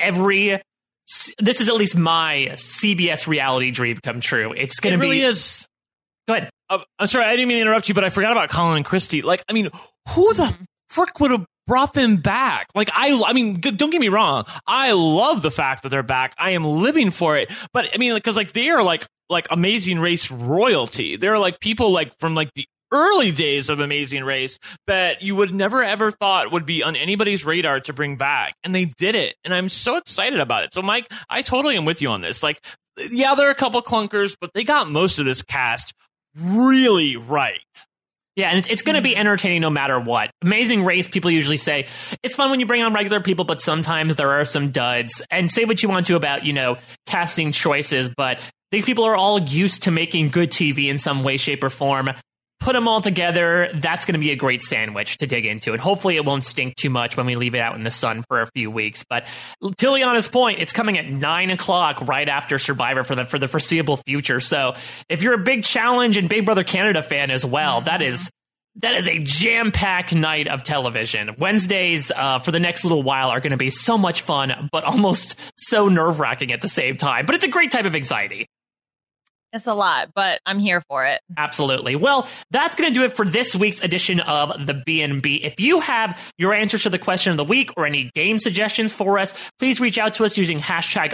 at least my CBS reality dream come true. It really is. Go ahead. I'm sorry, I didn't mean to interrupt you, but I forgot about Colin and Christy. Like, I mean, who the frick would have brought them back? Like, I mean, don't get me wrong. I love the fact that they're back. I am living for it. But I mean, because like they are like Amazing Race royalty. They're like people like from like the early days of Amazing Race that you would never ever thought would be on anybody's radar to bring back, and they did it, and I'm so excited about it. So Mike, I totally am with you on this. Like, yeah, there are a couple clunkers, but they got most of this cast really right. Yeah, and it's going to be entertaining no matter what. Amazing Race, people usually say, it's fun when you bring on regular people, but sometimes there are some duds. And say what you want to about, you know, casting choices, but these people are all used to making good TV in some way, shape, or form. Put them all together, that's going to be a great sandwich to dig into. And hopefully it won't stink too much when we leave it out in the sun for a few weeks. But to Liana's point, it's coming at 9 o'clock right after Survivor for the foreseeable future. So if you're a big Challenge and Big Brother Canada fan as well, that is a jam-packed night of television. Wednesdays for the next little while are going to be so much fun, but almost so nerve-wracking at the same time. But it's a great type of anxiety. It's a lot, but I'm here for it. Absolutely. Well, that's going to do it for this week's edition of the B&B. If you have your answers to the question of the week or any game suggestions for us, please reach out to us using hashtag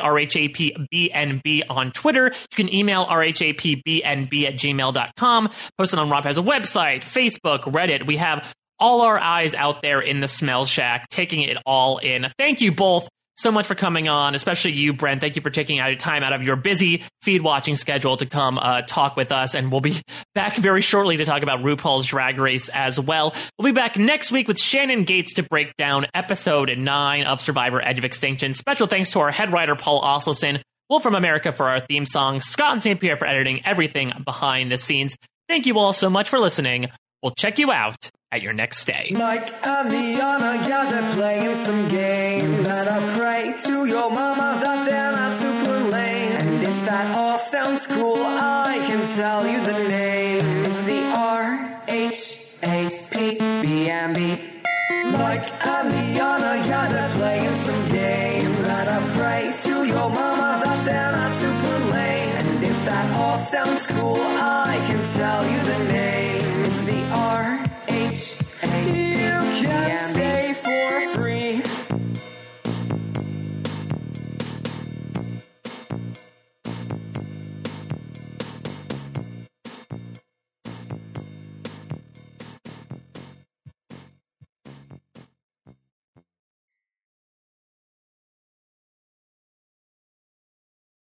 RHAPBNB on Twitter. You can email rhapbnb@gmail.com. Post it on Rob Has a website, Facebook, Reddit. We have all our eyes out there in the Smell Shack, taking it all in. Thank you both so much for coming on, especially you, Brent. Thank you for taking time out of your busy feed watching schedule to come talk with us. And we'll be back very shortly to talk about RuPaul's Drag Race as well. We'll be back next week with Shannon Gates to break down episode 9 of Survivor Edge of Extinction. Special thanks to our head writer, Paul Osselson, Wolf from America for our theme song, Scott and St. Pierre for editing everything behind the scenes. Thank you all so much for listening. We'll check you out at your next stay. Mike and Liana, yeah, they're playing some games. And I pray to your mama that they're not super lame. And if that all sounds cool, I can tell you the name. It's the RHAPBNB. Mike and Liana, yeah, they're playing some games. And I pray to your mama that they're not super lame. And if that all sounds cool, I can tell you the name.